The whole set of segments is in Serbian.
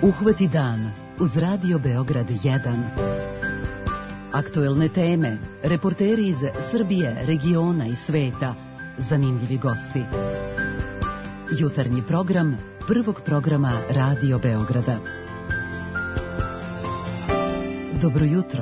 Uhvati dan uz Radio Beograd 1. Aktuelne teme, reporteri iz Srbije, regiona i sveta, zanimljivi gosti. Jutarnji program Prvog programa Radio Beograda. Dobro jutro.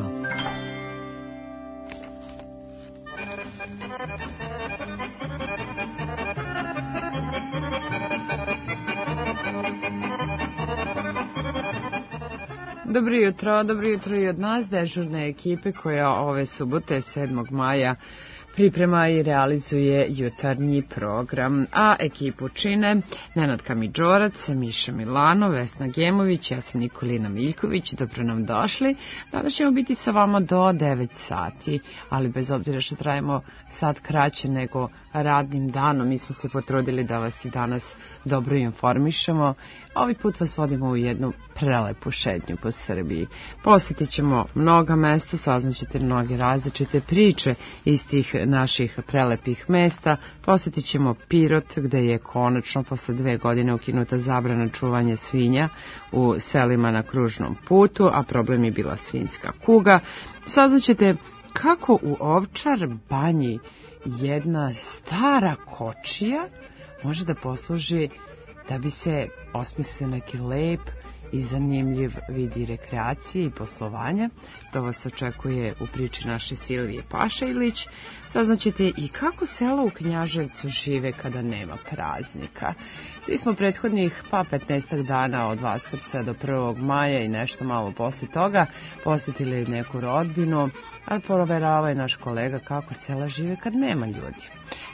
Dobro jutro i od nas, dežurne ekipe koja ove subote 7. maja priprema i realizuje jutarnji program, a ekipu čine Nenad Kamidžorac, Miša Milano, Vesna Gemović, ja sam Nikolina Miljković, dobro nam došli. Danas ćemo biti sa vama do 9 sati, ali bez obzira što trajemo sat kraće nego radnim danom, mi smo se potrudili da vas i danas dobro informišemo. Ovaj put vas vodimo u jednu prelepu šetnju po Srbiji. Posjetit ćemo mnoga mesta, saznaćete mnoge različite priče iz tih naših prelepih mesta. Posjetit ćemo Pirot, gde je konačno posle 2 godine ukinuta zabrana čuvanja svinja u selima na kružnom putu, a problem je bila svinjska kuga. Saznaćete kako u Ovčar banji jedna stara kočija može da posluži da bi se osmislio neki lep i zanimljiv vid rekreacije i poslovanja. To vas očekuje u priči naše Silvije Pašajlić. Saznaćete i kako sela u Knjaževcu žive kada nema praznika. Svi smo prethodnih 15 dana od Vaskrsa do 1. maja i nešto malo posle toga posjetili neku rodbinu, a proverava je naš kolega kako sela žive kad nema ljudi.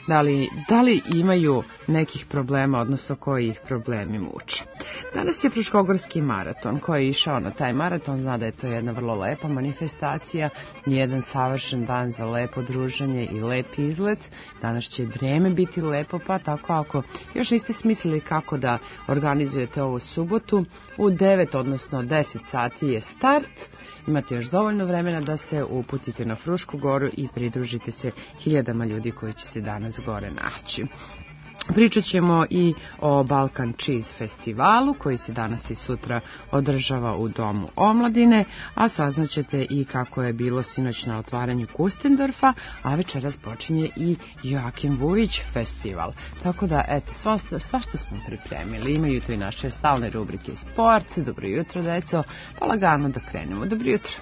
Da li imaju nekih problema, odnosno koji ih problemi muče. Danas je Fruškogorski maraton. Ko je išao na taj maraton zna da je to jedna vrlo lepa manifestacija, jedan savršen dan za lepo druženje i lep izlet. Danas će vreme biti lepo, pa tako ako još niste smislili kako da organizujete ovu subotu, u 9, odnosno 10 sati je start. Imate još dovoljno vremena da se uputite na Frušku goru i pridružite se hiljadama ljudi koji će se danas gore naći. Pričat ćemo i o Balkan Cheese festivalu koji se danas i sutra održava u Domu omladine, a saznaćete i kako je bilo sinoć na otvaranju Kustendorfa, a večeras počinje i Joakim Vujić festival. Tako da, eto, svašta smo pripremili. Imaju tu i naše stalne rubrike sport. Dobro jutro, deco. Pa lagano da krenemo. Dobro jutro.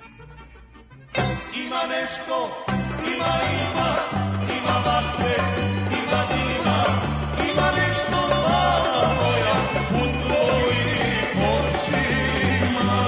Ima nešto, ima vatre, ima dima, ima nešto mala moja u tvojim očima.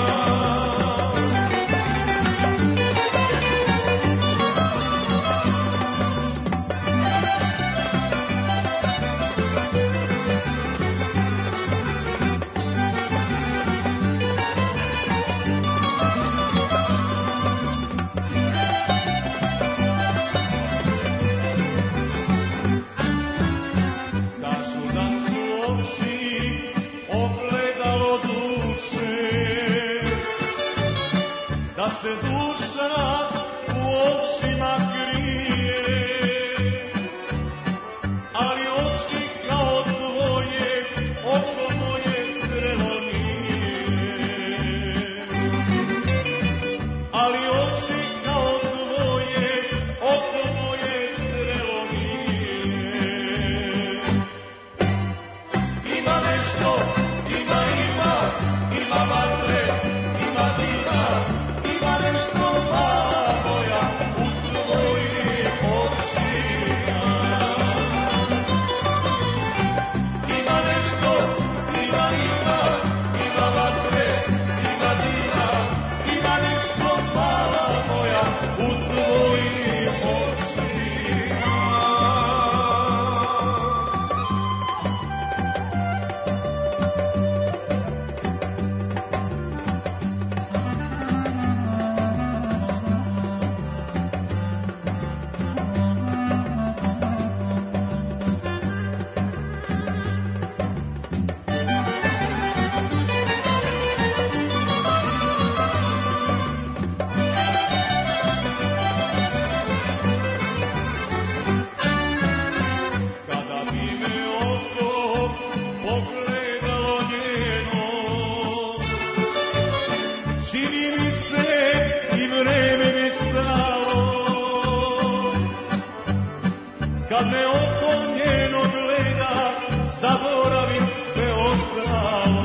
zaboravim sve ostalo.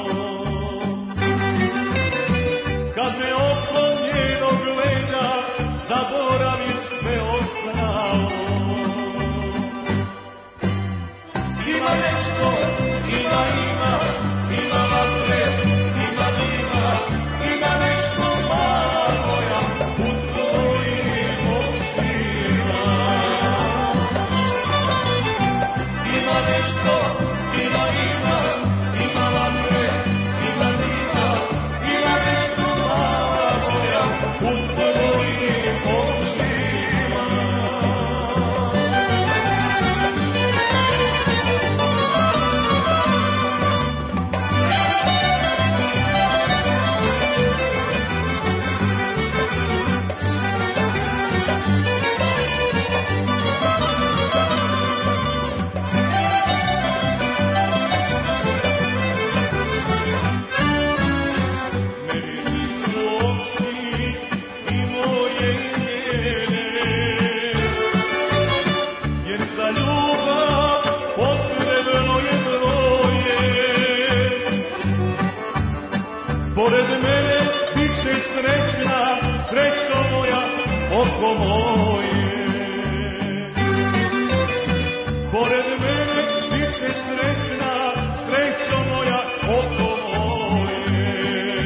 Kad me oko njenog leđa zaboravim sve ostalo. Ima nešto, ima vatre, ima dima, ima nešto mala moja u tvojim očima. Ima nešto, ima vatre, ima dima, ima nešto mala moja u tvojim očima. Pored mene bit će srećna, srećo moja, oko moje. Pored mene bit će srećna, srećo moja, oko moje.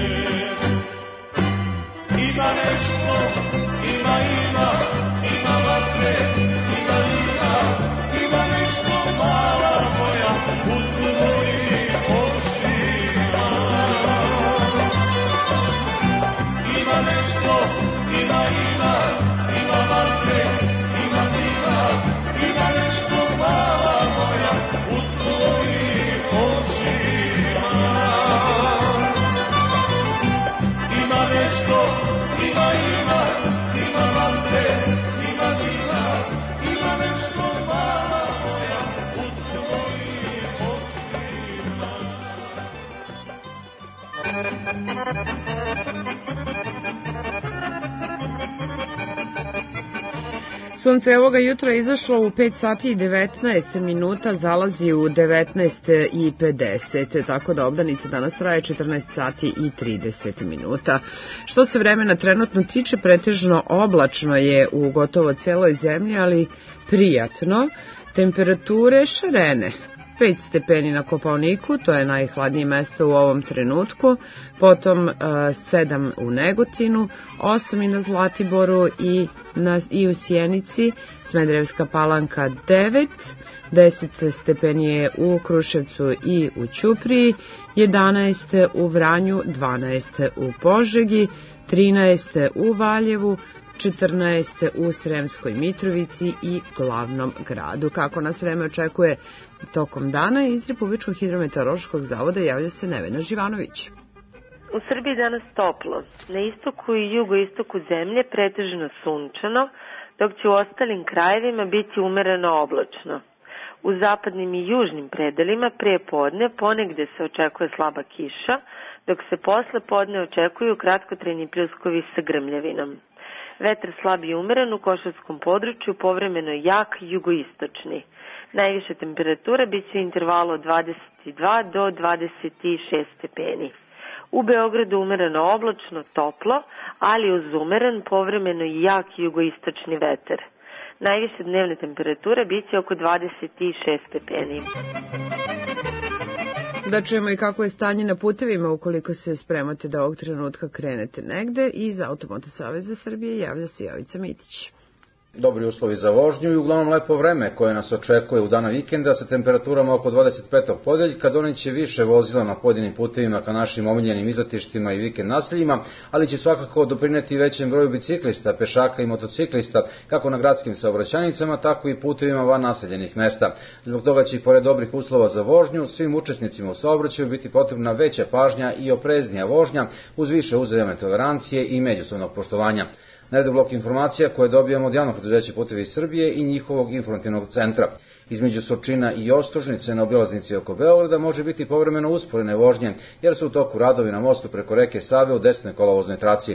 Ima nešto, ima vatre, ima dima, ima nešto mala moja u tvojim očima. Ima nešto, ima vatre, ima dima, ima nešto mala moja u tvojim očima. Ima nešto, ima vatre, ima dima, ima nešto mala moja u tvojim očima. Sunce je ovoga jutra izašlo u 5 sati i 19 minuta, zalazi u 19:50, tako da obdanica danas traje 14 sati i 30 minuta. Što se vremena trenutno tiče, pretežno oblačno je u gotovo celoj zemlji, ali prijatno. Temperature šarene. 5 stepeni na Kopaoniku, to je najhladnije mesto u ovom trenutku, potom 7 u Negotinu, 8 i na Zlatiboru i u Sjenici, Smederevska Palanka 9, 10 stepeni je u Kruševcu i u Ćupriji, 11 u Vranju, 12 u Požegi, 13 u Valjevu, 14 u Sremskoj Mitrovici i glavnom gradu. Kako nas vreme očekuje tokom dana, iz Republičkog hidrometeorološkog zavoda javlja se Nevena Živanović. U Srbiji danas toplo. Na istoku i jugoistoku zemlje pretežno sunčano, dok će u ostalim krajevima biti umereno oblačno. U zapadnim i južnim predelima pre podne ponegde se očekuje slaba kiša, dok se posle podne očekuju kratkotrajni pljuskovi sa grmljavinom. Vetar slab i umeren u Košarskom području, povremeno jak jugoistočni. Najviša temperatura biće u intervalu od 22 do 26 stepeni. U Beogradu umereno oblačno, toplo, ali uz umeren, povremeno i jak jugoistočni vetar. Najviša dnevna temperatura biće oko 26 stepeni. Da čujemo i kako je stanje na putevima ukoliko se spremate da ovog trenutka krenete negde. Iz Automoto Saveza Srbije javlja se Jovica Mitić. Dobri uslovi za vožnju i uglavnom lepo vreme koje nas očekuje u dana vikenda sa temperaturama oko 25. podeljka. Doneće više vozila na pojedinim putevima ka našim omiljenim izletištima i vikend naseljima, ali će svakako doprineti većem broju biciklista, pešaka i motociklista, kako na gradskim saobraćajnicama, tako i putevima van naseljenih mesta. Zbog toga će i pored dobrih uslova za vožnju svim učesnicima u saobraćaju biti potrebna veća pažnja i opreznija vožnja uz više uzajamne tolerancije i međusobnog poštovanja. Na redu blok informacija koje dobijamo od javnog preduzeća Putevi Srbije i njihovog informativnog centra. Između Surčina i Ostružnice na obilaznici oko Beograda može biti povremeno usporene vožnje, jer su u toku radovi na mostu preko reke Save u desnoj kolovoznoj traci.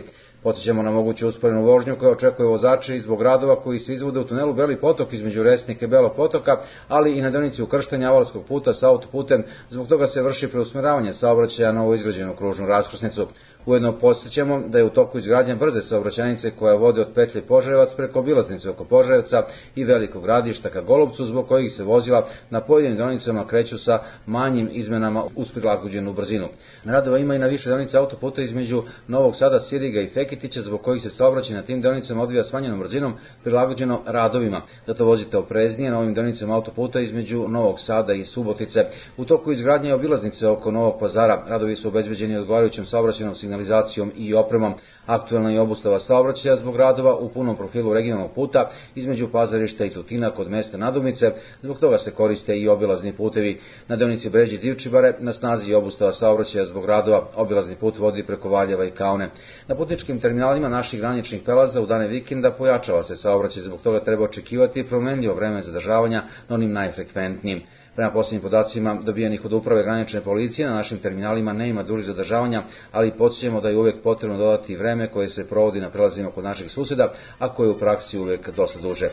Podsjećamo na moguću usporenu vožnju koja očekuje vozače i zbog radova koji se izvode u tunelu Beli potok između Resnike i Belog potoka, ali i na deonici ukrštanja Avalskog puta sa autoputem. Zbog toga se vrši preusmeravanje saobraćaja na novoizgrađenu kružnu raskrsnicu. Ujedno podsjećamo da je u toku izgradnje brze saobraćajnice koja vode od petlje Požarevac preko obilaznice oko Požarevca i Velikog Gradišta ka Golubcu, zbog kojih se vozila na pojedinim deonicama kreću sa manjim izmenama uz prilagođenu brzinu. Radova ima i na više deonica autoputa između Novog Sada, Siriga i Fekitića, zbog kojih se saobraćaj na tim deonicama odvija smanjenom brzinom prilagođeno radovima. Zato vozite opreznije na ovim deonicama autoputa između Novog Sada i Subotice. U toku izgradnje je obilaznice oko Novog Pazara. Radovi su obezbeđeni odgovarajućom saobraćajnom signalizacijom i opremom. Aktuelna je obustava saobraćaja zbog radova u punom profilu regionalnog puta između Pazarišta i Tutina kod mesta Nadumice. Zbog toga se koriste i obilazni putevi. Na deonici Bređi-Divčibare na snazi je obustava saobraćaja zbog radova. Obilazni put vodi preko Valjeva i Kaune. Na putničkim terminalima naših graničnih prelaza u dane vikenda pojačava se saobraćaj, zbog toga treba očekivati promenljivo vreme zadržavanja na onim najfrekventnijim. Prema posljednjim podacima dobijenih od uprave granične policije, na našim terminalima ne ima dužih zadržavanja, ali podsjećamo da je uvek potrebno dodati vreme koje se provodi na prelazima kod naših suseda, a koje je u praksi uvek dosta duže.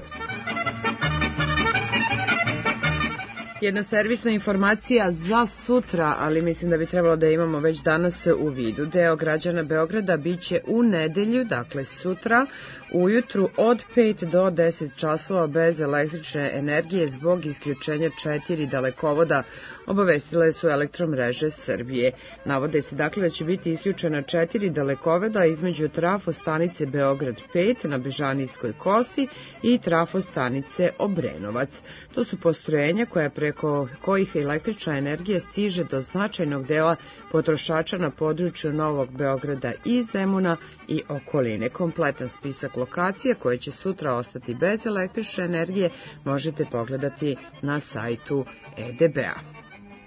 Jedna servisna informacija za sutra, ali mislim da bi trebalo da imamo već danas u vidu. Deo građana Beograda biće u nedelju, dakle sutra, ujutru od 5 do 10 časova bez električne energije zbog isključenja 4 dalekovoda, obavestile su Elektromreže Srbije. Navode se dakle da će biti isključena 4 dalekovoda između trafostanice Beograd 5 na Bežanijskoj kosi i trafostanice Obrenovac. To su postrojenja koja preko kojih električna energija stiže do značajnog dela potrošača na području Novog Beograda i Zemuna i okoline. Kompletan spisak lokacija koje će sutra ostati bez električne energije možete pogledati na sajtu EDB-a.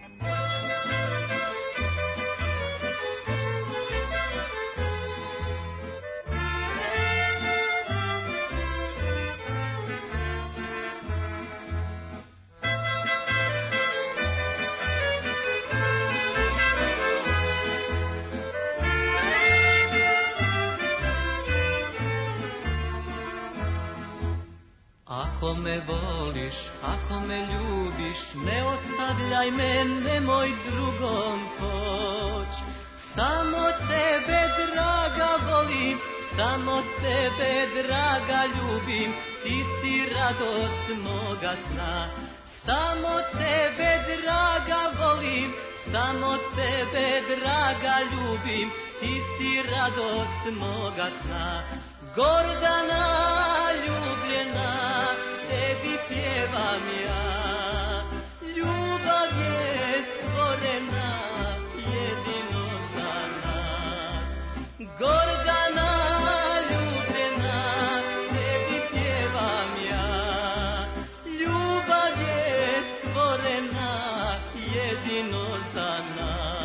Ako me voliš, ako me ljubiš, ne ostavljaj me, nemoj drugom poć. Samo tebe, draga, volim, samo tebe, draga, ljubim, ti si radost moga sna. Samo tebe, draga, volim, samo tebe, draga, ljubim, ti si radost moga sna. Gordana ljubljena, tebi pjevam ja, ljubav je stvorena jedino za nas. Gordana ljubljena, tebi pjevam ja, ljubav je stvorena jedino za nas.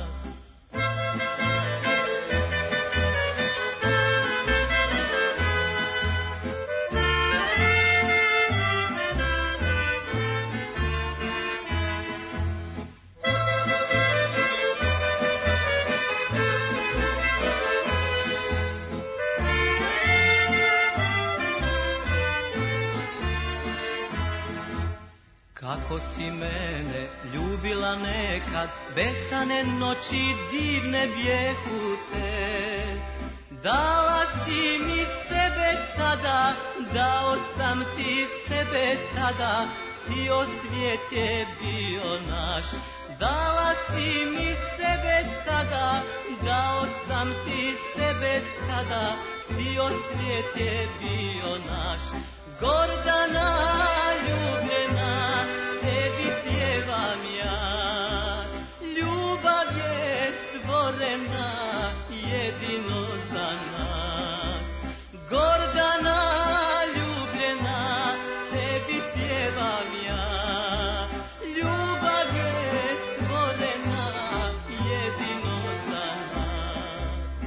Kako si mene ljubila nekad, besane noći divne bjehute. Dala si mi sebe tada, dao sam ti sebe tada, cijel svijet je bio naš. Dala si mi sebe tada, dao sam ti sebe tada, cijel svijet je bio naš. Gordana ljubljena, tebi pjevam ja, ljubav je stvorena jedino za nas. Gordana ljubljena, tebi pjevam ja, ljubav je stvorena jedino za nas.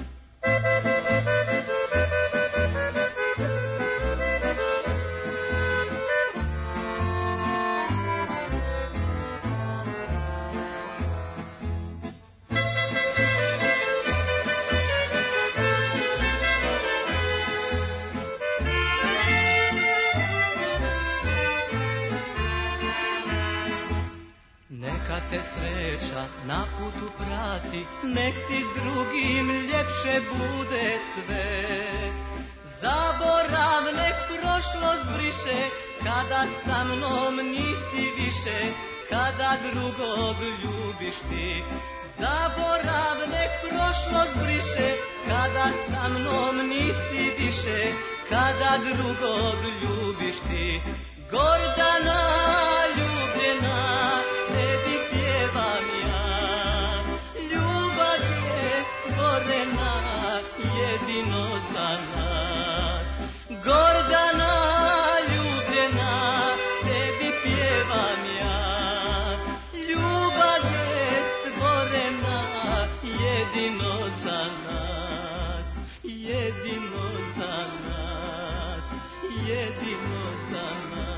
te sreća na putu prati, nek ti s drugim ljepše bude sve. Zaborav nek prošlost briše, kada sa mnom nisi više, kada drugog ljubiš ti. Zaborav nek prošlost briše, kada sa mnom nisi više, kada drugog ljubiš ti. Gordana ljubljena, tebi pjevam ja, ljubav je stvorena jedino za nas. Gordana ljubljena, tebi pjevam ja, ljubav je stvorena jedino za nas, jedino za nas, jedino za nas.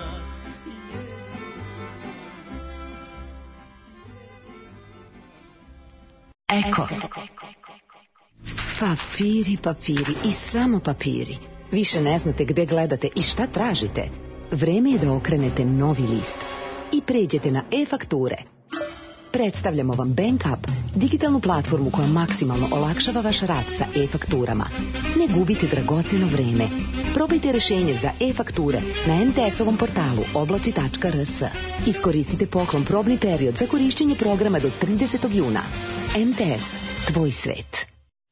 Eko. Papiri, papiri i samo papiri. Više ne znate gde gledate i šta tražite. Vreme je da okrenete novi list i pređete na e-fakture. Predstavljamo vam BankUp, digitalnu platformu koja maksimalno olakšava vaš rad sa e-fakturama. Ne gubite dragoceno vreme. Probajte rešenje za e-fakture na MTS-ovom portalu oblaci.rs. Iskoristite poklon probni period za korišćenje programa do 30. juna. MTS, tvoj svet.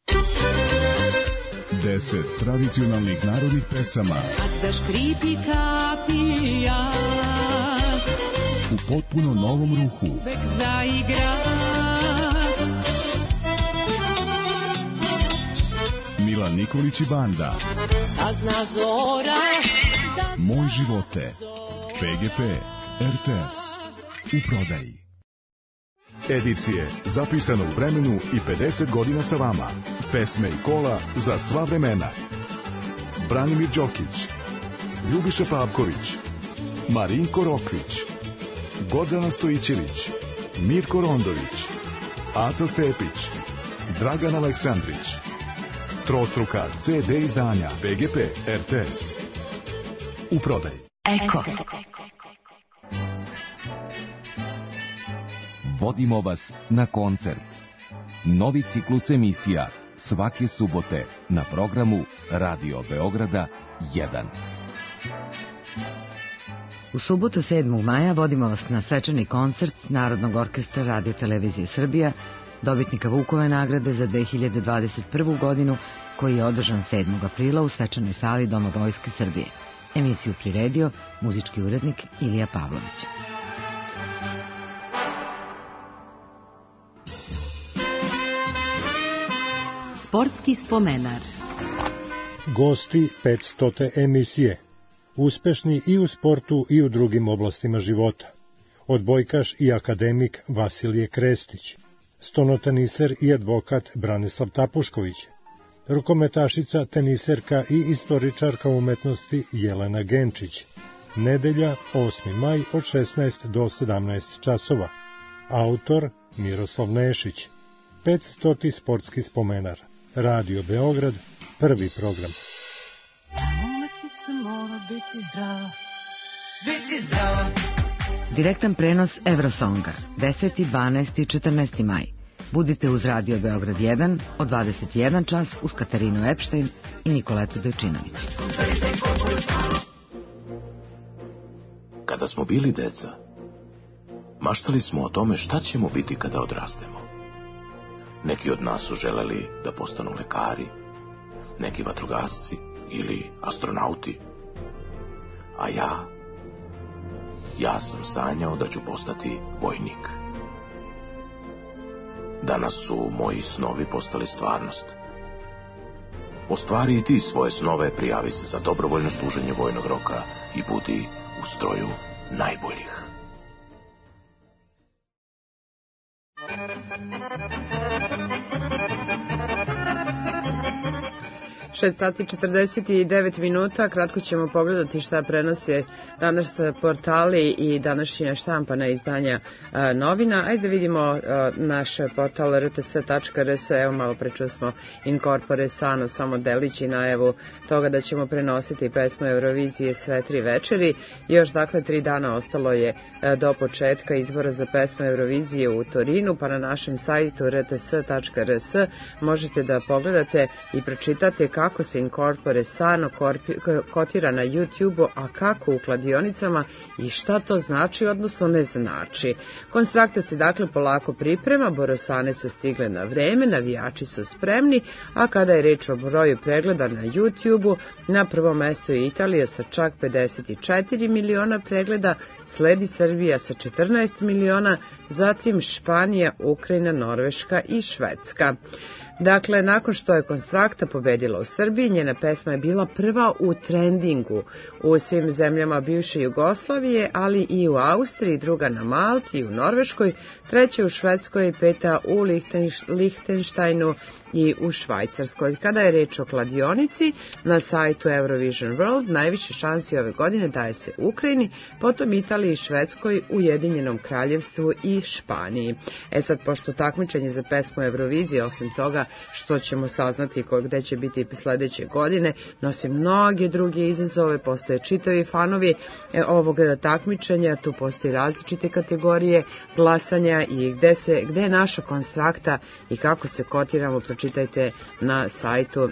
10 tradicionalnih narodnih pesama. A zaškripi kapija, u potpuno novom ruhu. vek zaigra. Milan Nikolić i banda. Sazna zora. Moj živote. PGP, RTS. U prodaji. Edicije zapisano u vremenu i 50 godina sa vama. Pesme i kola za sva vremena. Branimir Đokić, Ljubiša Pavković, Marinko Rokvić, Gordana Stojićević, Mirko Rondović, Aca Stepić, Dragan Aleksandrić. Trostruka CD izdanja PGP, RTS. U prodaj. Eko. Vodimo vas na koncert. Novi ciklus emisija svake subote na programu Radio Beograda 1. U subotu 7. maja vodimo vas na svečani koncert Narodnog orkestra Radio Televizije Srbija, dobitnika Vukove nagrade za 2021. godinu, koji je održan 7. aprila u svečanoj sali Doma Vojske Srbije. Emisiju priredio muzički urednik Ilija Pavlović. Sportski spomenar. Gosti 500. emisije. Uspešni i u sportu i u drugim oblastima života. Odbojkaš i akademik Vasilije Krestić. Stonoteniser i advokat Branislav Tapušković. Rukometašica, teniserka i istoričarka umetnosti Jelena Genčić. Nedelja, 8. maj od 16 do 17 časova. Autor Miroslav Nešić. 500. sportski spomenar. Radio Beograd, prvi program. Direktan prenos Eurosonga, 10., 12. i 14. maj. Budite uz Radio Beograd 1 od 21 čas uz Katarinu Epštajn i Nikoletu Dojčinović. Kada smo bili deca, maštali smo o tome šta ćemo biti kada odrastemo. Neki od nas su želeli da postanu lekari, neki vatrogasci ili astronauti. A ja sam sanjao da ću postati vojnik. Danas su moji snovi postali stvarnost. Ostvari i ti svoje snove, prijavi se za dobrovoljno služenje vojnog roka i budi u stroju najboljih. 6 sati 49 minuta, kratko ćemo pogledati šta prenose danas portali i današnja štampana izdanja novina. Ajde da vidimo naš portal rts.rs, evo malo prečuo smo Incorpore Sano, samo delić i najavu toga da ćemo prenositi pesmu Eurovizije sve 3 večeri. Još dakle 3 dana ostalo je do početka izbora za pesmu Eurovizije u Torinu, pa na našem sajtu rts.rs možete da pogledate i pročitate kako se Incorpore Sano kotira na YouTube-u, a kako u kladionicama i šta to znači, odnosno ne znači. Konstrakta se dakle polako priprema, Borosane su stigle na vreme, navijači su spremni, a kada je reč o broju pregleda na YouTube-u, na prvom mestu je Italija sa čak 54 miliona pregleda, sledi Srbija sa 14 miliona, zatim Španija, Ukrajina, Norveška i Švedska. Dakle, nakon što je Konstrakta pobedila u Srbiji, njena pesma je bila prva u trendingu u svim zemljama bivše Jugoslavije, ali i u Austriji, druga na Malti i u Norveškoj, treća u Švedskoj, peta u Lihtenštajnu i u Švajcarskoj. Kada je reč o kladionici, na sajtu Eurovision World najviše šansi ove godine daje se Ukrajini, potom Italiji, Švedskoj, Ujedinjenom Kraljevstvu i Španiji. Sad, pošto takmičenje za pesmu Eurovizije, osim toga što ćemo saznati gde će biti sledeće godine, nosi mnoge druge izazove, postoje čitavi fanovi ovog takmičenja, tu postoji različite kategorije glasanja i gde je naša Konstrakta i kako se kotiramo, pročitajte na sajtu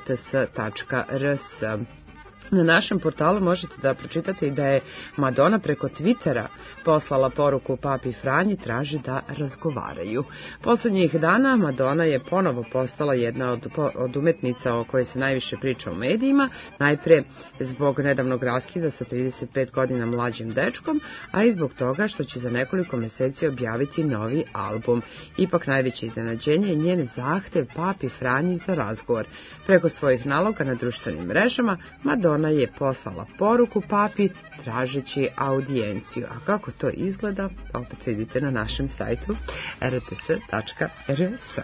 rts.rs. Na našem portalu možete da pročitate i da je Madonna preko Twittera poslala poruku Papi Franji, traži da razgovaraju. Poslednjih dana Madonna je ponovo postala jedna od umetnica o kojoj se najviše priča u medijima, najpre zbog nedavnog raskida sa 35 godina mlađim dečkom, a i zbog toga što će za nekoliko meseci objaviti novi album. Ipak najveće iznenađenje je njen zahtev Papi Franji za razgovor. Preko svojih naloga na društvenim mrežama Madonna je poslala poruku Papi tražeći audijenciju. A kako to izgleda, opet vidite na našem sajtu rts.rs.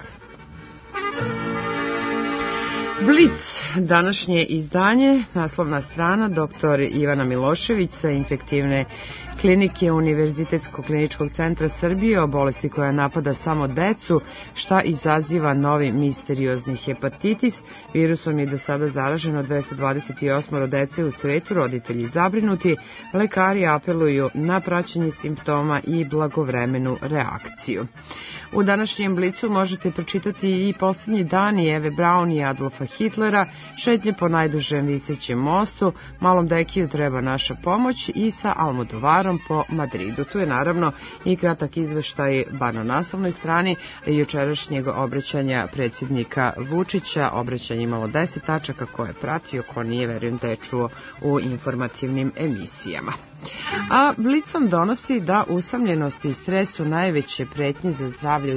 Blic, današnje izdanje, naslovna strana, dr. Ivana Milošević sa infektivne klinike Univerzitetskog kliničkog centra Srbije o bolesti koja napada samo decu, šta izaziva novi misteriozni hepatitis. Virusom je do sada zaraženo 228 dece u svetu, roditelji zabrinuti, lekari apeluju na praćenje simptoma i blagovremenu reakciju. U današnjem Blicu možete pročitati i posljednji dani Eve Braun i Adolfa Hitlera, šetnje po najdužem visećem mostu, malom Dekiju treba naša pomoć i sa Almodovarom po Madridu. Tu je naravno i kratak izveštaj, bar na naslovnoj strani, jučerašnjeg obraćanja predsjednika Vučića. Obraćanje imalo 10 tačaka koje je pratio, ko nije, verujem da je čuo u informativnim emisijama. A Blicom donosi da usamljenost i stres su najveće pretnje za zdravlje u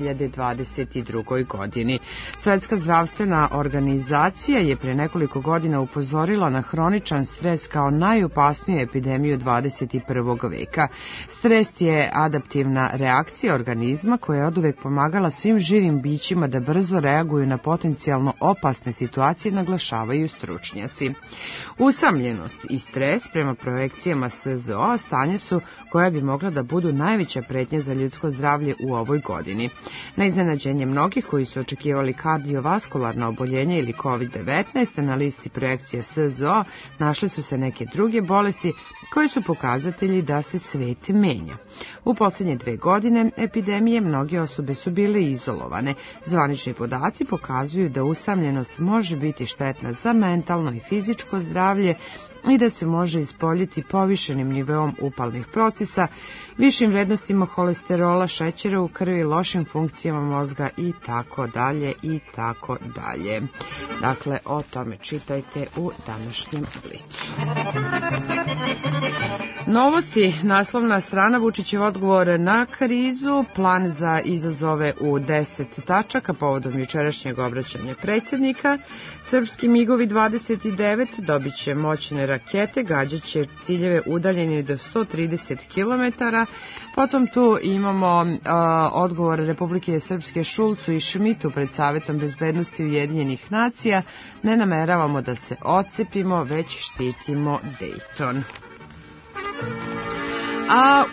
2022. godini. Svetska zdravstvena organizacija je pre nekoliko godina upozorila na hroničan stres kao najopasniju epidemiju 21. veka. Stres je adaptivna reakcija organizma koja je oduvek pomagala svim živim bićima da brzo reaguju na potencijalno opasne situacije, naglašavaju stručnjaci. Usamljenost i stres prema projekcijama SZO stanje su koja bi mogla da budu najveća pretnja za ljudsko zdravlje u ovoj godini. Na iznenađenje mnogih koji su očekivali kardiovaskularna oboljenja ili COVID-19, na listi projekcija SZO našle su se neke druge bolesti koje su pokazatelji da se svet menja. U posljednje 2 godine epidemije mnoge osobe su bile izolovane. Zvanični podaci pokazuju da usamljenost može biti štetna za mentalno i fizičko zdravlje i da se može ispoljiti povišenim niveom upalnih procesa, višim vrednostima holesterola, šećera u krvi, lošim funkcijama mozga i tako dalje i tako dalje. Dakle, o tome čitajte u današnjem Blicu. Novosti, naslovna strana, Vučićev odgovor na krizu, plan za izazove u 10 tačaka povodom jučerašnjeg obraćanja predsjednika. Srpski migovi 29 dobit će moćne rakete, gađaće ciljeve udaljene do 130 km. Potom tu imamo odgovor Republike Srpske Šulcu i Šmitu pred Savetom bezbednosti Ujedinjenih nacija. Ne nameravamo da se odcepimo, već štitimo Dejton. A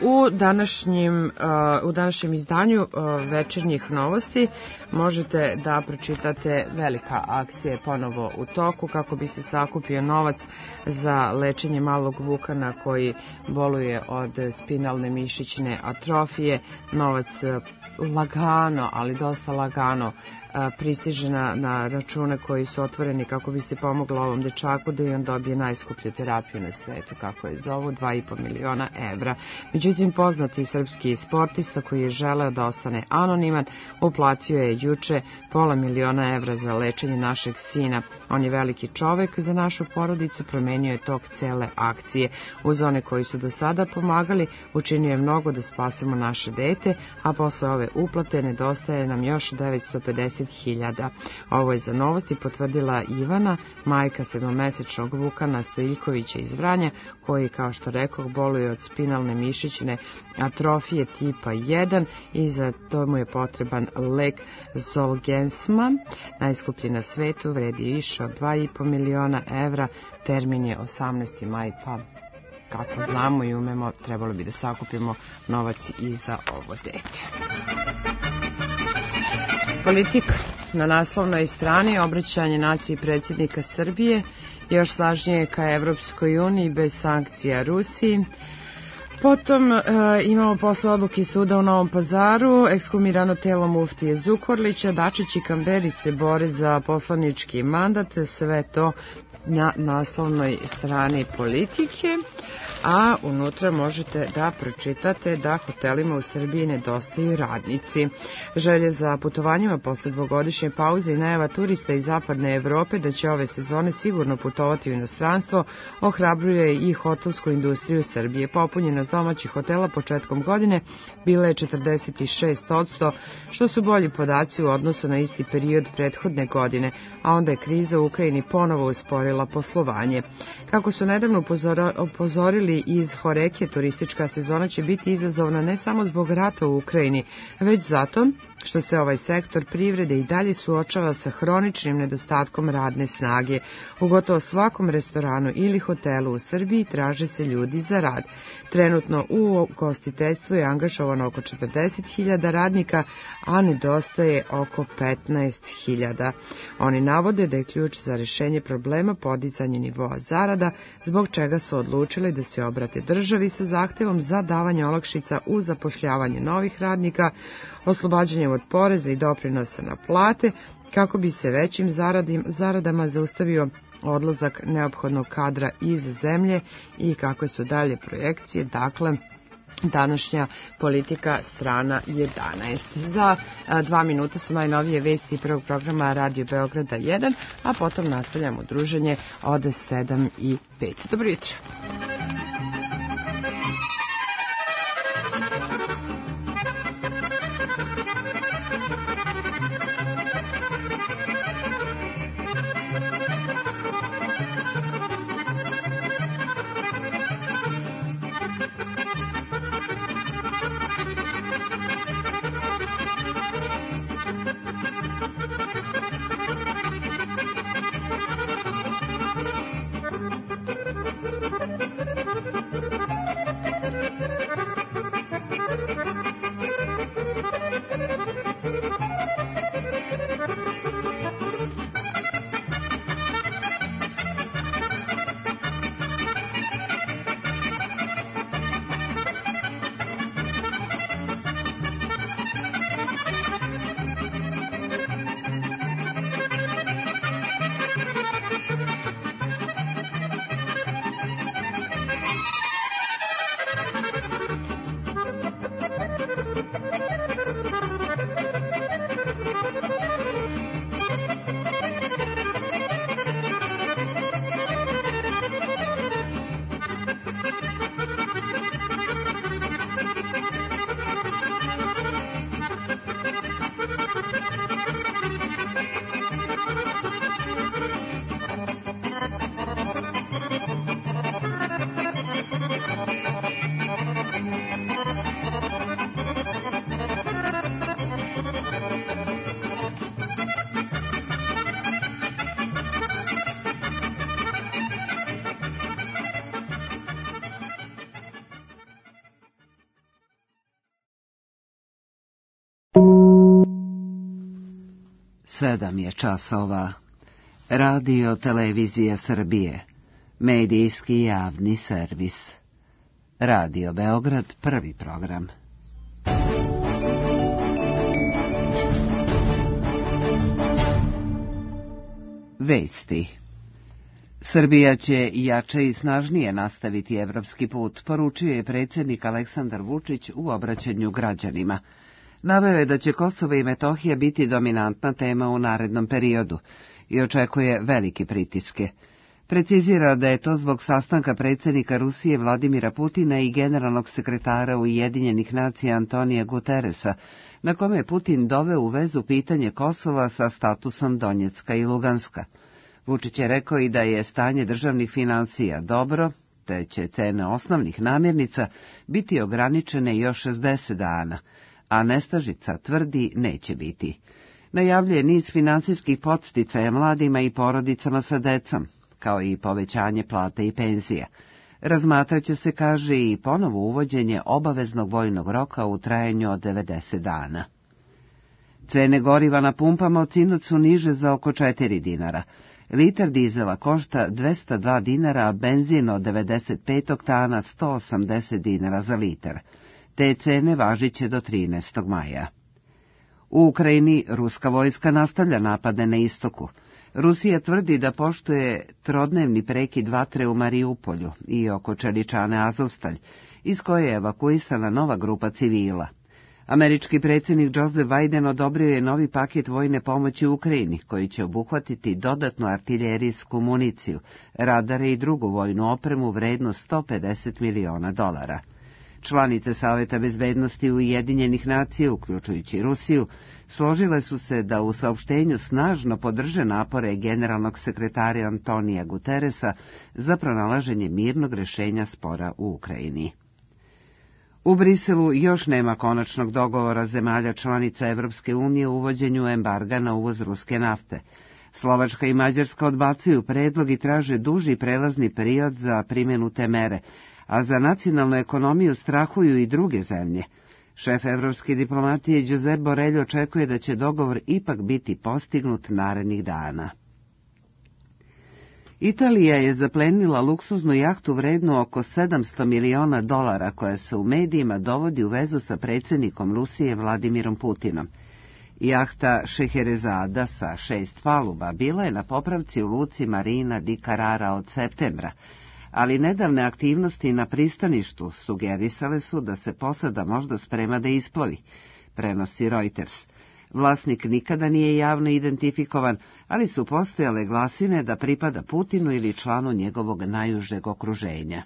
u današnjem izdanju večernjih novosti možete da pročitate velika akcija ponovo u toku kako bi se sakupio novac za lečenje malog Vukana koji boluje od spinalne mišićne atrofije. Novac lagano, ali dosta lagano pristiže na račune koji su otvoreni kako bi se pomoglo ovom dečaku da i on dobije najskuplju terapiju na svetu, kako je zovu, 2,5 miliona evra. Međutim, poznati srpski sportista koji je želeo da ostane anoniman, uplatio je juče $500,000 evra za lečenje našeg sina. On je veliki čovek za našu porodicu, promenio je tok cele akcije. Uz one koji su do sada pomagali, učinio je mnogo da spasemo naše dete, a posle ove uplate nedostaje nam još 950.000. Ovo je za Novosti potvrdila Ivana, majka 7-mesečnog Vukana Stojiljkovića iz Vranja, koji, kao što rekoh, boluje od spinalne mišićne atrofije tipa 1 i za to mu je potreban lek Zolgensma. Najskuplji na svetu, vredi više od 2,5 miliona evra. Termin je 18. maj, pa kako znamo i umemo, trebalo bi da sakupimo novac i za ovo dete. Politika. Na naslovnoj strani obraćanje naciji predsjednika Srbije, još snažnije ka Evropskoj uniji bez sankcija Rusiji. Potom imamo posle odluke suda u Novom Pazaru, ekshumirano telo muftije Zukorlića, Dačić i Kamberi se bore za poslanički mandat, sve to na naslovnoj strani Politike. A unutra možete da pročitate da hotelima u Srbiji nedostaju radnici. Želje za putovanjima posle dvogodišnje pauze i najava turista iz zapadne Evrope da će ove sezone sigurno putovati u inostranstvo ohrabruje i hotelsku industriju Srbije. Popunjenost domaćih hotela početkom godine bila je 46%, što su bolji podaci u odnosu na isti period prethodne godine, a onda je kriza u Ukrajini ponovo usporila poslovanje. Kako su nedavno upozorili iz Horeke, turistička sezona će biti izazovna ne samo zbog rata u Ukrajini, već zato što se ovaj sektor privrede i dalje suočava sa hroničnim nedostatkom radne snage. U gotovo svakom restoranu ili hotelu u Srbiji traže se ljudi za rad. Trenutno u gostiteljstvu je angažovano oko 40.000 radnika, a nedostaje oko 15.000. Oni navode da je ključ za rešenje problema podizanje nivoa zarada, zbog čega su odlučili da se obrate državi sa zahtevom za davanje olakšica u zapošljavanju novih radnika, oslobađanjem od poreza i doprinosa na plate, kako bi se većim zaradama zaustavio odlazak neophodnog kadra iz zemlje i kakve su dalje projekcije. Dakle, današnja Politika, strana 11. Za 2 minuta su najnovije vesti prvog programa Radio Beograda 1, a potom nastavljamo druženje od 7:05. Dobro jutro. 7 je časova. Radio Televizija Srbije. Medijski javni servis. Radio Beograd, prvi program. Vesti. Srbija će jače i snažnije nastaviti evropski put, poručio je predsjednik Aleksandar Vučić u obraćanju građanima. Naveo je da će Kosovo i Metohija biti dominantna tema u narednom periodu i očekuje velike pritiske. Precizira da je to zbog sastanka predsjednika Rusije Vladimira Putina i generalnog sekretara Ujedinjenih nacija Antonija Guterresa, na kome je Putin doveo u vezu pitanje Kosova sa statusom Donjecka i Luganska. Vučić je rekao i da je stanje državnih financija dobro, te će cene osnovnih namirnica biti ograničene još 60 dana, a nestašica, tvrdi, neće biti. Najavljuje niz finansijskih podsticaja mladima i porodicama sa decom, kao i povećanje plata i penzija. Razmatraće se, kaže, i ponovo uvođenje obaveznog vojnog roka u trajanju od 90 dana. Cene goriva na pumpama od sinoć su niže za oko 4 dinara. Litar dizela košta 202 dinara, a benzin od 95 oktana 180 dinara za litar. Te cene važiće do 13. maja. U Ukrajini ruska vojska nastavlja napade na istoku. Rusija tvrdi da poštuje trodnevni prekid vatre u Mariupolju i oko čeličane Azovstalj, iz koje je evakuisana nova grupa civila. Američki predsjednik Joe Biden odobrio je novi paket vojne pomoći Ukrajini, koji će obuhvatiti dodatnu artiljerijsku municiju, radare i drugu vojnu opremu vrednu $150 miliona. Članice Saveta bezbednosti Ujedinjenih nacija, uključujući Rusiju, složile su se da u saopštenju snažno podrže napore generalnog sekretara Antonija Guterresa za pronalaženje mirnog rješenja spora u Ukrajini. U Briselu još nema konačnog dogovora zemalja članica Evropske unije u uvođenju embarga na uvoz ruske nafte. Slovačka i Mađarska odbacuju predlog i traže duži prelazni period za primjenu te mere, a za nacionalnu ekonomiju strahuju i druge zemlje. Šef evropske diplomatije Josep Borrell očekuje da će dogovor ipak biti postignut narednih dana. Italija je zaplenila luksuznu jahtu vrednu oko $700 miliona, koja se u medijima dovodi u vezu sa predsjednikom Rusije Vladimirom Putinom. Jahta Šeherezada sa 6 paluba bila je na popravci u luci Marina di Carrara od septembra, ali nedavne aktivnosti na pristaništu sugerisale su da se posada možda sprema da isplovi, prenosi Reuters. Vlasnik nikada nije javno identifikovan, ali su postojale glasine da pripada Putinu ili članu njegovog najužeg okruženja.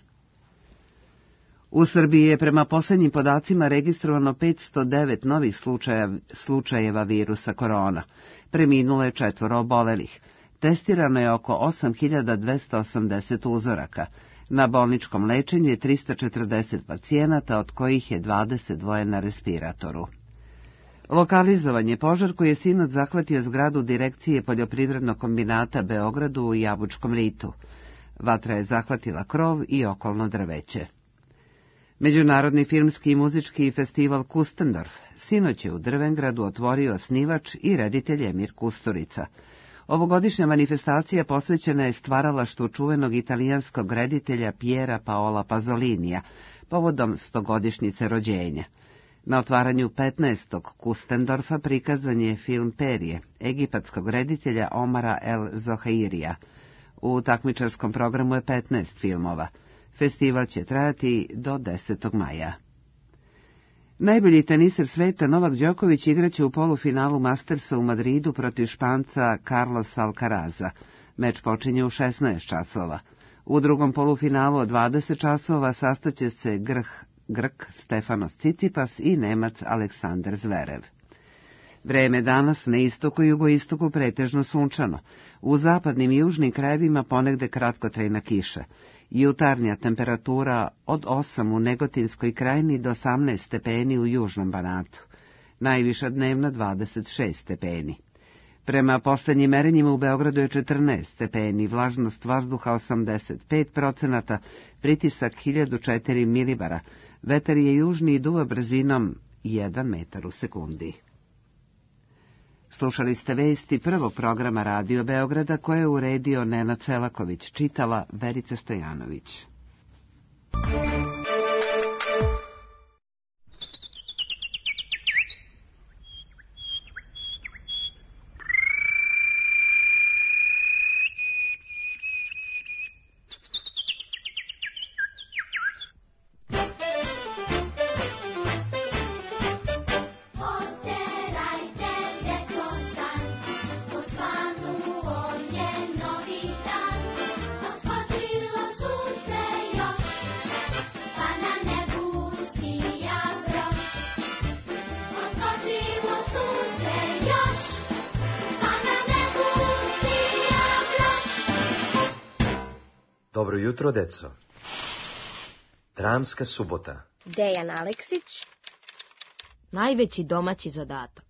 U Srbiji je prema posljednjim podacima registrovano 509 novih slučajeva virusa korona. Preminulo je 4 obolelih. Testirano je oko 8280 uzoraka. Na bolničkom lečenju je 340 pacijenata, od kojih je 22 na respiratoru. Lokalizovan je požar koji je sinoć zahvatio zgradu Direkcije poljoprivrednog kombinata Beogradu u Jabučkom ritu. Vatra je zahvatila krov i okolno drveće. Međunarodni filmski i muzički festival Kustendorf sinoć je u Drvengradu otvorio osnivač i reditelj Emir Kusturica. Ovogodišnja manifestacija posvećena je stvaralaštvu čuvenog italijanskog reditelja Piera Paola Pazolinija, povodom 100-godišnjice rođenja. Na otvaranju 15. Kustendorfa prikazan je film Perije, egipatskog reditelja Omara El Zohairija. U takmičarskom programu je 15 filmova. Festival će trajati do 10. maja. Najbolji teniser sveta Novak Đoković igraće u polufinalu Mastersa u Madridu protiv Španca Carlosa Alcaraza. Meč počinje u 16 časova. U drugom polufinalu od 20 časova sastaće se Grk Stefanos Tsitsipas i Nemac Aleksandar Zverev. Vreme danas na istoku i jugoistoku pretežno sunčano. U zapadnim i južnim krajevima ponegde kratkotrajna kiša. Jutarnja temperatura od 8 u Negotinskoj krajini do 18 stepeni u južnom Banatu. Najviša dnevna 26 stepeni. Prema posljednjim merenjima u Beogradu je 14 stepeni, vlažnost vazduha 85%, pritisak 1004 milibara, vetar je južni i duva brzinom 1 metar u sekundi. Slušali ste vesti prvog programa Radio Beograda koje je uredio Nenad Selaković, čitala Verica Stojanović. Dobro jutro, deco. Dramska subota. Dejan Aleksić. Najveći domaći zadatak.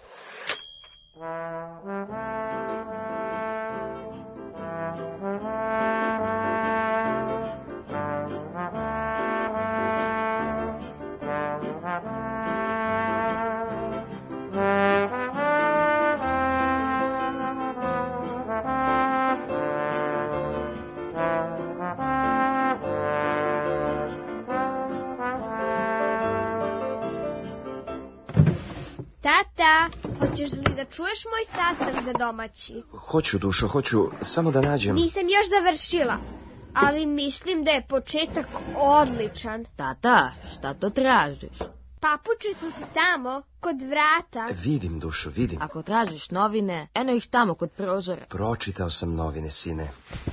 Tata, hoćeš li da čuješ moj sastav za domaći? Hoću, dušo, hoću, samo da nađem... Nisam još završila, ali mislim da je početak odličan. Tata, šta to tražiš? Papuče su tamo, kod vrata. Vidim, dušo, vidim. Ako tražiš novine, eno ih tamo kod prozora. Pročitao sam novine, sine.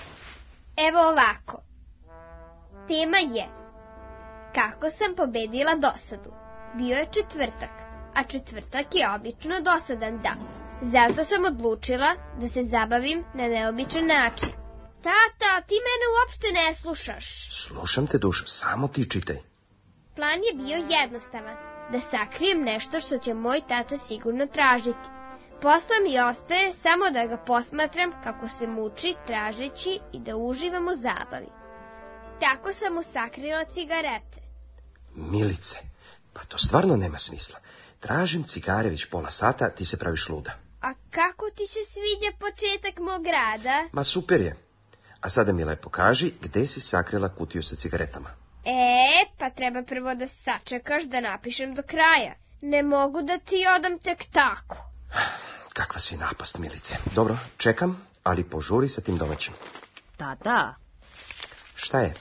Evo ovako. Tema je: kako sam pobedila dosadu. Bio je četvrtak, a četvrtak je obično dosadan dan. Zato sam odlučila da se zabavim na neobičan način. Tata, ti mene uopšte ne slušaš. Slušam te, dušo, samo ti čitaj. Plan je bio jednostavan, da sakrijem nešto što će moj tata sigurno tražiti. Posle mi ostaje samo da ga posmatram kako se muči tražeći i da uživam u zabavi. Tako sam mu sakrila cigarete. Milice, pa to stvarno nema smisla. Tražim cigare već pola sata, ti se praviš luda. A kako ti se sviđa početak mog rada? Ma super je. A sada mi lepo kaži gde si sakrila kutiju sa cigaretama. Pa treba prvo da sačekaš da napišem do kraja. Ne mogu da ti odam tek tako. Kakva si napast, Milice. Dobro, čekam, ali požuri sa tim domaćim. Tata. Šta je?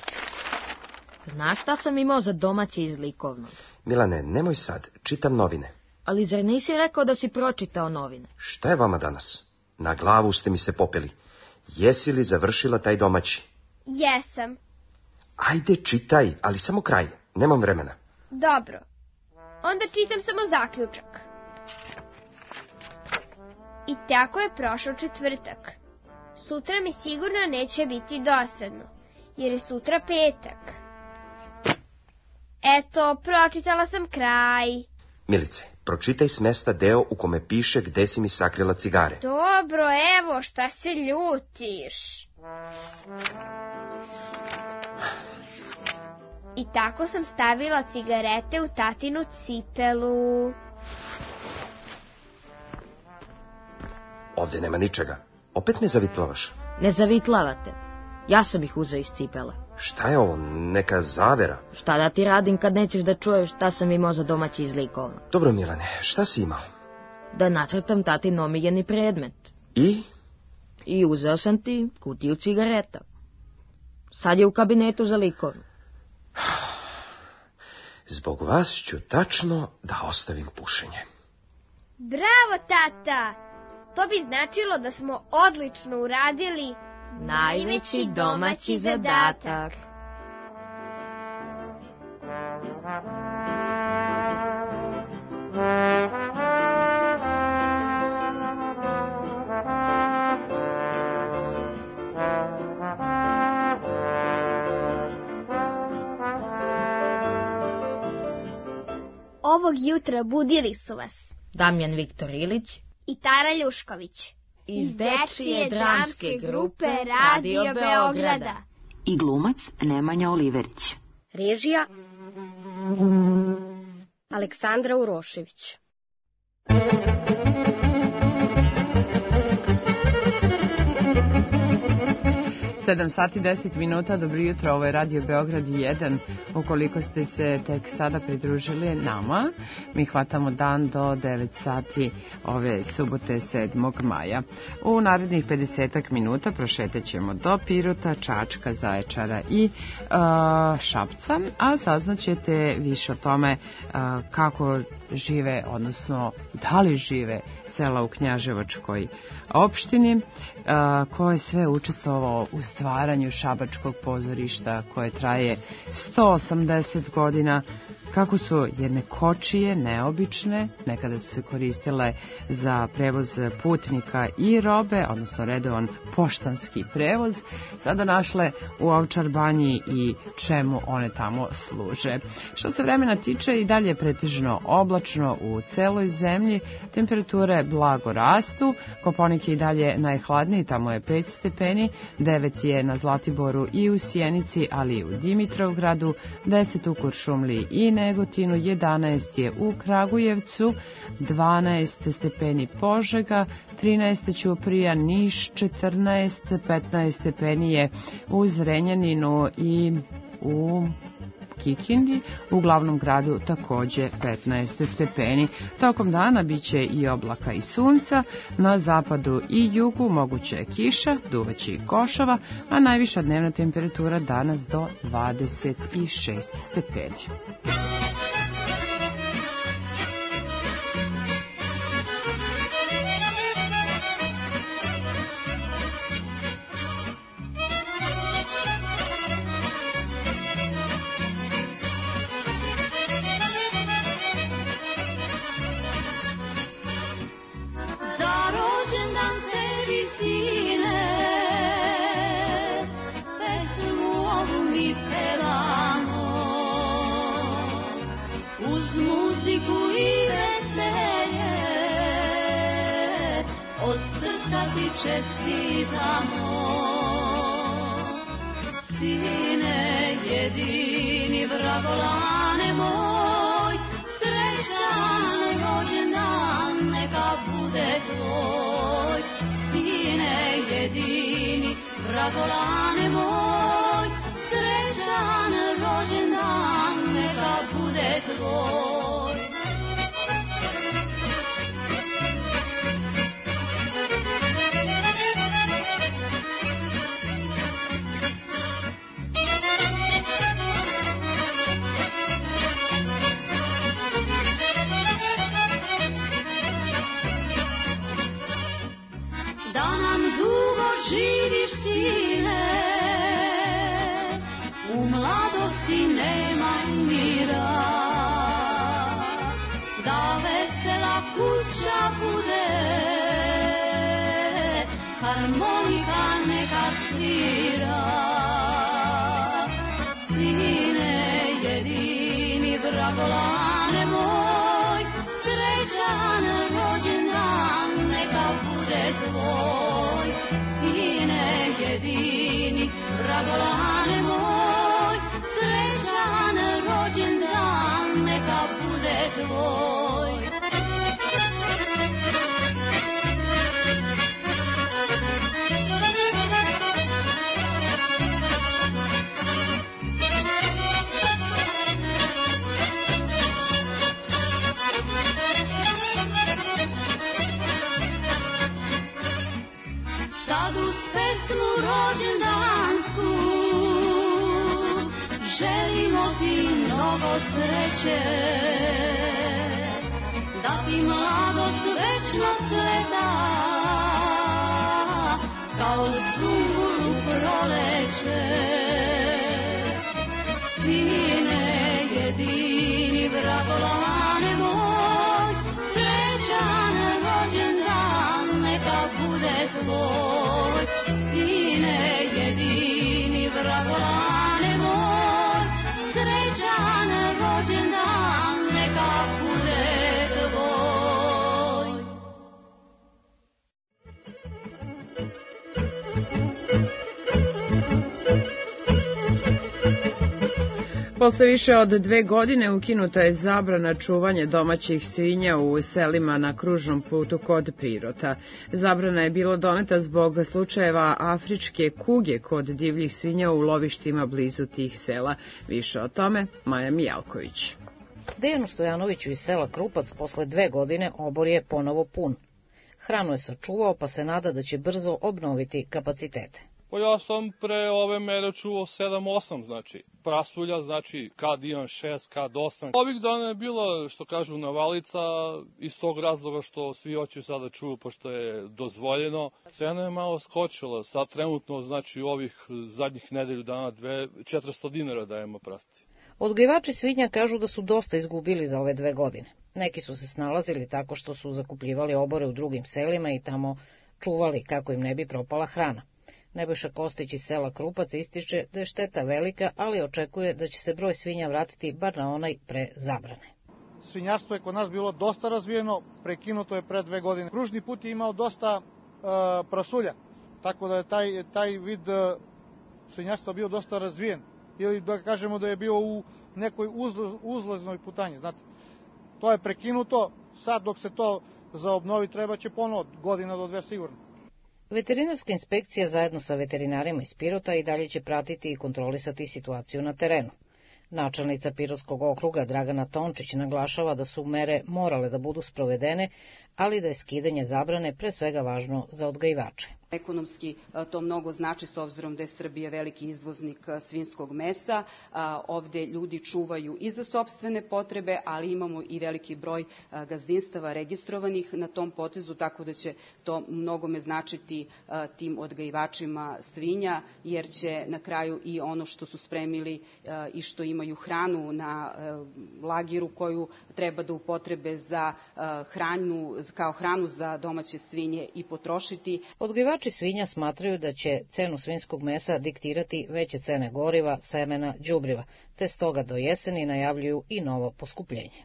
Znaš šta sam imao za domaći iz likovnog? Milane, nemoj sad, čitam novine. Ali zar nisi rekao da si pročitao novine? Šta je vama danas? Na glavu ste mi se popeli. Jesi li završila taj domaći? Jesam. Ajde, čitaj, ali samo kraj. Nemam vremena. Dobro. Onda čitam samo zaključak. I tako je prošao četvrtak. Sutra mi sigurno neće biti dosadno, jer je sutra petak. Eto, pročitala sam kraj. Milice, pročitaj s mesta deo u kome piše gde si mi sakrila cigare. Dobro, evo, šta se ljutiš? I tako sam stavila cigarete u tatinu cipelu. Ovde nema ničega. Opet me zavitlavaš. Ne zavitlavate. Ja sam ih uzeo iz cipela. Šta je ovo, neka zavera? Šta da ti radim kad nećeš da čuješ šta sam imao za domaći iz likovnog? Dobro, Milane, šta si imao? Da nacrtam tatin omiljeni predmet. I? I uzeo sam ti kutiju cigareta. Sad je u kabinetu za likovno. Zbog vas ću tačno da ostavim pušenje. Bravo, tata! To bi značilo da smo odlično uradili najveći domaći zadatak. Ovog jutra budili su vas Damjan Viktor Ilić i Tara Ljušković iz dečije dramske grupe Radio Beograda i glumac Nemanja Oliverić. Režija Aleksandra Urošević. 7 sati 10 minuta, dobro jutro, ovo je Radio Beograd 1. Ukoliko ste se tek sada pridružili nama, mi hvatamo dan do 9 sati ove subote 7. maja. U narednih 50 minuta prošetaćemo do Pirota, Čačka, Zaječara i Šapca, a saznaćete više o tome kako žive, odnosno da li žive sela u Knjaževačkoj opštini, ko je sve učestvovao u stvaranju šabačkog pozorišta koje traje 180 godina, kako su jedne kočije neobične, nekada su se koristile za prevoz putnika i robe, odnosno redovan poštanski prevoz, sada našle u Ovčar banji i čemu one tamo služe. Što se vremena tiče, i dalje je pretežno oblačno u celoj zemlji, temperature blago rastu, Koponik je i dalje najhladniji, tamo je 5 stepeni, 9 je na Zlatiboru i u Sjenici, ali i u Dimitrovgradu, 10 u Kuršumliji i Negotinu, 11 je u Kragujevcu, 12 stepeni Požega, 13 Ćuprija, Niš, 14, 15 stepeni je u Zrenjaninu i u Kikindi, u glavnom gradu takođe 15 stepeni. Tokom dana biće i oblaka i sunca, na zapadu i jugu moguće je kiša, duvaće i košava, a najviša dnevna temperatura danas do 26 stepeni. Čestitamo, sine jedini vragolane moj, srećan rođendan neka bude tvoj. Sine jedini vragolane moj, srećan rođendan neka bude tvoj. Živiš, sine, u mladosti nemaj mira, da vesela kuća bude, harmonika neka svira. Sine, jedini vragolane moj, srećan rođendan neka bude tvoj. Sine jedini, vragolane moj, srećan rođendan neka bude tvoj. Sad uz pesmu rođendansku želimo ti mnogo sreće, da ti mladost večno cveta kao sumbul u proleće. Sine jedini, vragolane moj, srećan rođendan neka bude tvoj. Sine jedini, vragolane moj, srećan rođendan neka bude tvoj. Posle više od 2 godine ukinuta je zabrana čuvanja domaćih svinja u selima na kružnom putu kod Pirota. Zabrana je bila doneta zbog slučajeva afričke kuge kod divljih svinja u lovištima blizu tih sela. Više o tome Maja Mijalković. Dejanu Stojanoviću iz sela Krupac posle 2 godine obor je ponovo pun. Hranu je sačuvao pa se nada da će brzo obnoviti kapacitete. Pa ja sam pre ove mere čuvao 7-8, znači prasulja, znači kad imam 6, kad 8. Ovih dana je bila, što kažu, navalica iz tog razloga što svi hoće sada čuju, pošto je dozvoljeno. Cena je malo skočila, sad trenutno, znači ovih zadnjih nedelju dana 400 dinara dajemo prasci. Odgajivači svinja kažu da su dosta izgubili za ove 2 godine. Neki su se snalazili tako što su zakupljivali obore u drugim selima i tamo čuvali kako im ne bi propala hrana. Nebojša Kostić iz sela Krupac ističe da je šteta velika, ali očekuje da će se broj svinja vratiti bar na onaj pre zabrane. Svinjarstvo je kod nas bilo dosta razvijeno, prekinuto je pre 2 godine. Kružni put je imao dosta prasulja, tako da je taj vid svinjarstva bio dosta razvijen. Ili da kažemo da je bio u nekoj uzlaznoj putanji. Znate, to je prekinuto, sad dok se to zaobnovi treba će ponovo godina do 2 sigurno. Veterinarska inspekcija zajedno sa veterinarima iz Pirota i dalje će pratiti i kontrolisati situaciju na terenu. Načelnica Pirotskog okruga Dragana Tončić naglašava da su mere morale da budu sprovedene, ali da je skidanje zabrane pre svega važno za odgajivače. Ekonomski to mnogo znači s obzirom da je Srbija veliki izvoznik svinjskog mesa. Ovde ljudi čuvaju i za sopstvene potrebe, ali imamo i veliki broj gazdinstava registrovanih na tom potezu, tako da će to mnogome značiti tim odgajivačima svinja, jer će na kraju i ono što su spremili i što imaju hranu na lagiru koju treba da upotrebe za kao hranu za domaće svinje i potrošiti. Odgajivači svinja smatraju da će cenu svinjskog mesa diktirati veće cene goriva, semena, đubriva, te stoga do jeseni najavljuju i novo poskupljenje.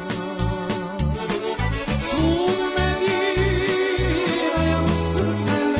Srce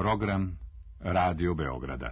program Radio Beograda.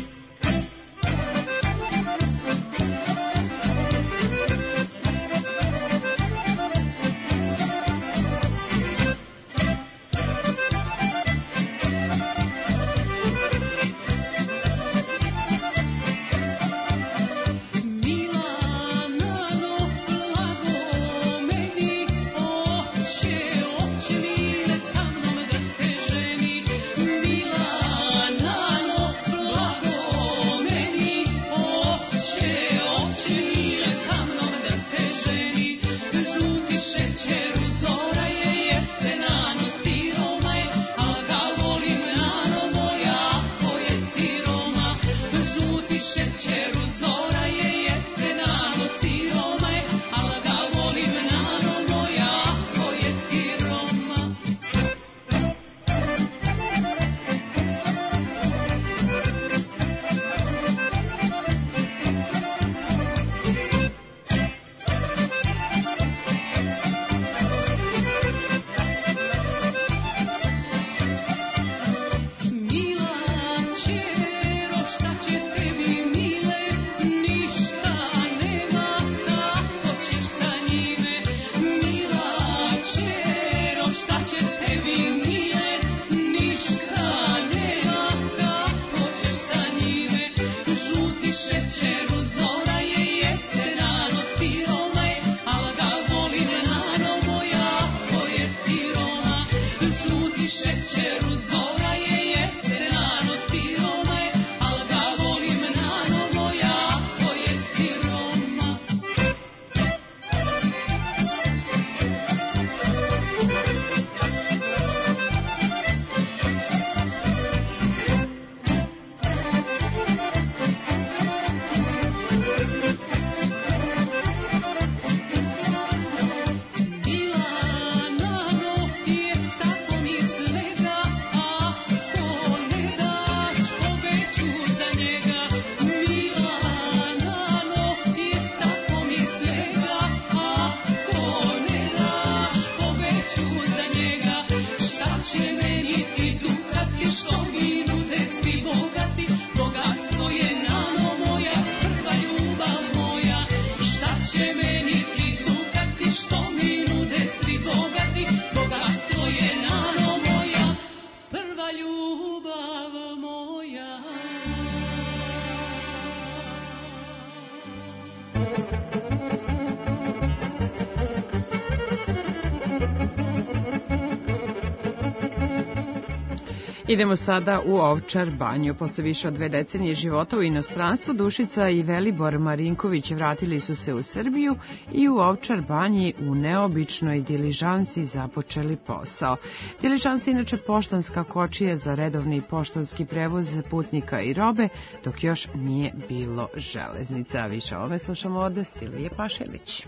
Idemo sada u Ovčar banju. Posle više od 2 decenije života u inostranstvu, Dušica i Velibor Marinković vratili su se u Srbiju i u Ovčar banji u neobičnoj diližansi započeli posao. Diližansa je inače poštanska kočija za redovni poštanski prevoz putnika i robe, dok još nije bilo železnica. Više ove slušamo od Silije Pašelić.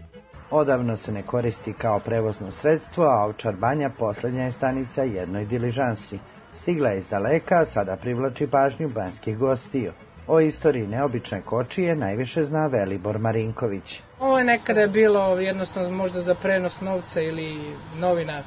Odavno se ne koristi kao prevozno sredstvo, a Ovčar banja posljednja je stanica jednoj diližansi. Stigla je iz daleka, a sada privlači pažnju banjskih gostiju. O istoriji neobične kočije najviše zna Velibor Marinković. Ovo je nekada bilo jednostavno možda za prenos novca ili novina,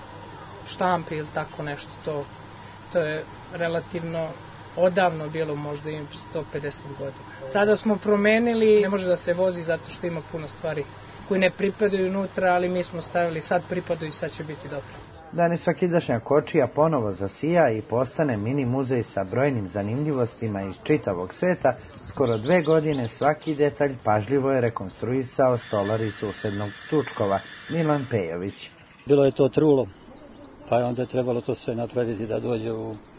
štampi ili tako nešto. To je relativno odavno bilo, možda im 150 godina. Sada smo promenili, ne može da se vozi zato što ima puno stvari koji ne pripadaju unutra, ali mi smo stavili sad pripadaju i sad će biti dobro. Danas svakidašnja kočija ponovo zasija i postane mini muzej sa brojnim zanimljivostima iz čitavog sveta. Skoro 2 godine svaki detalj pažljivo je rekonstruisao stolar iz susednog Tučkova, Milan Pejović. Bilo je to trulo, pa je onda trebalo to sve napraviti da dođe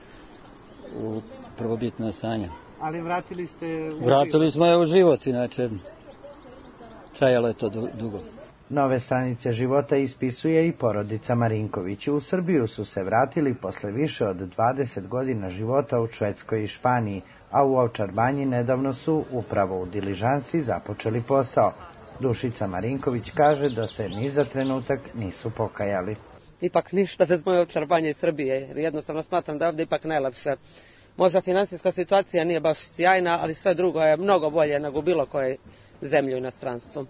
u prvobitno stanje. Ali vratili ste Vratili smo je u život, inače trajalo je to dugo. Nove stranice života ispisuje i porodica Marinković. U Srbiju su se vratili posle više od 20 godina života u Švedskoj i Španiji, a u Ovčar banji nedavno su upravo u diližansi započeli posao. Dušica Marinković kaže da se ni za trenutak nisu pokajali. Ipak ništa bez moje Ovčar banje iz Srbije, jer jednostavno smatram da je ovdje ipak najlepše. Možda finansijska situacija nije baš sjajna, ali sve drugo je mnogo bolje nego bilo koje zemlje u inostranstvu.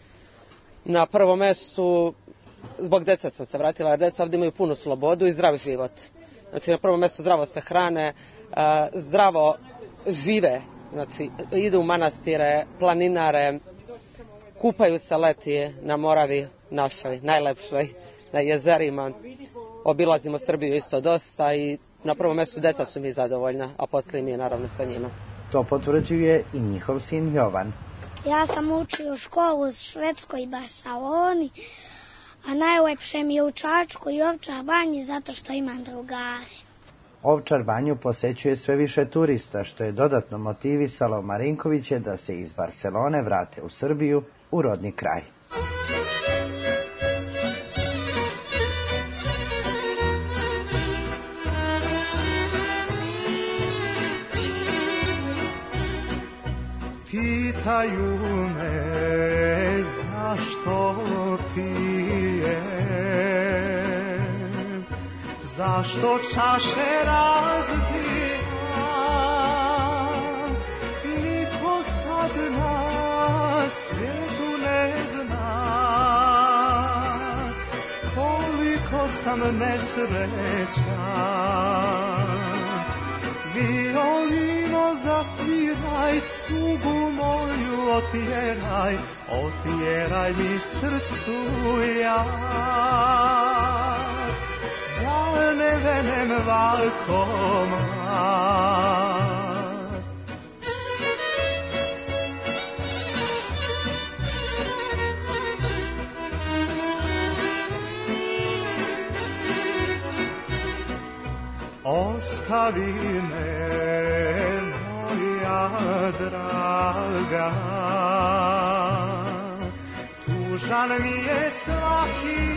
Na prvom mjestu, zbog djece sam se vratila, jer djeca ovdje imaju punu slobodu i zdrav život. Znači, na prvom mjestu zdravo se hrane, zdravo žive, znači idu u manastire, planinare, kupaju se leti na Moravi našoj, najlepšoj, na jezerima. Obilazimo Srbiju isto dosta i na prvom mjestu deca su mi zadovoljna, a poslije mi je naravno sa njima. To potvrđuje i njihov sin Jovan. Ja sam učio školu u Švedskoj Barceloni, a najlepše mi je u Čačku i Ovčar banji zato što imam drugare. Ovčar banju posećuje sve više turista, što je dodatno motivisalo Marinkoviće da se iz Barcelone vrate u Srbiju, u rodni kraj. Pitaju me zašto pijem, zašto čaše razbijam, niko sad na svijetu ne zna koliko sam nesrećan. Violino zasviraj, tugu moju otjeraj, otjeraj mi srcu ja. Da ne venem valkomat. Ostavi me, moja draga, tužan mi je svaki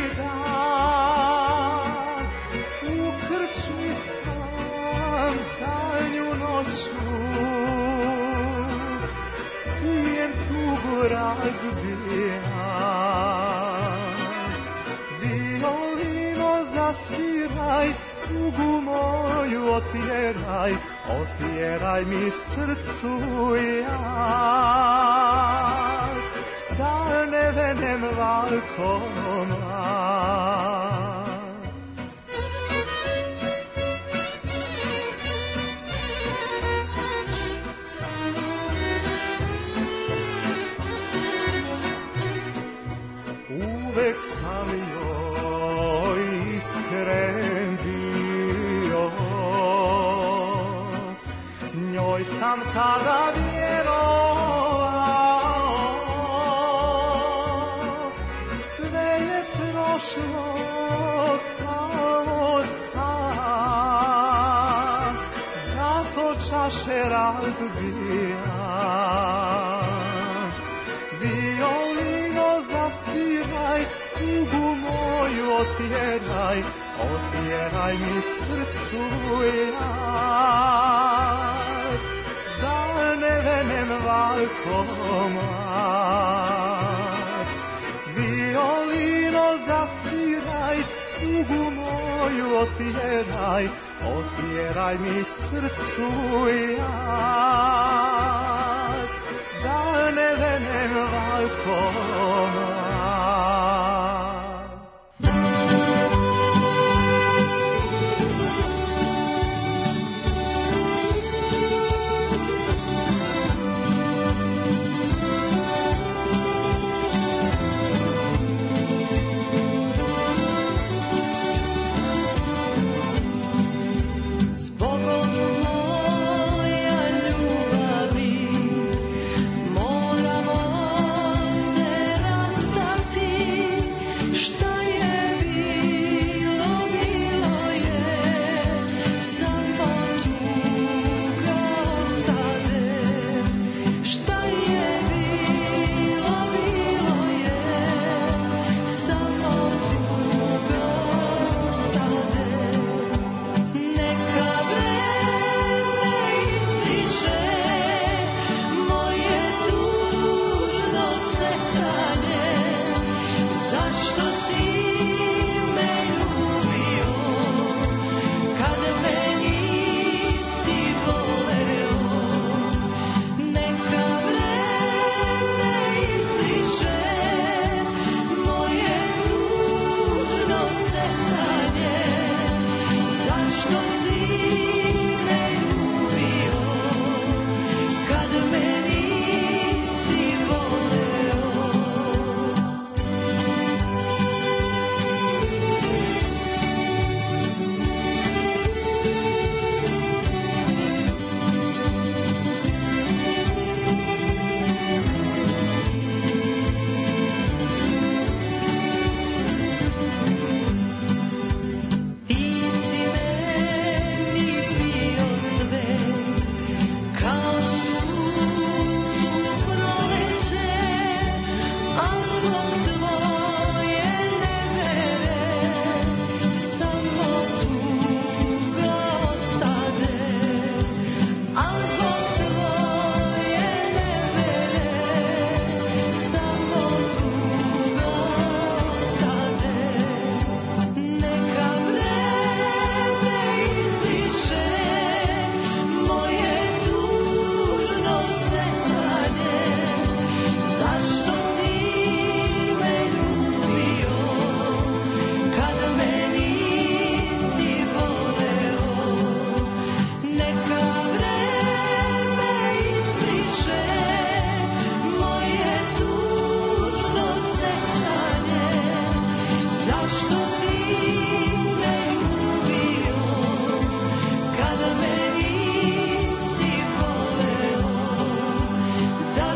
dan. U krčmi sam danju noću, pijem tugu razbijam. Violino zasviraj, tugu moju otjeraj, otjeraj mi srcu ja. Da ne venem valkomat. Uvek sam joj iskren bio, njoj sam tada vjerovao. Sve je prošlo kao san, zato čaše razbijam. Violino zasviraj, tugu moju otjeraj, otjeraj mi srcu ja. Da ne venem valkomat. Violino zasviraj, tugu moju otjeraj, otjeraj mi srcu ja. Da ne venem valkomat. Zbogom moja ljubav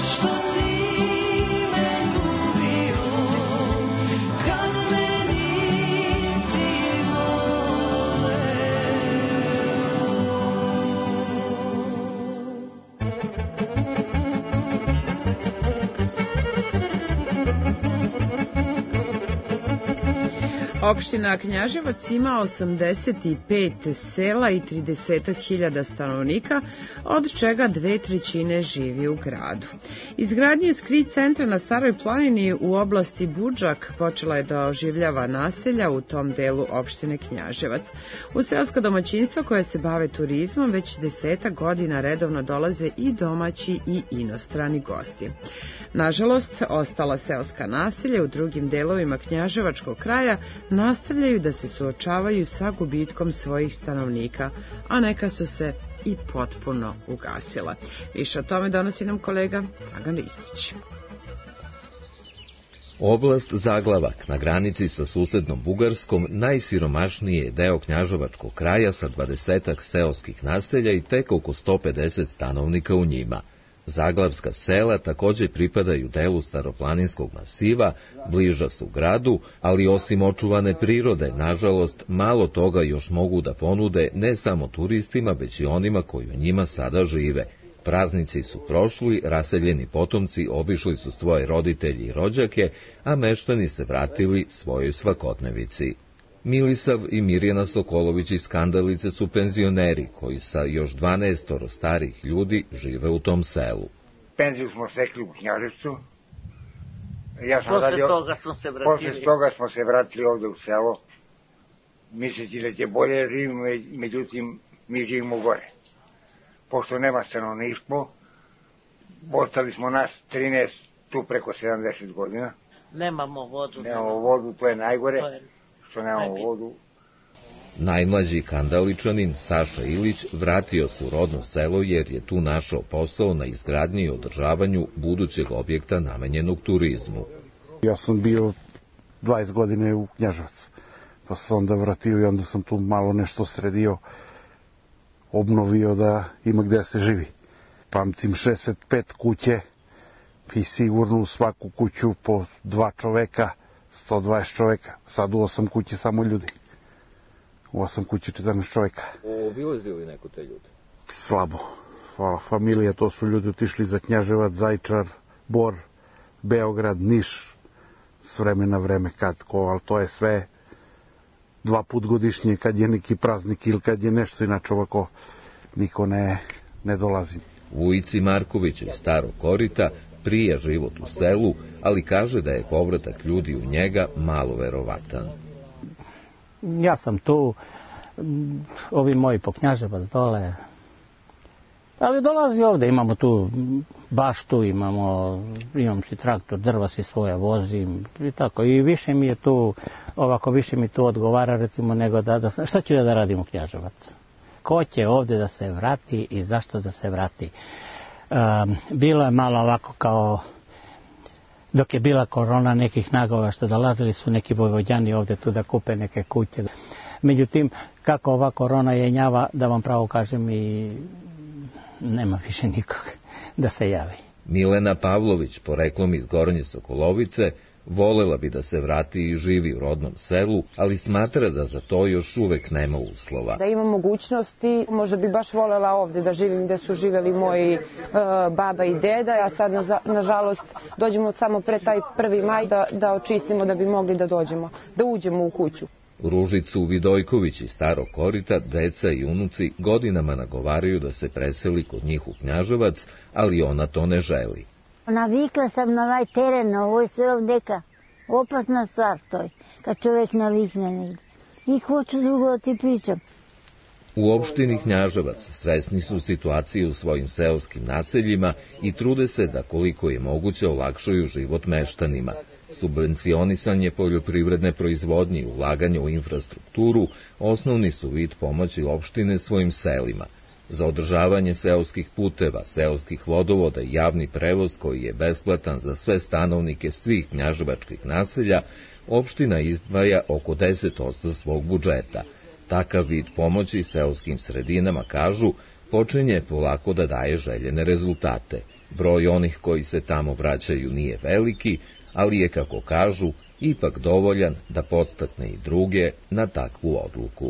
Opština Knjaževac ima 85 sela i 30.000 stanovnika, od čega 2/3 živi u gradu. Izgradnja skri centra na Staroj planini u oblasti Budžak počela je da oživljava naselja u tom delu opštine Knjaževac. U seoska domaćinstva koja se bave turizmom već 10 godina redovno dolaze i domaći i inostrani gosti. Nažalost, ostala seoska naselja u drugim delovima Knjaževačkog kraja nastavljaju da se suočavaju sa gubitkom svojih stanovnika, a neka su se i potpuno ugasila. Više o tome donosi nam kolega Dragan Ristić. Oblast Zaglavak na granici sa susednom Bugarskom najsiromašniji je deo Knjaževačkog kraja sa 20 seoskih naselja i tek oko 150 stanovnika u njima. Zaglavska sela također pripadaju delu staroplaninskog masiva, bliža su gradu, ali osim očuvane prirode, nažalost, malo toga još mogu da ponude ne samo turistima, već i onima koji u njima sada žive. Praznici su prošli, raseljeni potomci obišli su svoje roditelji i rođake, a meštani se vratili svojoj svakodnevici. Milisav i Mirjana Sokolović iz Skandalice su penzioneri koji sa još 12 starih ljudi žive u tom selu. Penziju smo stekli u Knjaževcu. Posle toga smo se vratili ovde u selo, misleći da će bolje živimo, međutim mi živimo gore. Pošto nema stanovništvo, ostali smo nas 13 tu preko 70 godina. Nemamo vodu. Nemamo vodu, to je najgore. Što nemamo vodu. Najmlađi Kandaličanin, Saša Ilić, vratio se u rodno selo jer je tu našao posao na izgradnji i održavanju budućeg objekta namenjenog turizmu. Ja sam bio 20 godine u Knjaževac, pa sam onda vratio i onda sam tu malo nešto sredio, obnovio da ima gde se živi. Pamtim 65 kuće i sigurno u svaku kuću po 2 čoveka, 120 čoveka. Sad u 8 kuće samo ljudi. U 8 kuće 14 čoveka. Obilazili neko te ljude? Slabo. Hvala. Familija, to su ljudi otišli za Knjaževac, Zaječar, Bor, Beograd, Niš. S vremena na vreme kad ko, ali to je sve 2 put godišnje kad je neki praznik ili kad je nešto, inače ovako niko ne dolazi. Vujici Marković iz Starog Korita prija život u selu, ali kaže da je povratak ljudi u njega malo verovatan. Ja sam tu, ovi moji po Knjaževac dole, ali dolazi ovde, imamo tu baštu, imam si traktor, drva si svoja vozim i tako. I više mi je tu, ovako više mi tu odgovara recimo nego šta ću da radim u Knjaževac? Ko će ovde da se vrati i zašto da se vrati? Bilo je malo ovako kao, dok je bila korona, nekih nagova što dolazili su neki Vojvođani ovde tu da kupe neke kuće. Međutim, kako ova korona jenjava, da vam pravo kažem, i nema više nikog da se javi. Milena Pavlović, poreklom iz Gornje Sokolovice, volela bi da se vrati i živi u rodnom selu, ali smatra da za to još uvek nema uslova. Da imam mogućnosti, možda bi baš volela ovde da živim gde su živeli moji baba i deda, a sad nažalost dođemo samo pre taj 1. maj da očistimo da bi mogli da dođemo, da uđemo u kuću. Ružicu Vidojković iz Starog Korita, deca i unuci godinama nagovaraju da se preseli kod njih u Knjaževac, ali ona to ne želi. Navikla sam na ovaj teren, ovo je sve ovdeka. Opasna stvar to je, kad čovjek navikne negdje. I hoću drugo da ti pričam. U opštini Knjaževac svesni su situacije u svojim seoskim naseljima i trude se da koliko je moguće olakšaju život meštanima. Subvencionisanje poljoprivredne proizvodnje i ulaganje u infrastrukturu osnovni su vid pomoći opštine svojim selima. Za održavanje seoskih puteva, seoskih vodovoda i javni prevoz koji je besplatan za sve stanovnike svih knjaževačkih naselja, opština izdvaja oko 10% svog budžeta. Takav vid pomoći seoskim sredinama, kažu, počinje polako da daje željene rezultate. Broj onih koji se tamo vraćaju nije veliki, ali je, kako kažu, ipak dovoljan da podstakne i druge na takvu odluku.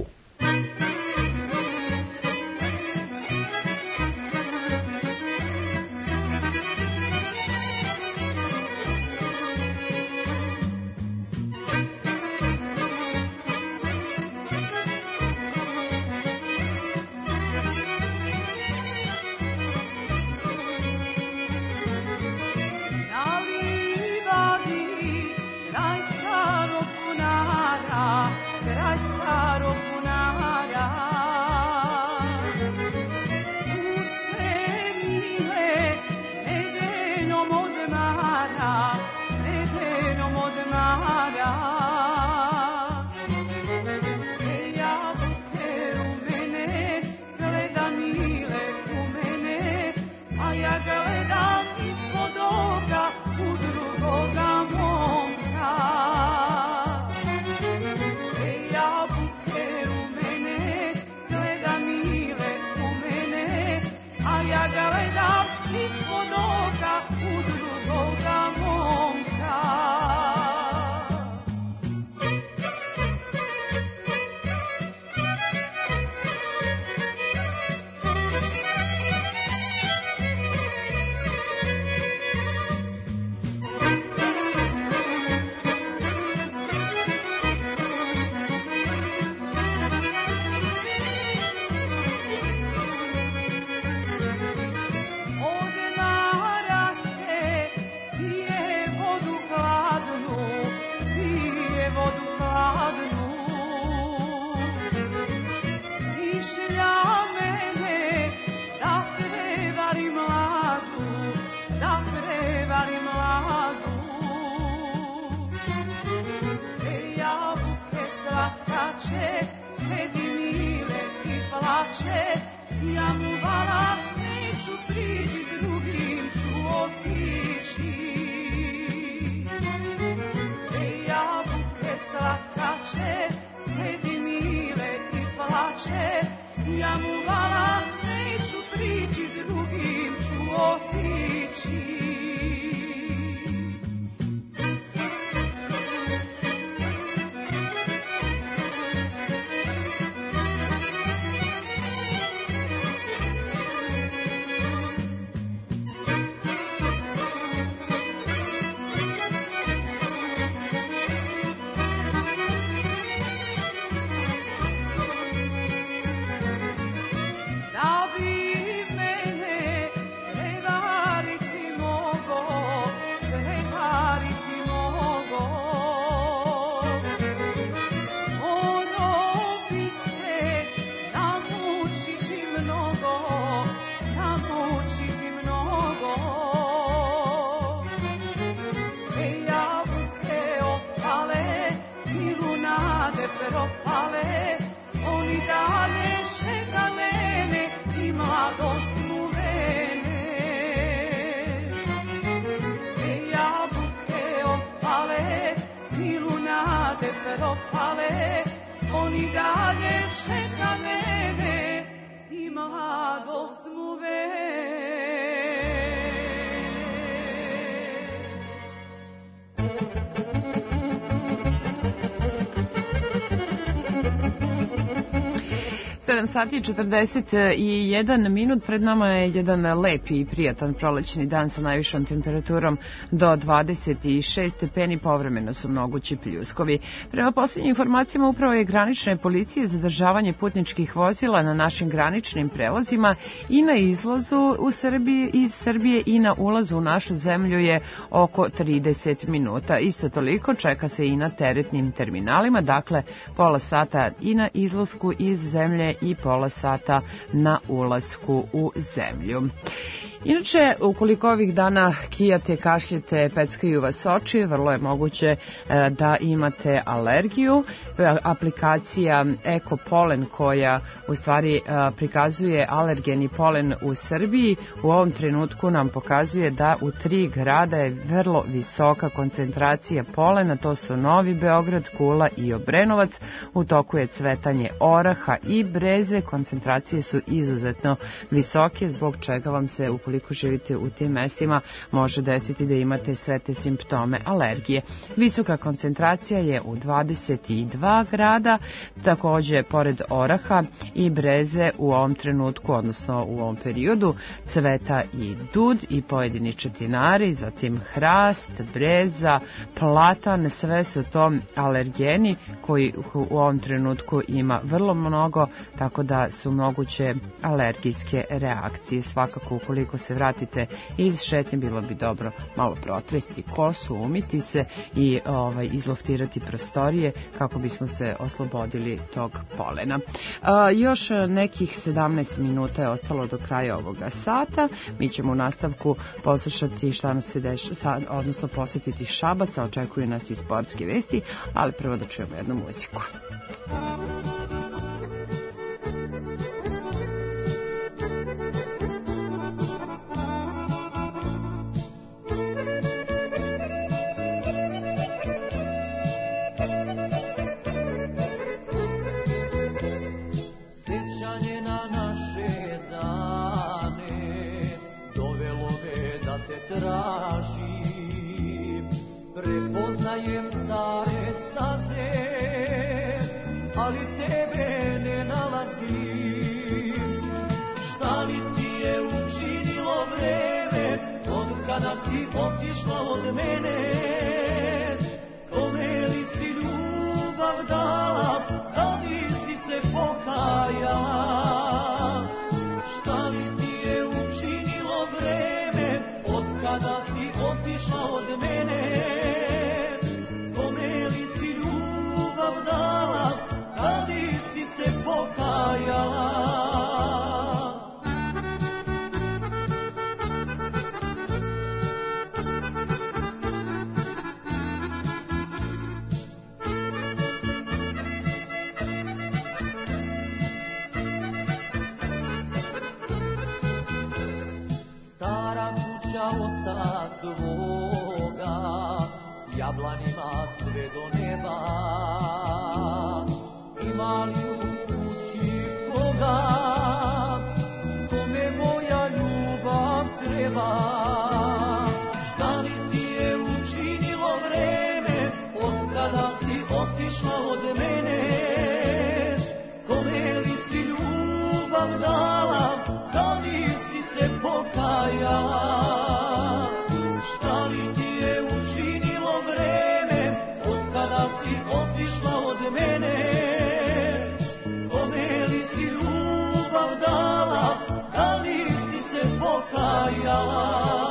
Sati i 41 minut, pred nama je jedan lepi i prijatan prolećni dan sa najvišom temperaturom do 26 stepeni, povremeno su mogući pljuskovi. Prema posljednjim informacijama upravo je granične policije zadržavanje putničkih vozila na našim graničnim prelazima i na izlazu iz Srbije i na ulazu u našu zemlju je oko 30 minuta. Isto toliko čeka se i na teretnim terminalima, dakle pola sata i na izlasku iz zemlje i pola sata na ulasku u zemlju. Inače, ukoliko ovih dana kijate, kašljete, peckaju vas oči, vrlo je moguće da imate alergiju. Aplikacija Ekopolen, koja u stvari prikazuje alergeni polen u Srbiji, u ovom trenutku nam pokazuje da u 3 grada je vrlo visoka koncentracija polena, to su Novi Beograd, Kula i Obrenovac. U toku je cvetanje oraha i bre breze. Koncentracije su izuzetno visoke, zbog čega vam se, ukoliko živite u tim mestima, može desiti da imate sve te simptome alergije. Visoka koncentracija je u 22 grada, takođe pored oraha i breze u ovom trenutku, odnosno u ovom periodu, cveta i dud i pojedini četinari, zatim hrast, breza, platan, sve su to alergeni koji u ovom trenutku ima vrlo mnogo, tako da su moguće alergijske reakcije. Svakako, ukoliko se vratite iz šetnje, bilo bi dobro malo protresti kosu, umiti se i izloftirati prostorije kako bismo se oslobodili tog polena. Još nekih 17 minuta je ostalo do kraja ovoga sata. Mi ćemo u nastavku poslušati šta nas se dešava, odnosno posjetiti Šabac, očekuju nas i sportske vesti, ali prvo da čujemo jednu muziku. Tražim, prepoznajem stare staze, ali tebe ne nalazim. Šta li ti je učinilo vreme, od kada si otišla od mene? Kome li si ljubav dala, da li si se pokajala? Šta li ti je učinilo vreme, kada si otišla od mene? Kome li si ljubav dala, da li si se pokajala? Oca tvoga, s jablanima sve do neba, ima li u kući koga, kome moja ljubav treba? Šta li ti je učinilo vreme, od kada si otišla od mene? Kome li si ljubav dala, da li si se pokajala? Otišla od mene, kome li si ljubav dala, da li si se pokajala?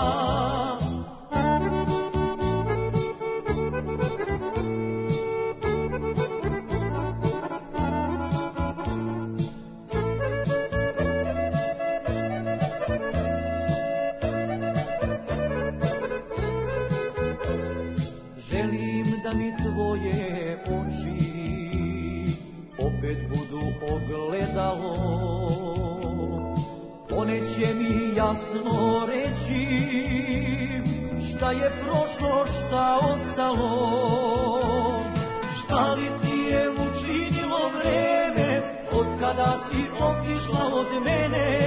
Želim da mi tvoje oči opet budu ogledalo, one će mi jasno reći šta je prošlo, šta ostalo. Šta li ti je učinilo vreme, od kada si otišla od mene?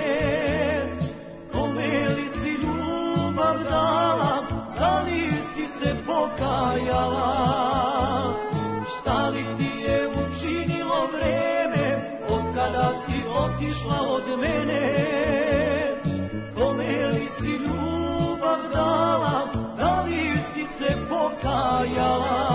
Kome li si ljubav dala, da li si se pokajala? Šta li ti je učinilo vreme, od kada si otišla od mene? Kome li si ljubav dala, da li si se pokajala?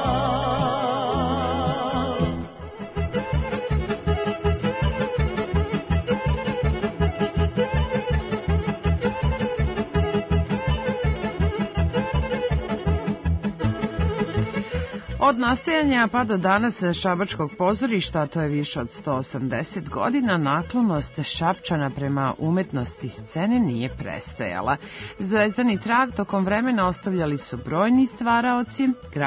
Od nastajanja pa do danas Šabačkog pozorišta, to je više od 180 godina, naklonost Šapčana prema umetnosti scene nije prestajala. Zvezdani trag tokom vremena ostavljali su brojni stvaraoci,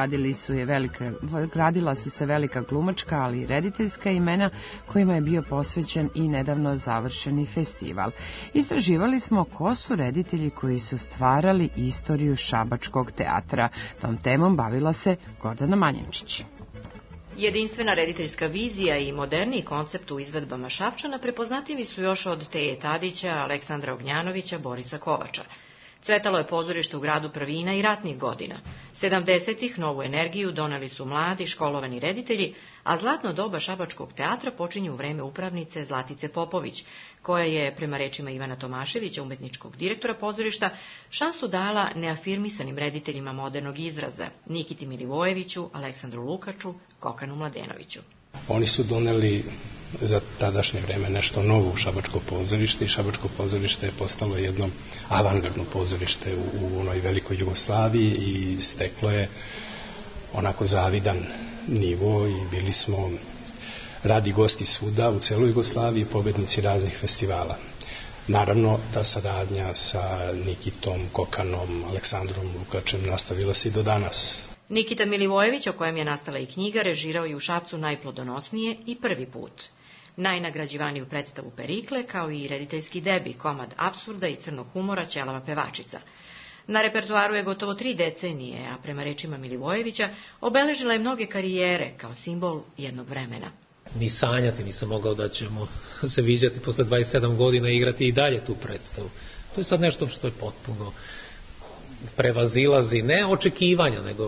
gradila su se velika glumačka, ali i rediteljska imena kojima je bio posvećen i nedavno završeni festival. Istraživali smo ko su reditelji koji su stvarali istoriju Šabačkog teatra. Tom temom bavila se Gordana Manjenčić. Jedinstvena rediteljska vizija i moderniji koncept u izvedbama Šapčana prepoznatljivi su još od Teje Tadića, Aleksandra Ognjanovića, Borisa Kovača. Cvetalo je pozorište u gradu prvina i ratnih godina. 70-ih novu energiju doneli su mladi, školovani reditelji, a zlatno doba šabačkog teatra počinje u vreme upravnice Zlatice Popović, koja je, prema rečima Ivana Tomaševića, umetničkog direktora pozorišta, šansu dala neafirmisanim rediteljima modernog izraza, Nikiti Milivojeviću, Aleksandru Lukaču, Kokanu Mladenoviću. Oni su doneli za tadašnje vreme nešto novo u šabačko pozorište i šabačko pozorište je postalo jedno avangardno pozorište u onoj velikoj Jugoslaviji i steklo je onako zavidan nivo i bili smo radi gosti svuda u celoj Jugoslaviji, pobednici raznih festivala. Naravno, ta saradnja sa Nikitom, Kokanom, Aleksandrom Lukačem nastavila se i do danas. Nikita Milivojević, o kojem je nastala i knjiga, režirao je u Šapcu Najplodonosnije i Prvi put. Najnagrađivaniju predstavu Perikle, kao i rediteljski debi, komad apsurda i crnog humora Ćelava pevačica. Na repertoaru je gotovo 3 decenije, a prema rečima Milivojevića obeležila je mnoge karijere kao simbol jednog vremena. Ni sanjati nisam mogao da ćemo se viđati posle 27 godina i igrati i dalje tu predstavu. To je sad nešto što je potpuno prevazilazi, ne očekivanja, nego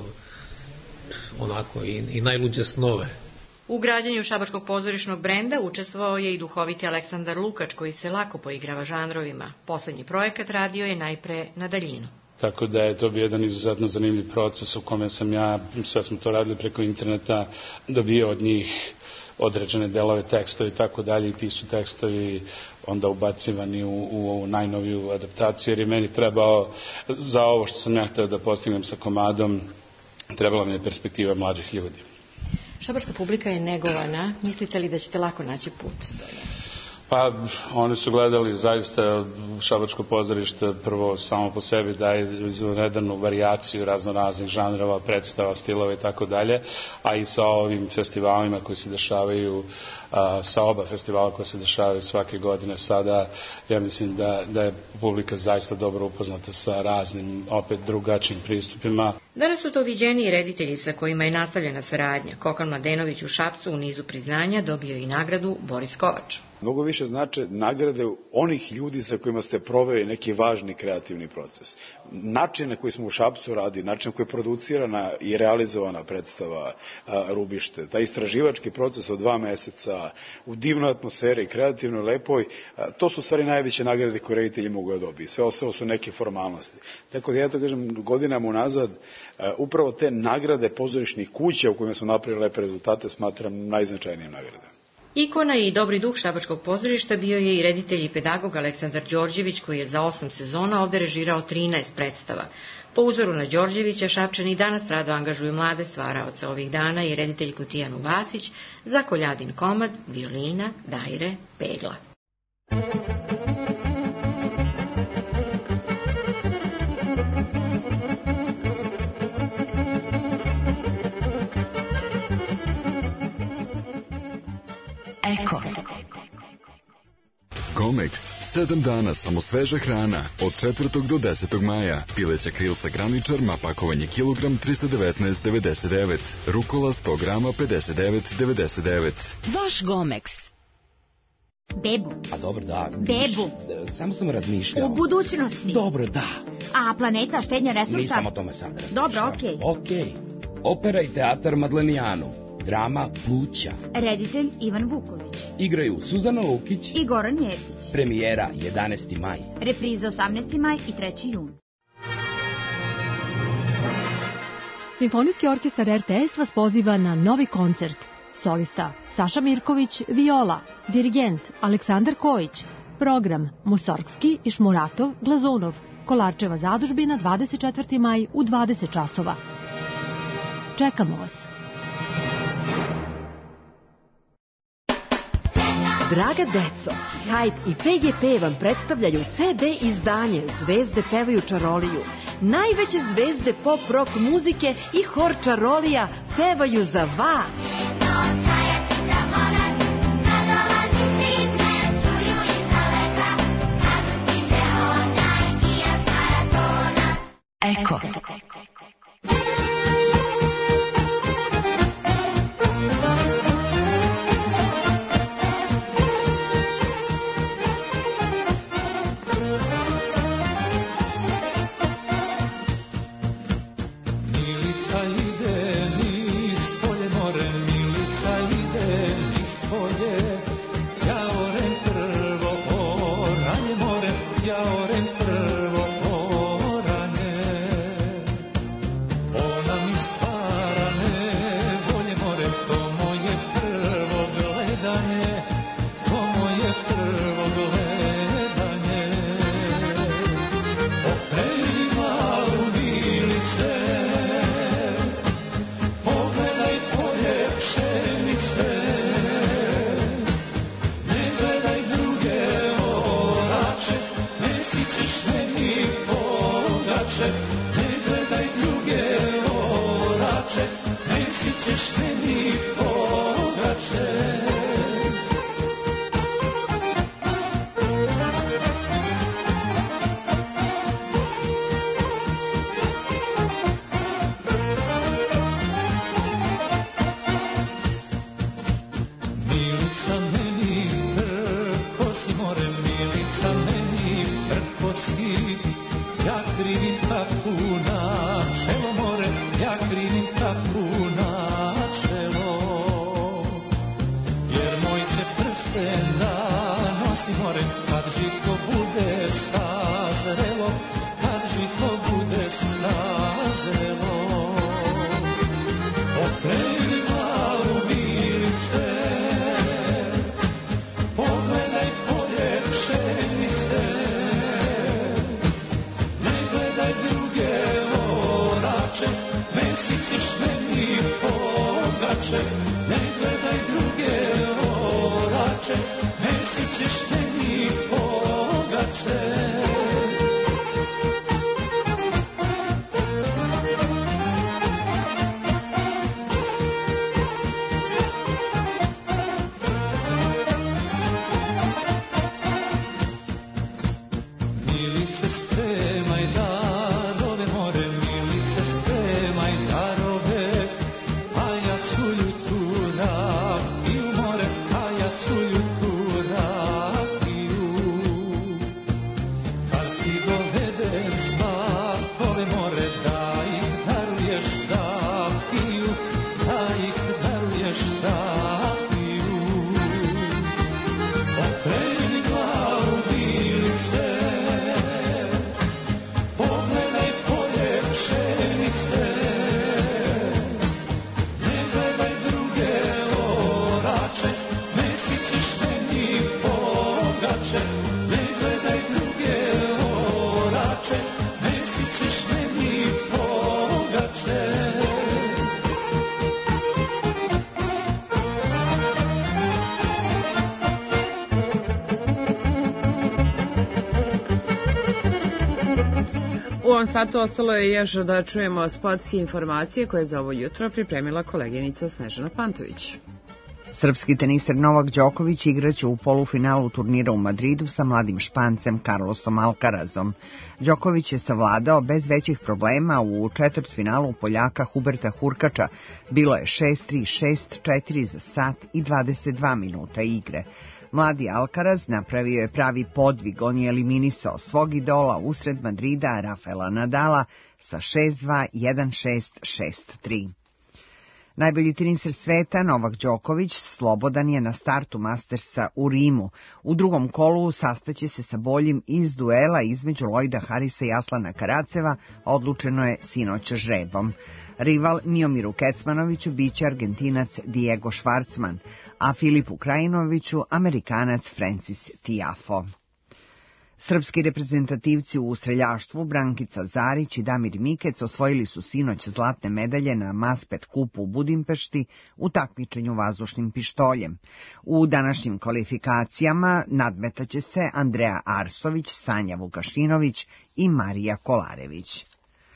onako i najluđe snove. U građenju šabačkog pozorišnog brenda učestvovao je i duhoviti Aleksandar Lukač, koji se lako poigrava žanrovima. Poslednji projekat radio je najpre na daljinu. Tako da je to bio jedan izuzetno zanimljiv proces u kome sam ja, sve smo to radili preko interneta, dobio od njih određene delove tekstova i tako dalje, i ti su tekstovi onda ubacivani u najnoviju adaptaciju, jer je meni trebao, za ovo što sam ja hteo da postignem sa komadom, trebala mi je perspektiva mlađih ljudi. Šabačka publika je negovana. Mislite li da ćete lako naći put? Pa, oni su gledali zaista šabačko pozorište prvo samo po sebi daje izvanrednu varijaciju raznoraznih žanrova, predstava, stilova i tako dalje, a i sa ovim festivalima koji se dešavaju, sa oba festivala koji se dešavaju svake godine sada, ja mislim da je publika zaista dobro upoznata sa raznim, opet drugačijim pristupima. Danas su to viđeniji reditelji sa kojima je nastavljena saradnja. Kokan Mladenović u Šapcu u nizu priznanja dobio i nagradu Boris Kovač. Mnogo više znače nagrade onih ljudi sa kojima ste proveli neki važni kreativni proces. Način na koji smo u Šapcu radi, način na koji je producirana i realizovana predstava Rubište, taj istraživački proces od 2 meseca u divnoj atmosferi i kreativnoj, lepoj, to su stvari najveće nagrade koje reditelji mogu da dobiju. Sve ostalo su neke formalnosti. Tako da ja to kažem, godinama unazad, upravo te nagrade pozorišnih kuća u kojima smo napravili lepe rezultate smatram najznačajnijim nagradama. Ikona i dobri duh šabačkog pozorišta bio je i reditelj i pedagog Aleksandar Đorđević, koji je za 8 sezona ovde režirao 13 predstava. Po uzoru na Đorđevića, Šapčani i danas rado angažuju mlade stvaraoce ovih dana i rediteljku Tijanu Vasić za Koljadin komad, violina, dajre, pegla. Gomex, 7 dana samo sveža hrana, od 4. do 10. maja. Pileća krilca graničar, pakovanje kilogram 319,99. Rukola 100 grama 59,99. Vaš Gomex. Bebu. A dobro, da. Bebu. Samo sam razmišljao. U budućnosti. Dobro, da. A planeta, štednja resursa? Nisam o tome sad razmišljao. Dobro, okej. Okej. Opera i teatar Madlenijanu. Drama Pluća. Reditelj Ivan Vuković. Igraju Suzana Lukić i Goran Jeftić. Premijera 11. maj. Repriza 18. maj i 3. jun. Simfonijski orkestar RTS vas poziva na novi koncert. Solista Saša Mirković, viola. Dirigent Aleksandar Kojić. Program Musorgski, Išmuratov, Glazunov. Kolarčeva zadužbina 24. maj u 20 časova. Čekamo vas. Draga deco, Hype i PGP vam predstavljaju CD izdanje Zvezde pevaju čaroliju. Najveće zvezde pop rock muzike i hor čarolija pevaju za vas. Eko. mesit ćeš meni pogače. U ovom satu ostalo je još da čujemo sportske informacije koje za ovo jutro pripremila koleginica Snežana Pantović. Srpski teniser Novak Đoković igraće u polufinalu turnira u Madridu sa mladim Špancem Carlosom Alcarazom. Đoković je savladao bez većih problema u četvrtfinalu Poljaka Huberta Hurkača. Bilo je 6-3, 6-4 za sat i 22 minuta igre. Mladi Alcaraz napravio je pravi podvig, on je eliminisao svog idola usred Madrida Rafaela Nadala sa 6-2, 1-6, 6-3. Najbolji teniser sveta Novak Đoković slobodan je na startu Mastersa u Rimu. U drugom kolu sastaće se sa boljim iz duela između Lloyda Harrisa i Aslana Karaceva, odlučeno je sinoć žrebom. Rival Miomiru Kecmanoviću biće Argentinac Diego Schwartzman, a Filipu Krajinoviću Amerikanac Francis Tiafo. Srpski reprezentativci u streljaštvu Brankica Zarić i Damir Mikec osvojili su sinoć zlatne medalje na Maspet kupu u Budimpešti u takmičenju vazdušnim pištoljem. U današnjim kvalifikacijama nadmetaće se Andreja Arsović, Sanja Vukašinović i Marija Kolarević.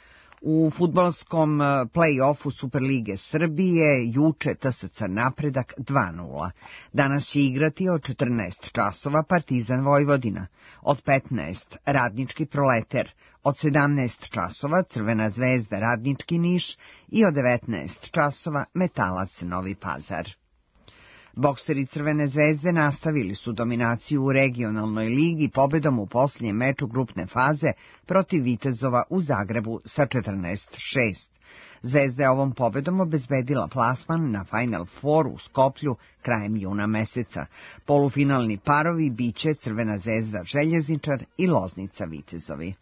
U fudbalskom play-offu Superlige Srbije juče TSC Napredak 2-0. Danas će igrati od 14 časova Partizan Vojvodina, od 15 Radnički Proleter, od 17 časova Crvena zvezda Radnički Niš i od 19 časova Metalac Novi Pazar. Bokseri Crvene zvezde nastavili su dominaciju u regionalnoj ligi pobedom u posljednjem meču grupne faze protiv Vitezova u Zagrebu sa 14-6. Zvezda je ovom pobedom obezbedila plasman na Final Four u Skoplju krajem juna meseca. Polufinalni parovi biće Crvena zvezda Željezničar i Loznica Vitezovi.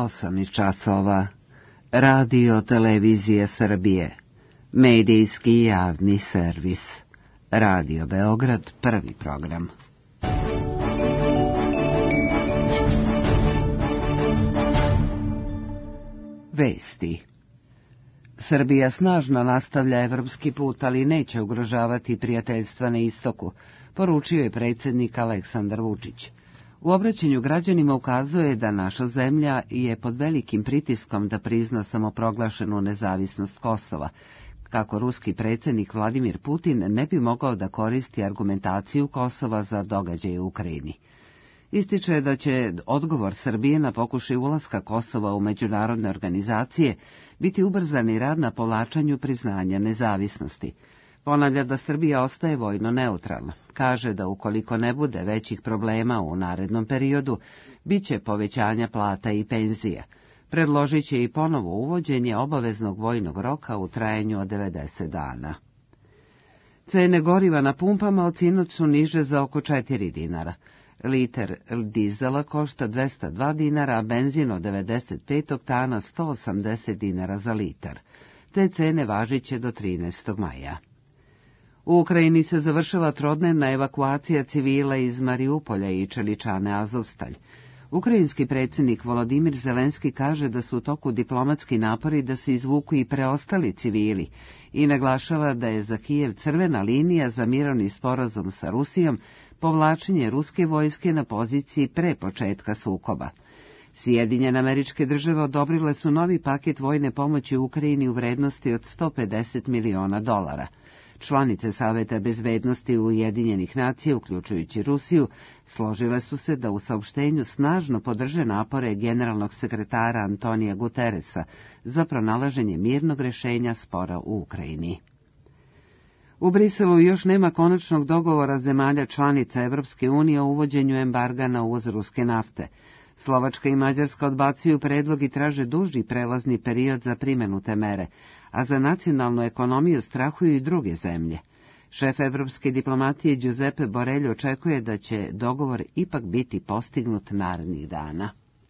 8 časova. Radio Televizija Srbije. Medijski javni servis. Radio Beograd, prvi program. Vesti. Srbija snažno nastavlja evropski put, ali neće ugrožavati prijateljstva na istoku, poručio je predsjednik Aleksandar Vučić. U obraćanju građanima ukazuje da naša zemlja je pod velikim pritiskom da prizna samoproglašenu nezavisnost Kosova, kako ruski predsjednik Vladimir Putin ne bi mogao da koristi argumentaciju Kosova za događaje u Ukrajini. Ističe da će odgovor Srbije na pokušaj ulaska Kosova u međunarodne organizacije biti ubrzani rad na povlačenju priznanja nezavisnosti. Ponavlja da Srbija ostaje vojno neutralna. Kaže da ukoliko ne bude većih problema u narednom periodu, bit će povećanja plata i penzija. Predložit će i ponovo uvođenje obaveznog vojnog roka u trajanju od 90 dana. Cene goriva na pumpama od sinoć su niže za oko 4 dinara. Liter dizela košta 202 dinara, a benzin od 95 oktana 180 dinara za litar. Te cene važiće do 13. maja. U Ukrajini se završava trodnevna evakuacija civila iz Mariupolja i Čeličane Azovstalj. Ukrajinski predsjednik Volodimir Zelenski kaže da su u toku diplomatski napori da se izvuku i preostali civili i naglašava da je za Kijev crvena linija za mirovni sporazum sa Rusijom povlačenje ruske vojske na poziciji pre početka sukoba. Sjedinjene Američke Države odobrile su novi paket vojne pomoći Ukrajini u vrednosti od $150 miliona. Članice Saveta bezbednosti Ujedinjenih nacija, uključujući Rusiju, složile su se da u saopštenju snažno podrže napore generalnog sekretara Antonija Guterresa za pronalaženje mirnog rješenja spora u Ukrajini. U Briselu još nema konačnog dogovora zemalja članica Evropske unije o uvođenju embarga na uvoz ruske nafte. Slovačka i Mađarska odbacuju predlog i traže duži prelazni period za primjenu te mere, a za nacionalnu ekonomiju strahuju i druge zemlje. Šef evropske diplomatije Giuseppe Borrell očekuje da će dogovor ipak biti postignut narednih dana.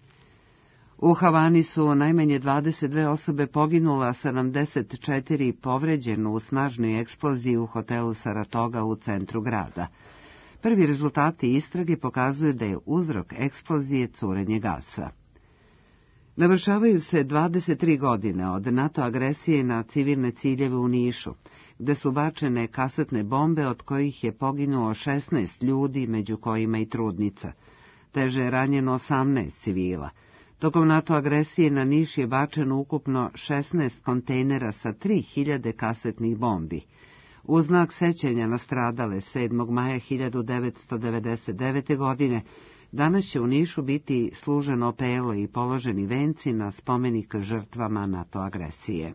U Havani su najmanje 22 osobe poginule, a 74 povređeno u snažnoj eksploziji u hotelu Saratoga u centru grada. Prvi rezultati istrage pokazuju da je uzrok eksplozije curenje gasa. Navršavaju se 23 godine od NATO agresije na civilne ciljeve u Nišu, gde su bačene kasetne bombe od kojih je poginulo 16 ljudi, među kojima i trudnica. Teže je ranjeno 18 civila. Tokom NATO agresije na Niš je bačeno ukupno 16 kontejnera sa 3000 kasetnih bombi. U znak sećanja na stradale 7. maja 1999. godine danas će u Nišu biti služeno opelo i položeni venci na spomenik žrtvama NATO agresije.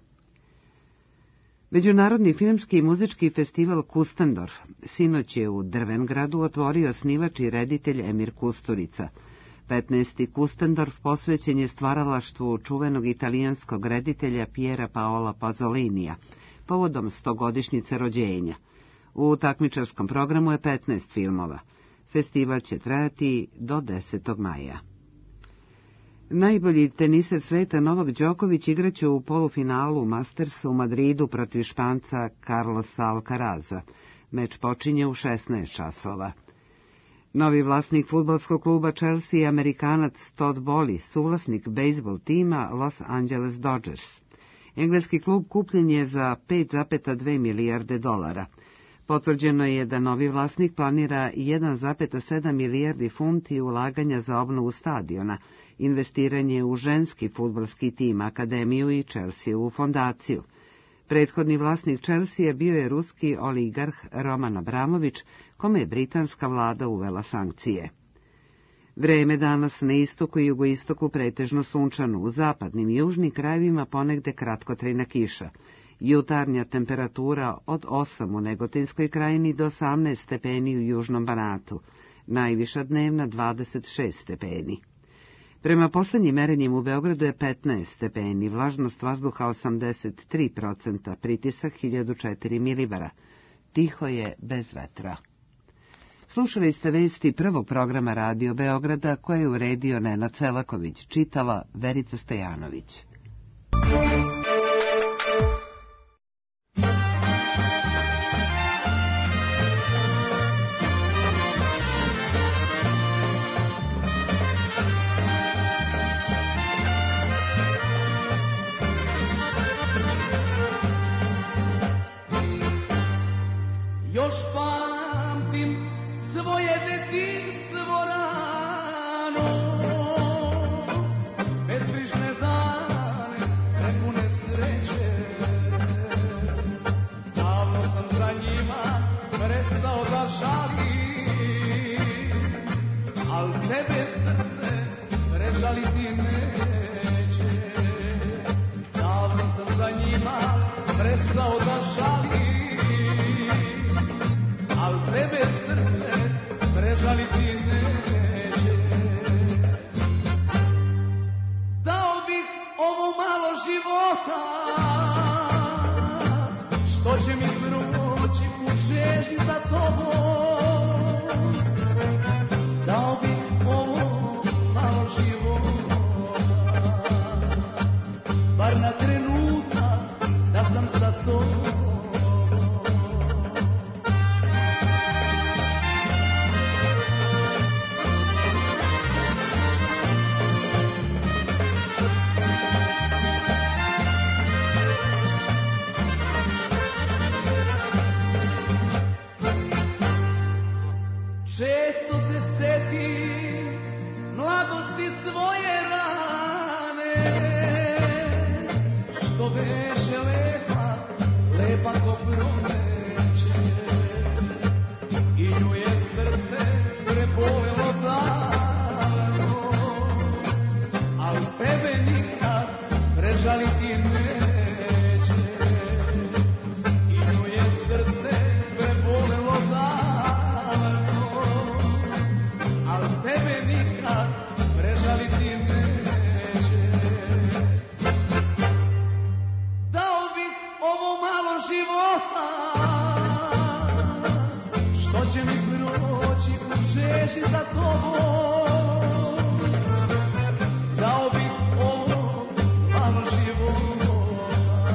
Međunarodni filmski i muzički festival Kustendorf sinoć je u Drvengradu otvorio osnivač i reditelj Emir Kusturica. 15. Kustendorf posvećen je stvaralaštvu čuvenog italijanskog reditelja Piera Paola Pazolinija, povodom 100-godišnjice rođenja. U takmičarskom programu je 15 filmova. Festival će trajati do 10. maja. Najbolji teniser sveta Novak Đoković igraće u polufinalu Mastersa u Madridu protiv Španca Carlosa Alcaraza. Meč počinje u 16 časova. Novi vlasnik fudbalskog kluba Chelsea je Amerikanac Todd Boehly, suvlasnik bejzbol tima Los Angeles Dodgers. Engleski klub kupljen je za $5,2 milijarde. Potvrđeno je da novi vlasnik planira 1,7 milijardi funti ulaganja za obnovu stadiona, investiranje u ženski fudbalski tim, akademiju i Chelseaovu fondaciju. Prethodni vlasnik Chelsea bio je ruski oligarh Roman Abramović, kome je britanska vlada uvela sankcije. Vreme danas na istoku i jugoistoku pretežno sunčano, u zapadnim i južnim krajevima ponegde kratkotrajna kiša. Jutarnja temperatura od 8 u Negotinskoj krajini do 18 stepeni u južnom Banatu, najviša dnevna 26 stepeni. Prema poslednjim merenjima u Beogradu je 15 stepeni, vlažnost vazduha 83%, pritisak 1004 milibara. Tiho je bez vetra. Slušali ste vesti prvog programa Radio Beograda koje je uredio Nenad Selaković, čitala Verica Stojanović. Još pamtim svoje detinjstvo rano, bezbrižne dane, prepune sreće. Davno sam za njima prestao da žalim, al tebe srce prežaliti neće. Davno sam za njima prestao da žalim, tebe srce prežaliti neće. Dao bih ovo malo života, što će mi proći u žežnji za tobom. Dao bih ovo malo života, bar na trenutak da sam sa tobom. Često se setim mladosti svoje rane, što beše lepa, lepa ko proleće, i nju je srce prebolelo davno, al tebe nikad prežaliti neće, i nju je srce prebolelo davno, al tebe nikad prežaliti neće. Dao bih ovo malo života, što će mi proći u žeži za tobom. Dao bih ovo malo života,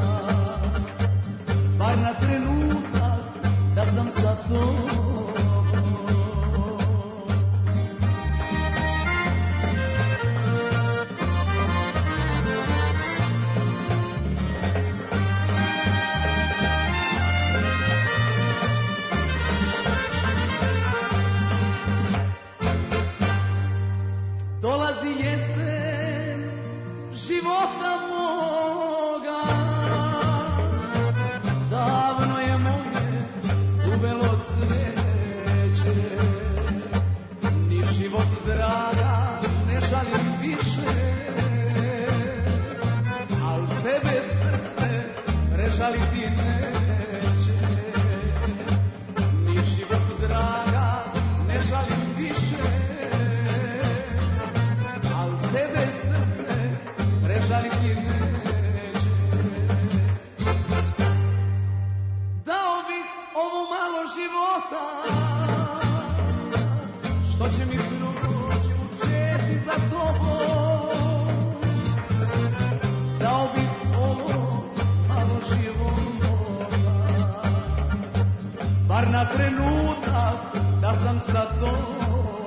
bar na trenutak da sam sa tobom. Dolazi jesen života moga, davno je moje uvelo cveće, ni život draga ne žalim više, al tebe srce prežaliti neće, ni život draga ne žalim više, tebe srce prežaliti neće. Dao bih ovo malo života, što će mi proći u cvjeti za tobom. Dao bih ovo malo života, bar na trenutak da sam sa tobom.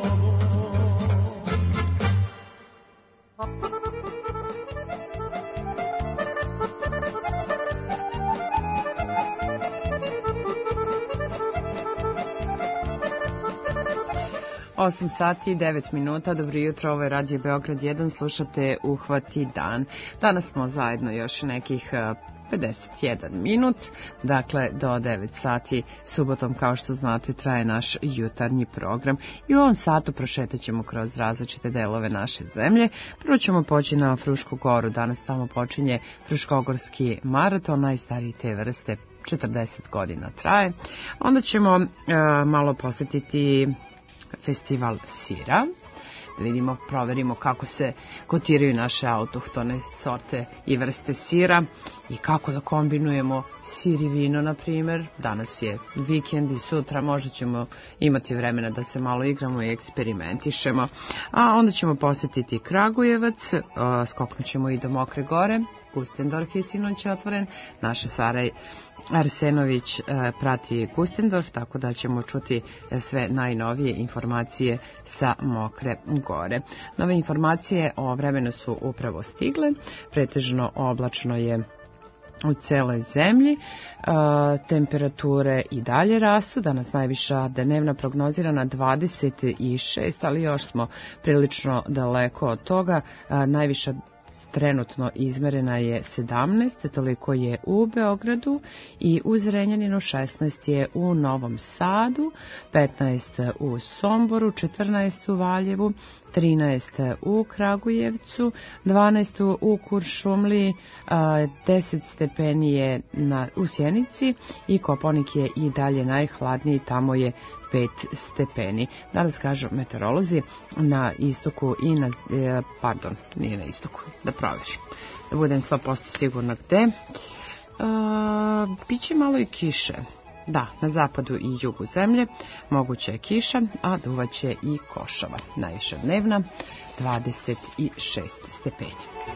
8 sati i 9 minuta, dobro jutro, ovo je Radio Beograd 1, slušate Uhvati dan. Danas smo zajedno još nekih 51 minut, dakle do 9 sati subotom, kao što znate, traje naš jutarnji program i u ovom satu prošetat ćemo kroz različite delove naše zemlje. Prvo ćemo poći na Frušku goru, danas tamo počinje Fruškogorski maraton, najstariji te vrste, 40 godina traje. Onda ćemo malo posjetiti festival sira, da vidimo, proverimo kako se kotiraju naše autohtone sorte i vrste sira i kako da kombinujemo sir i vino, na primjer. Danas je vikend i sutra možda ćemo imati vremena da se malo igramo i eksperimentišemo. A onda ćemo posjetiti Kragujevac, skoknut ćemo i do Mokre Gore. Gustendorf je sinoć otvoren. Naša Sara Arsenović prati Gustendorf, tako da ćemo čuti sve najnovije informacije sa Mokre Gore. Nove informacije o vremenu su upravo stigle. Pretežno oblačno je u celoj zemlji, temperature i dalje rastu, danas najviša dnevna prognozirana 26, ali još smo prilično daleko od toga, najviša trenutno izmerena je 17, toliko je u Beogradu i u Zrenjaninu, 16 je u Novom Sadu, 15 u Somboru, 14 u Valjevu, 13 u Kragujevcu, 12 u Kuršumliji, 10 stepeni je u Sjenici i Kopaonik je i dalje najhladniji, tamo je 5 stepeni. Danas kažu meteorolozi na istoku i na, nije na istoku, da proverim, da budem 100% sigurna gde. Biće malo i kiše. Da, na zapadu i jugu zemlje moguća je kiša, a duvaće i košava. Najviša dnevna 26 stepeni.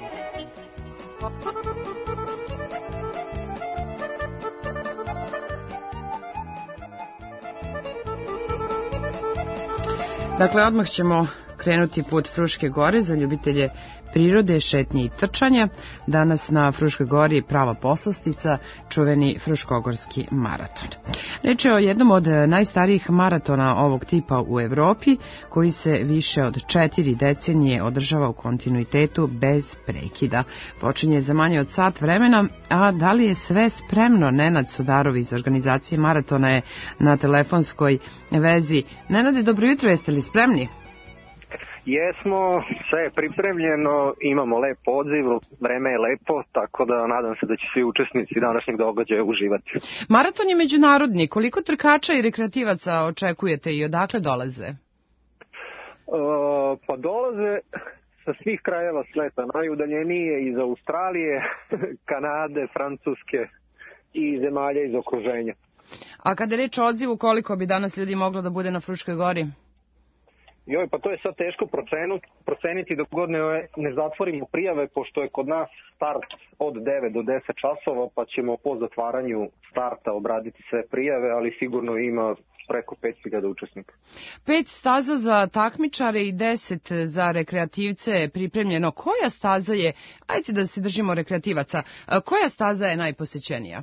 Dakle, odmah ćemo krenuti put Fruške gore za ljubitelje prirode, šetnje i trčanja. Danas na Fruškoj gori prava poslastica, čuveni Fruškogorski maraton. Reč je o jednom od najstarijih maratona ovog tipa u Evropi, koji se više od 4 decenije održava u kontinuitetu bez prekida. Počinje za manje od sat vremena, a da li je sve spremno? Nenad Sudarov iz organizacije maratona je na telefonskoj vezi. Nenade, dobro jutro, jeste li spremni? Jesmo, sve je pripremljeno, imamo lep odziv, vreme je lepo, tako da nadam se da će svi učesnici današnjeg događaja uživati. Maraton je međunarodni, koliko trkača i rekreativaca očekujete i odakle dolaze? Pa dolaze sa svih krajeva sveta, najudaljenije iz Australije, Kanade, Francuske i zemalja iz okruženja. A kada je reč o odzivu, koliko bi danas ljudi moglo da bude na Fruškoj gori? Joj, pa to je sad teško proceniti dok god ne zatvorimo prijave, pošto je kod nas start od 9 do 10 časova, pa ćemo po zatvaranju starta obraditi sve prijave, ali sigurno ima preko 5.000 učesnika. 5 staza za takmičare i 10 za rekreativce je pripremljeno. Koja staza je, ajde da se držimo rekreativaca, koja staza je najposećenija?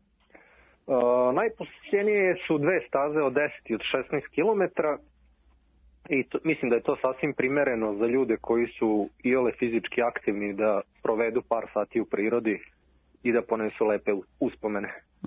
Najposećenije su 2 staze od 10 i od 16 kilometara. I mislim da je to sasvim primereno za ljude koji su iole fizički aktivni da provedu par sati u prirodi i da ponesu lepe uspomene.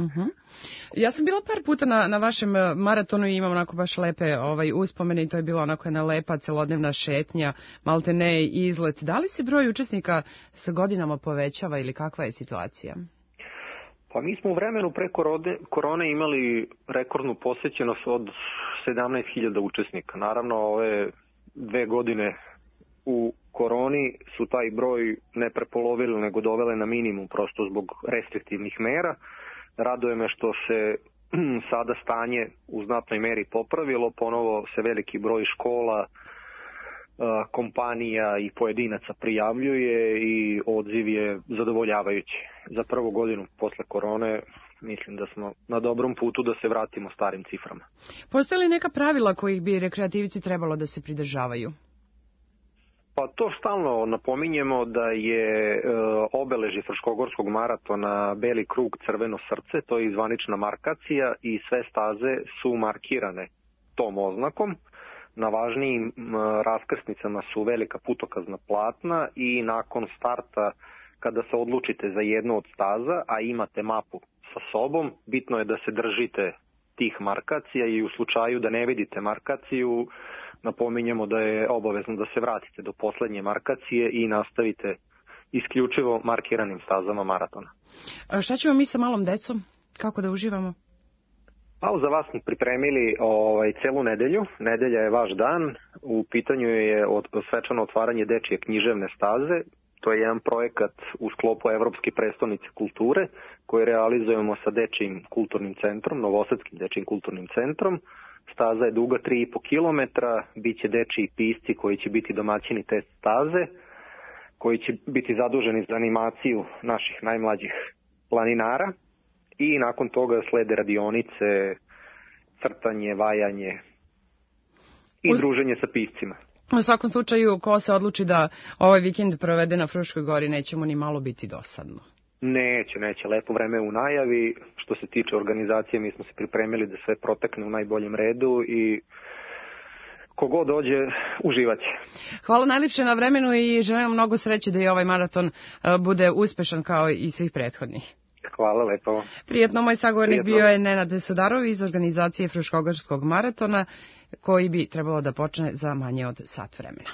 Ja sam bila par puta na vašem maratonu i imam onako baš lepe uspomene i to je bila onako jedna lepa celodnevna šetnja, malte ne izlet. Da li se broj učesnika sa godinama povećava ili kakva je situacija? Pa mi smo u vremenu pre korone imali rekordnu posjećenost od 17.000 učesnika. Naravno, ove 2 godine u koroni su taj broj ne prepolovili, nego dovele na minimum, prosto zbog restriktivnih mera. Raduje me što se sada stanje u znatnoj meri popravilo, ponovo se veliki broj škola, kompanija i pojedinaca prijavljuje i odziv je zadovoljavajući. Za prvu godinu posle korone mislim da smo na dobrom putu da se vratimo starim ciframa. Postoje li neka pravila kojih bi rekreativci trebalo da se pridržavaju? Pa to stalno napominjemo da je obeležje Fruškogorskog maratona beli krug, crveno srce, to je zvanična markacija i sve staze su markirane tom oznakom. Na važnijim raskrsnicama su velika putokazna platna i nakon starta kada se odlučite za jednu od staza, a imate mapu sa sobom, bitno je da se držite tih markacija i u slučaju da ne vidite markaciju, napominjemo da je obavezno da se vratite do poslednje markacije i nastavite isključivo markiranim stazama maratona. A šta ćemo mi sa malom decom? Kako da uživamo? Pa za vas smo pripremili celu nedelju. Nedelja je vaš dan. U pitanju je svečano otvaranje dečije književne staze. To je jedan projekat u sklopu Evropske prestonice kulture koji realizujemo sa Dečijim kulturnim centrom, Novosadskim Dečijim kulturnim centrom. Staza je duga 3,5 km, bit će dečiji pisci koji će biti domaćini te staze, koji će biti zaduženi za animaciju naših najmlađih planinara i nakon toga slede radionice, crtanje, vajanje i druženje sa piscima. U svakom slučaju, ko se odluči da ovaj vikend provede na Fruškoj gori, neće mu ni malo biti dosadno. Neće. Lepo vreme u najavi. Što se tiče organizacije, mi smo se pripremili da sve protekne u najboljem redu i kogo dođe, uživaće. Hvala najljepše na vremenu i želim mnogo sreće da i ovaj maraton bude uspešan kao i svih prethodnih. Hvala lepo. Prijetno, moj sagovornik bio je Nenad Sudarov iz organizacije Fruškogorskog maratona, koji bi trebalo da počne za manje od sat vremena.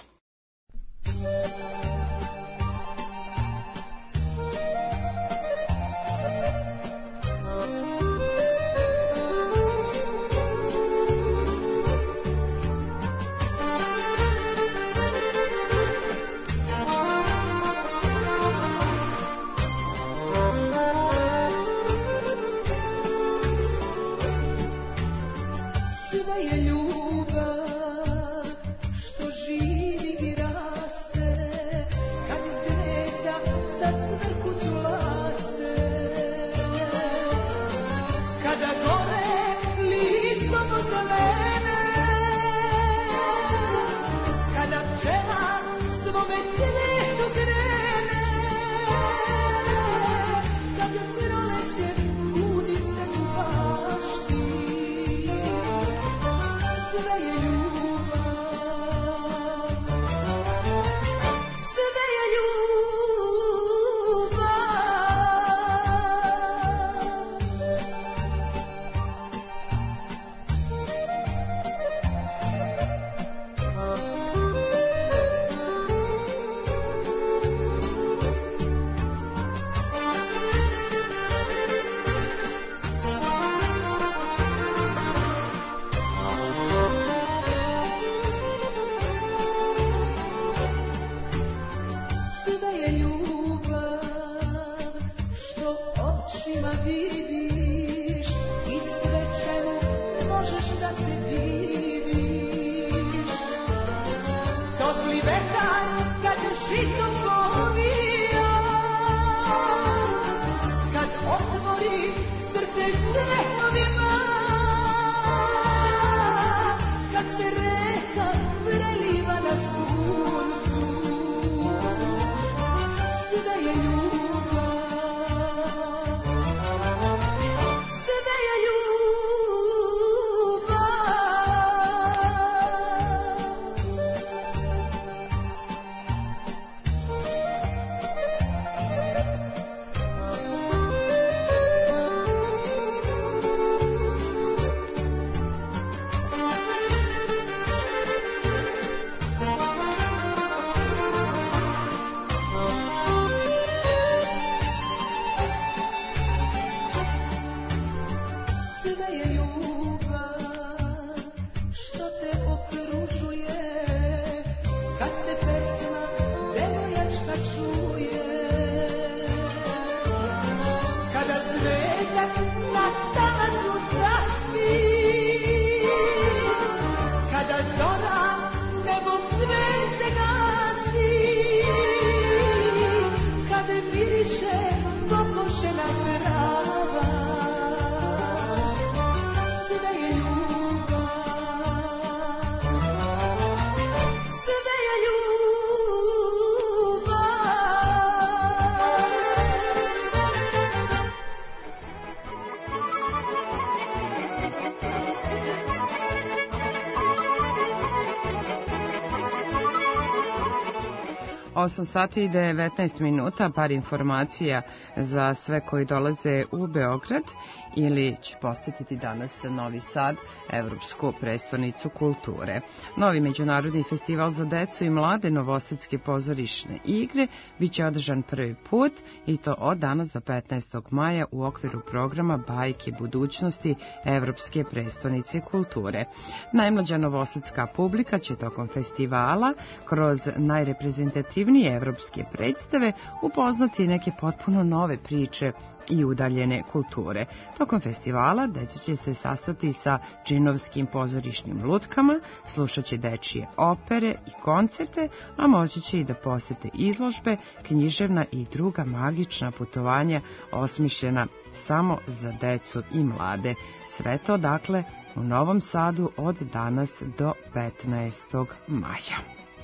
8 sati i 19 minuta, par informacija za sve koji dolaze u Beograd ili će posjetiti danas Novi Sad, Evropsku prestonicu kulture. Novi međunarodni festival za decu i mlade Novosadske pozorišne igre biće održan prvi put i to od danas do 15. maja u okviru programa Bajke budućnosti Evropske prestonice kulture. Najmlađa novosadska publika će tokom festivala kroz najreprezentativnije evropske predstave upoznati neke potpuno nove priče i udaljene kulture. Tokom festivala deca će se sastati sa džinovskim pozorišnim lutkama, slušat će dečije opere i koncerte, a moći će i da posete izložbe, književna i druga magična putovanja osmišljena samo za decu i mlade. Sve to, dakle, u Novom Sadu od danas do 15. maja.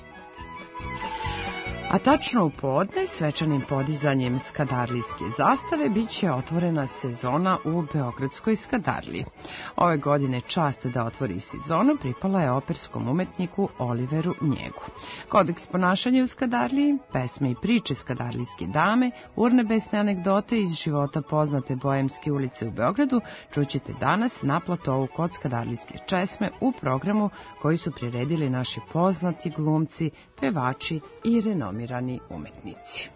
A tačno u podne, svečanim podizanjem Skadarlijske zastave, bit će otvorena sezona u Beogradskoj Skadarliji. Ove godine čast da otvori sezonu pripala je operskom umetniku Oliveru Njegu. Kodeks ponašanja u Skadarliji, pesme i priče Skadarlijske dame, urnebesne anegdote iz života poznate Boemske ulice u Beogradu čućete danas na platovu kod Skadarlijske česme u programu koji su priredili naši poznati glumci, pevači i renomirani umetnici.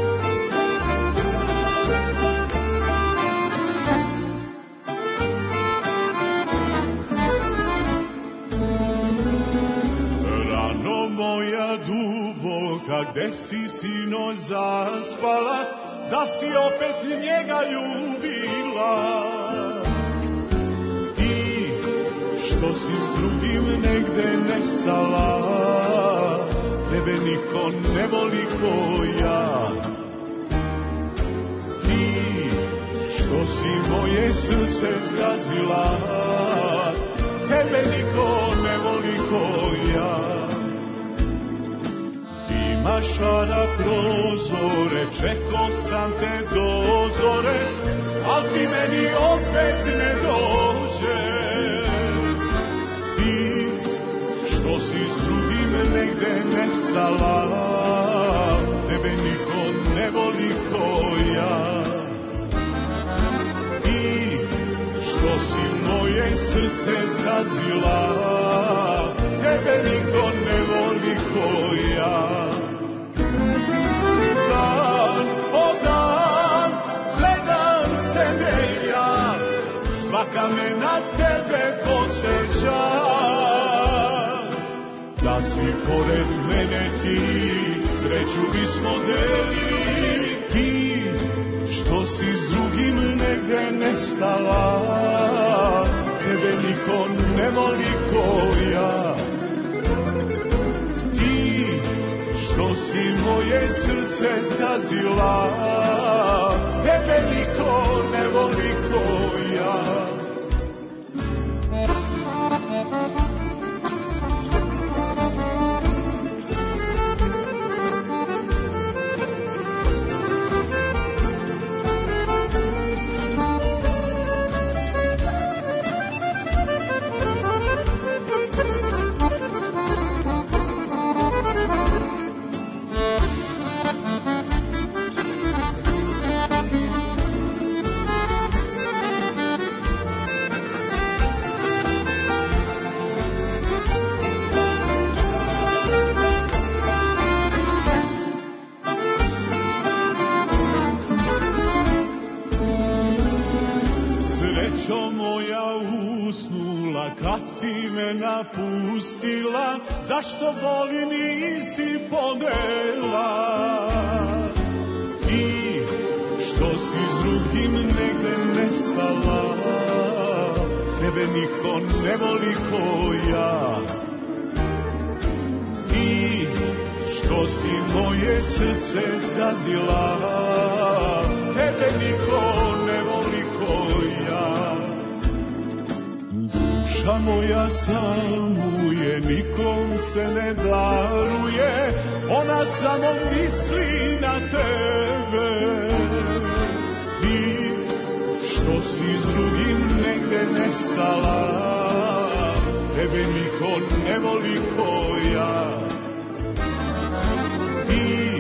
Rano moja duboka, gde si sinoć zaspala, da si opet njega ljubila? Ti što si s drugim negde nestala, tebe niko ne voli ko ja. Ti što si moje srce zgazila, tebe niko ne voli ko ja. Zima šara prozore, čekao sam te do zore, al ti meni opet ne dođe. Ti što si s drugim negde nestala, tebe niko ne voli ko ja. Ti što si moje srce zgazila, tebe niko ne voli ko ja. Dan po dan gledam sebe ja, svaka me na tebe podsjeća. Da si pored mene ti, sreću bismo delili. Ti što si s drugim negde nestala, tebe niko ne voli ko ja. Ti što si moje srce zgazila, tebe niko ne voli ko ja. Napustila, zašto voli nisi ponela? Ti što si s drugim negde nestala, tebe niko ne voli ko ja. Ti što si moje srce zgazila, tebe niko ne voli ko ja. Duša moja samuje, nikom se ne daruje, ona samo misli na tebe. Ti što si s drugim negde nestala, tebe niko ne voli ko ja. Ti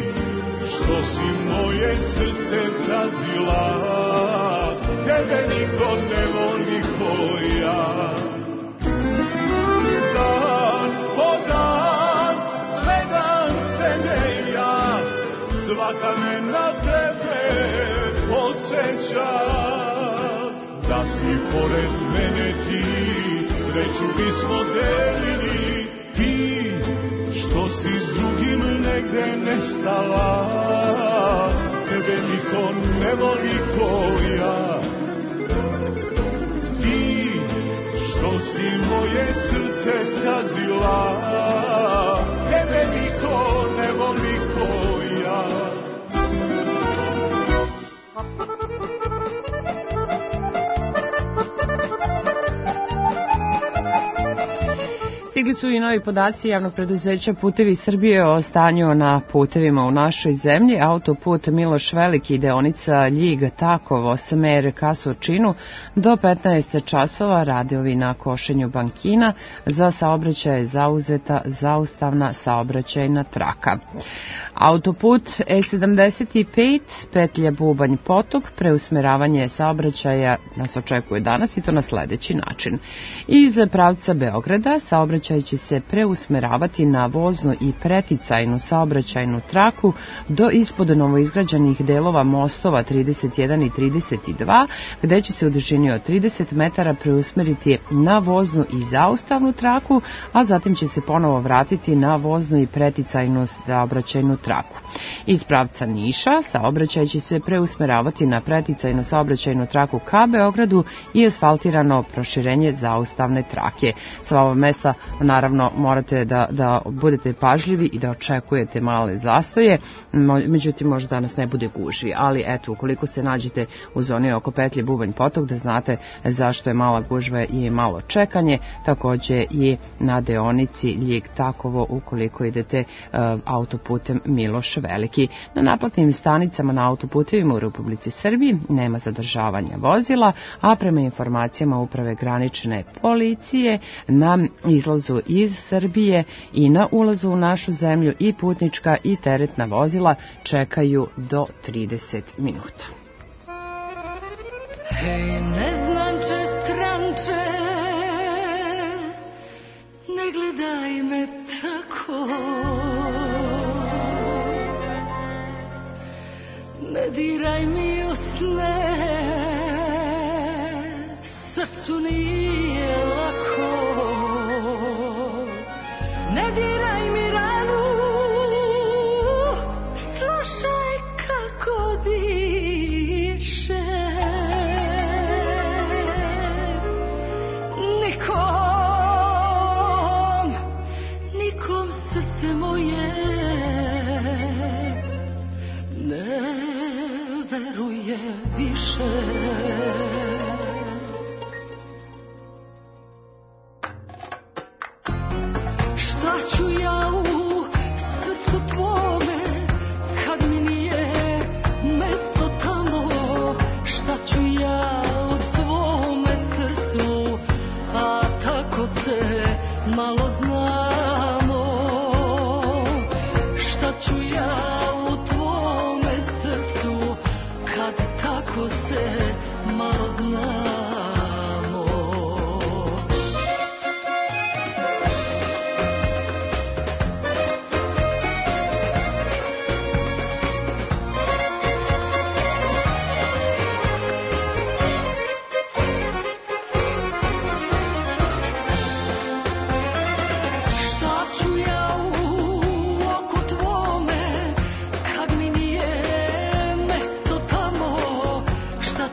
svaka me na tebe podsjeća. Da si pored mene ti, sreću bismo delili. Ti što si s drugim negde nestala, tebe niko ne voli ko ja. Ti što si moje srce zgazila, tebe niko ne voli ko ja. Stigli su i novi podaci javnog preduzeća Putevi Srbije o stanju na putevima u našoj zemlji. Autoput Miloš Veliki, deonica Ljig-Takovo, smer ka Surčinu, do 15 časova radovi na košenju bankina, za saobraćaj je zauzeta zaustavna saobraćajna traka. Autoput E75, petlja Bubanj Potok, preusmeravanje saobraćaja nas očekuje danas i to na sledeći način. Iz pravca Beograda saobraćaj će se preusmeravati na voznu i preticajnu saobraćajnu traku do ispod novoizgrađenih delova mostova 31 i 32, gde će se u dužini od 30 metara preusmeriti na voznu i zaustavnu traku, a zatim će se ponovo vratiti na voznu i preticajnu saobraćajnu traku. Iz pravca Niša saobraćaj će se preusmeravati na preticajnu saobraćajnu traku ka Beogradu i asfaltirano proširenje zaustavne trake. Sva ova mesta naravno morate da budete pažljivi i da očekujete male zastoje, međutim možda danas ne bude gužvi, ali eto, ukoliko se nađete u zoni oko petlje Bubanj Potok, da znate zašto je mala gužva i malo čekanje, takođe i na deonici Ljig-Takovo ukoliko idete autoputem Miloš Veliki. Na naplatnim stanicama na autoputevima u Republici Srbiji nema zadržavanja vozila, a prema informacijama Uprave granične policije na izlazu iz Srbije i na ulazu u našu zemlju i putnička i teretna vozila čekaju do 30 minuta. Hej, neznanče, stranče, ne gledaj me tako. Ne diraj mi u sne, srcu nije lako. Ne diraj mi ranu, slušaj kako diše. Nikom srce moje ne veruje više. Šta ću ja u srcu tvome kad mi nije mesto tamo? Šta ću ja u tvome srcu, a tako se malo znamo? Šta ću ja u tvome srcu kad tako se malo znamo? Šta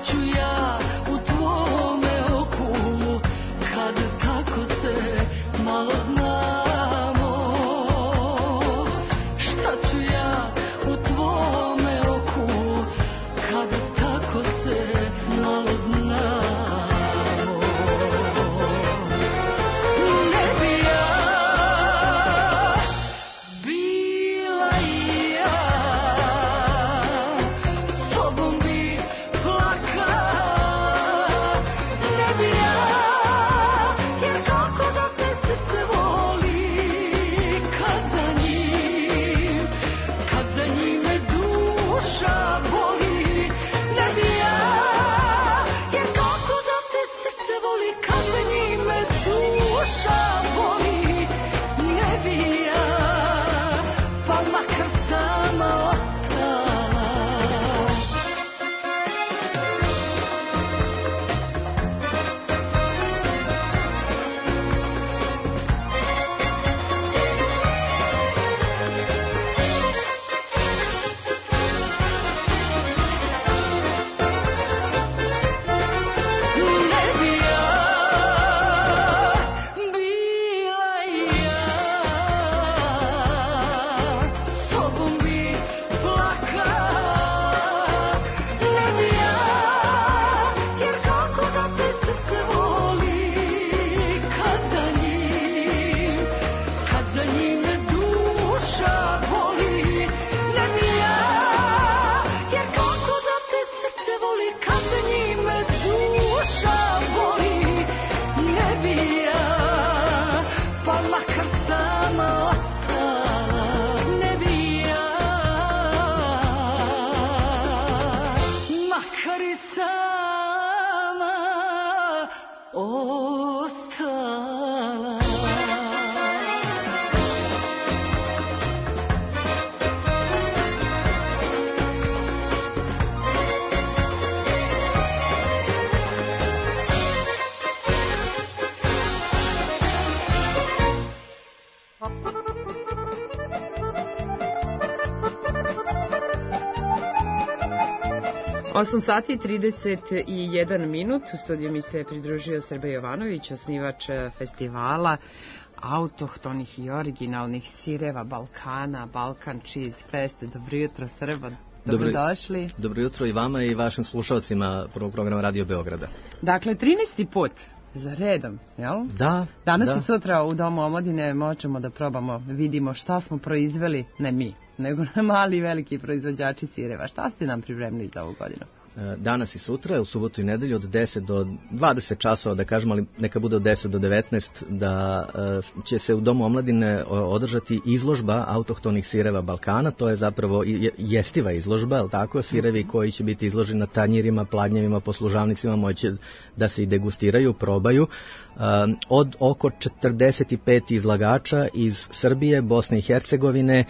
8 sati i 31 minut. U studiju mi se pridružio Srbe Jovanović, osnivač festivala autohtonih i originalnih sireva Balkana, Balkan Cheese Fest. Dobro jutro, Srba. Dobrodošli. Dobro jutro i vama i vašim slušalcima prvog programa Radio Beograda. Dakle, 13. put za redom, jel? Da. Danas i sutra u Domu omladine možemo da probamo, vidimo šta smo proizveli, ne mi, nego mali i veliki proizvođači sireva. Šta ste nam pripremili za ovu godinu? Danas i sutra, u subotu i nedelju od 10 do 20 časova, da kažem, ali neka bude od 10 do 19, da će se u Domu omladine održati izložba autohtonih sireva Balkana. To je zapravo jestiva izložba, je li tako? Sirevi koji će biti izloženi na tanjirima, pladnjevima, poslužavnicima, moći da se i degustiraju, probaju. Od oko 45 izlagača iz Srbije, Bosne i Hercegovine,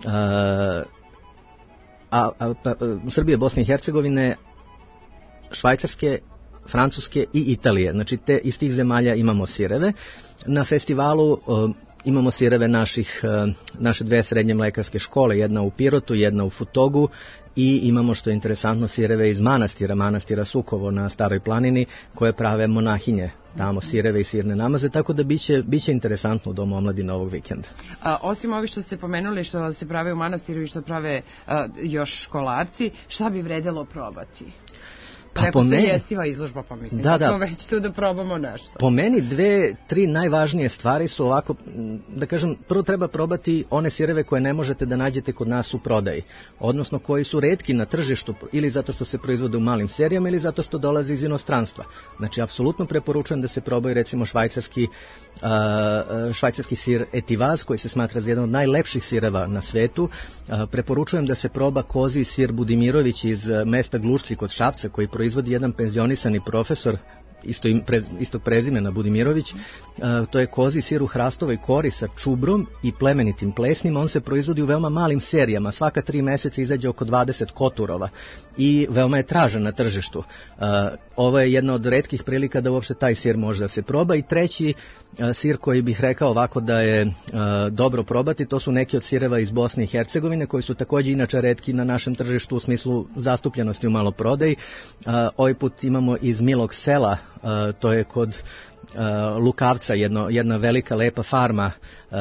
Srbije, Bosne i Hercegovine, Švajcarske, Francuske i Italije. Znači, iz tih zemalja imamo sireve. Na festivalu imamo sireve naše dve srednje mlekarske škole, jedna u Pirotu, jedna u Futogu, i imamo, što je interesantno, sireve iz manastira Sukovo na Staroj planini, koje prave monahinje tamo, sireve i sirne namaze, tako da biće interesantno u Domu omladine ovog vikenda. Osim ovih što ste pomenuli, što se prave u manastiru i što prave još školarci, šta bi vredelo probati? Rekao ste jestiva izložba, pa mislim, da smo već tu da probamo nešto. Po meni 2-3 najvažnije stvari su ovako, da kažem, prvo treba probati one sireve koje ne možete da nađete kod nas u prodaji, odnosno koji su retki na tržištu, ili zato što se proizvode u malim serijama, ili zato što dolaze iz inostranstva. Znači, apsolutno preporučujem da se probaju recimo švajcarski sir Etivaz, koji se smatra za jedan od najlepših sireva na svetu. Preporučujem da se proba kozji sir Budimirović iz mesta Glušci kod Šapca, koji proizvodi jedan penzionisani profesor, isto prezimena Budimirović. To je kozji sir u hrastovoj kori sa čubrom i plemenitim plesnima. On se proizvodi u veoma malim serijama. Svaka 3 meseca izađe oko 20 koturova i veoma je tražen na tržištu. Ovo je jedna od retkih prilika da uopšte taj sir može da se proba. I treći sir koji bih rekao ovako da je dobro probati, to su neki od sireva iz Bosne i Hercegovine, koji su također inače retki na našem tržištu u smislu zastupljenosti u maloprodaji. Ovaj put imamo iz Milog Sela, to je kod Lukavca, jedna velika lepa farma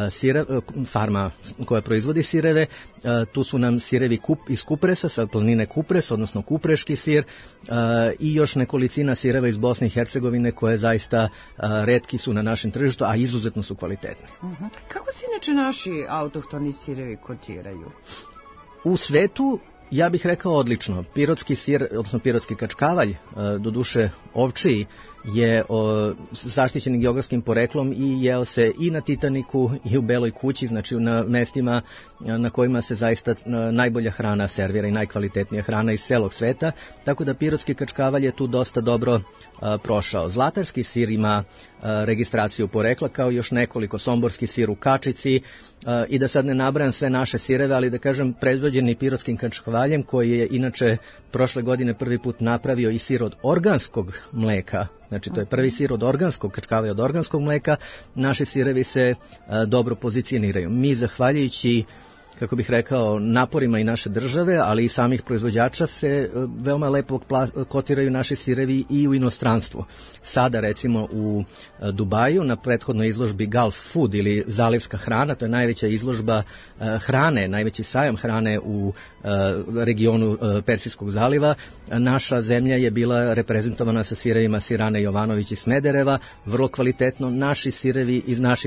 koja proizvodi sireve. Tu su nam sirevi iz Kupresa, sa planine Kupres, odnosno kupreški sir, i još nekolicina sireva iz Bosne i Hercegovine koje zaista retki su na našem tržištu, a izuzetno su kvalitetni. Kako se inače naši autohtoni sirevi kotiraju? U svetu, ja bih rekao odlično. Pirotski sir, odnosno pirotski kačkavalj, doduše ovčiji, je zaštićen geografskim poreklom i jeo se i na Titaniku i u Beloj kući, znači na mestima na kojima se zaista najbolja hrana servira i najkvalitetnija hrana iz celog sveta, tako da pirotski kačkavalj je tu dosta dobro prošao. Zlatarski sir ima registraciju porekla, kao još nekoliko, somborski sir u kačici, i da sad ne nabrajam sve naše sireve, ali da kažem, predvođeni pirotskim kačkavaljem, koji je inače prošle godine prvi put napravio i sir od organskog mleka. Znači, to je prvi sir od organskog kačkavalja, od organskog mleka. Naši sirevi se dobro pozicioniraju. Mi, zahvaljujući, kako bih rekao, naporima i naše države, ali i samih proizvođača, se veoma lepo kotiraju naši sirevi i u inostranstvu. Sada, recimo, u Dubaju, na prethodnoj izložbi Gulf Food ili zalivska hrana, to je najveća izložba hrane, najveći sajam hrane u regionu Persijskog zaliva, naša zemlja je bila reprezentovana sa sirevima Sirane Jovanović iz Smedereva, vrlo kvalitetno. Naši sirevi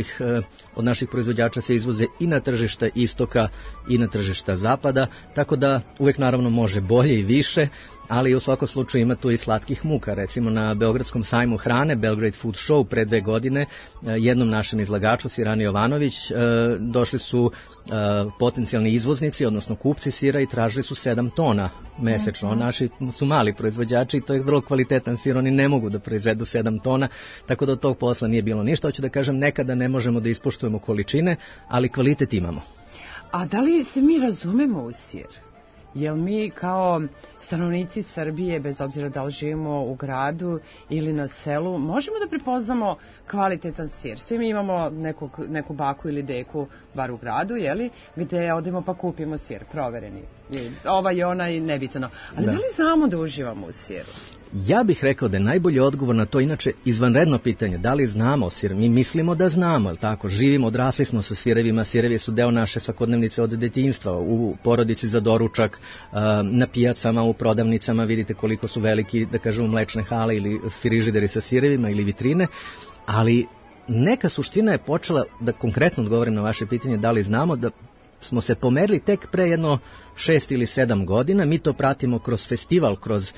od naših proizvođača se izvoze i na tržište istoka i na tržišta zapada, tako da uvijek naravno može bolje i više, ali u svakom slučaju ima tu i slatkih muka. Recimo na Beogradskom sajmu hrane, Belgrade Food Show, pre 2 godine, jednom našem izlagaču, Sirani Jovanović, došli su potencijalni izvoznici, odnosno kupci sira, i tražili su 7 tona mesečno. Naši su mali proizvođači i to je vrlo kvalitetan sir, oni ne mogu da proizvedu 7 tona, tako da od tog posla nije bilo ništa. Hoću da kažem, nekada ne možemo da ispoštujemo količine, ali kvalitet imamo. A da li se mi razumemo u sir? Jel mi kao stanovnici Srbije, bez obzira da li živimo u gradu ili na selu, možemo da prepoznamo kvalitetan sir? Svi mi imamo neku baku ili deku, bar u gradu, jeli, gde odemo pa kupimo sir, provereni. Ovaj i onaj, nebitno. Ali da li znamo da uživamo u siru? Ja bih rekao da je najbolji odgovor na to, inače, izvanredno pitanje, da li znamo sir? Mi mislimo da znamo, ali tako, živimo, odrasli smo sa sirevima, sirevi su deo naše svakodnevnice od detinjstva, u porodici za doručak, na pijacama, u prodavnicama, vidite koliko su veliki, da kažemo, mlečne hale ili frižideri sa sirevima ili vitrine, ali neka suština je počela, da konkretno odgovorim na vaše pitanje, da li znamo, da smo se pomerili tek pre jedno 6 ili 7 godina, mi to pratimo kroz festival, kroz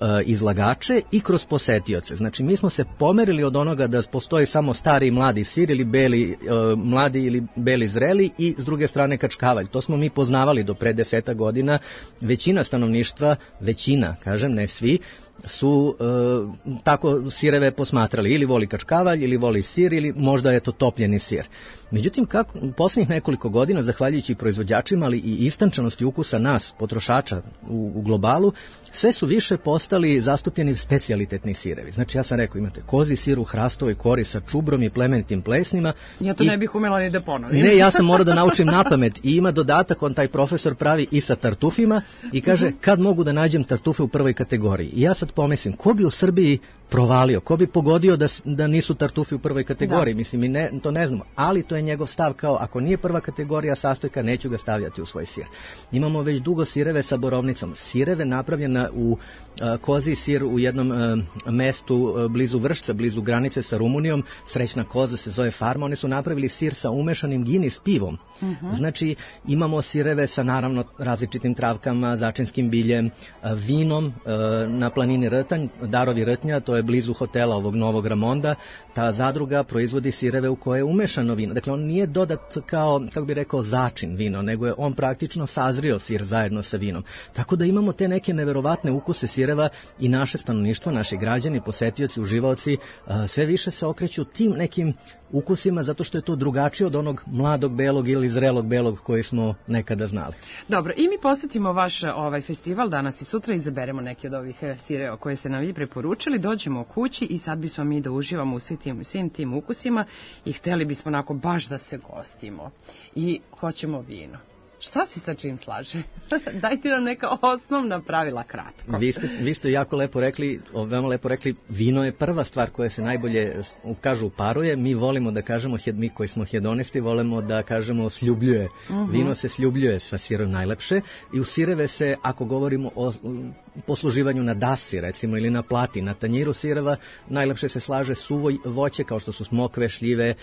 izlagače i kroz posetioce. Znači, mi smo se pomerili od onoga da postoji samo stari i mladi sir ili beli mladi ili beli zreli i s druge strane kačkavalj. To smo mi poznavali do pre 10 godina. Većina stanovništva, kažem, ne svi, su tako sireve posmatrali. Ili voli kačkavalj, ili voli sir, ili možda je to topljeni sir. Međutim, kako u posljednjih nekoliko godina, zahvaljujući proizvođačima, ali i istančanosti ukusa nas, potrošača u globalu, sve su više postali zastupljeni specijalitetni sirevi. Znači, ja sam rekao, imate kozi sir u hrastovoj kori sa čubrom i plemenitim plesnima. Ja to ne bih umela ni da ponovim. Ne, ja sam morao da naučim napamet i ima dodatak, on taj profesor pravi i sa tartufima i kaže, kad mogu da nađem tartufe u prvoj kategoriji. I ja sad pomislim, ko bi u Srbiji provalio, ko bi pogodio da nisu tartufi u prvoj kategoriji, mislim, mi to ne znamo, ali to je njegov stav kao, ako nije prva kategorija sastojka, neću ga stavljati u svoj sir. Imamo već dugo sireve sa borovnicom, sireve napravljena u kozi sir u jednom mestu blizu Vršca, blizu granice sa Rumunijom, Srećna koza se zove farma, oni su napravili sir sa umešanim Guinness pivom. Znači, imamo sireve sa naravno različitim travkama, začinskim biljem, vinom na planini Rtanj, Darovi Rtnja, to je blizu hotela ovog Novog Ramonda, ta zadruga proizvodi sireve u koje je umešano vino. Dakle, on nije dodat kao, kako bi rekao, začin vino, nego je on praktično sazrio sir zajedno sa vinom. Tako da imamo te neke neverovatne ukuse sireva i naše stanovništvo, naši građani, posetioci, uživaoci, sve više se okreću tim nekim ukusima zato što je to drugačije od onog mladog belog ili zrelog belog koji smo nekada znali. Dobro, i mi posjetimo vaš festival danas i sutra, izaberemo neke od ovih sireva koje ste nam vi preporučili, dođemo u kući i sad bismo mi da uživamo u svim tim ukusima i hteli bismo onako baš da se gostimo i hoćemo vino. Šta si sa čim slaže? Dajte nam neka osnovna pravila kratko. Vi ste jako lepo rekli, veoma lepo rekli, vino je prva stvar koja se najbolje, kažu, paruje. Mi volimo da kažemo, mi koji smo hedonisti, volimo da kažemo sljubljuje. Vino se sljubljuje sa sirom najlepše i u sireve se, ako govorimo o posluživanju na dasci, recimo, ili na plati, na tanjiru sireva, najlepše se slaže suvo voće, kao što su smokve, šljive,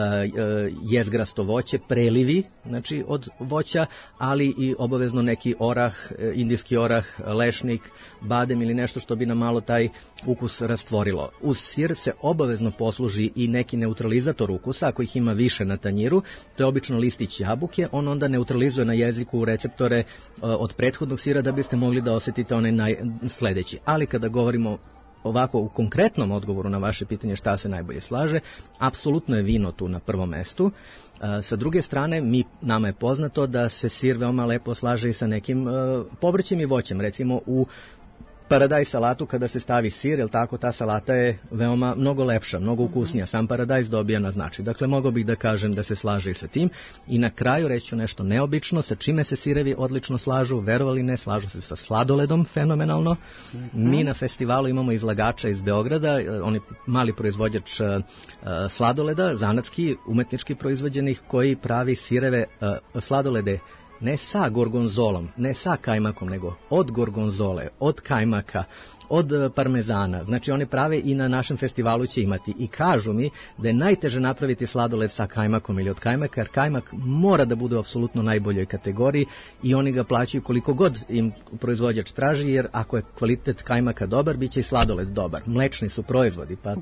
jezgrasto voće, prelivi, znači od voća, ali i obavezno neki orah, indijski orah, lešnik, badem ili nešto što bi nam malo taj ukus rastvorilo. Uz sir se obavezno posluži i neki neutralizator ukusa, ako ih ima više na tanjiru, to je obično listić jabuke, on onda neutralizuje na jeziku receptore od prethodnog sira da biste mogli da osjetite onaj sledeći. Ali kada govorimo ovako u konkretnom odgovoru na vaše pitanje šta se najbolje slaže, apsolutno je vino tu na prvom mestu. Sa druge strane, nama je poznato da se sir veoma lepo slaže i sa nekim povrćem i voćem. Recimo u paradajz salatu kada se stavi sir, jel tako, ta salata je veoma mnogo lepša, mnogo ukusnija. Sam paradajz dobija na značaj. Dakle, mogao bih da kažem da se slaže i sa tim. I na kraju reću nešto neobično, sa čime se sirevi odlično slažu, verovali ne, slažu se sa sladoledom fenomenalno. Mi na festivalu imamo izlagača iz Beograda, on je mali proizvođač sladoleda, zanatski, umetnički proizvođenih, koji pravi sireve, sladolede ne sa gorgonzolom, ne sa kajmakom, nego od gorgonzole, od kajmaka, od parmezana. Znači, oni prave i na našem festivalu će imati. I kažu mi da je najteže napraviti sladoled sa kajmakom ili od kajmaka, jer kajmak mora da bude u apsolutno najboljoj kategoriji i oni ga plaćaju koliko god im proizvođač traži, jer ako je kvalitet kajmaka dobar, bit će i sladoled dobar. Mlečni su proizvodi. Pa,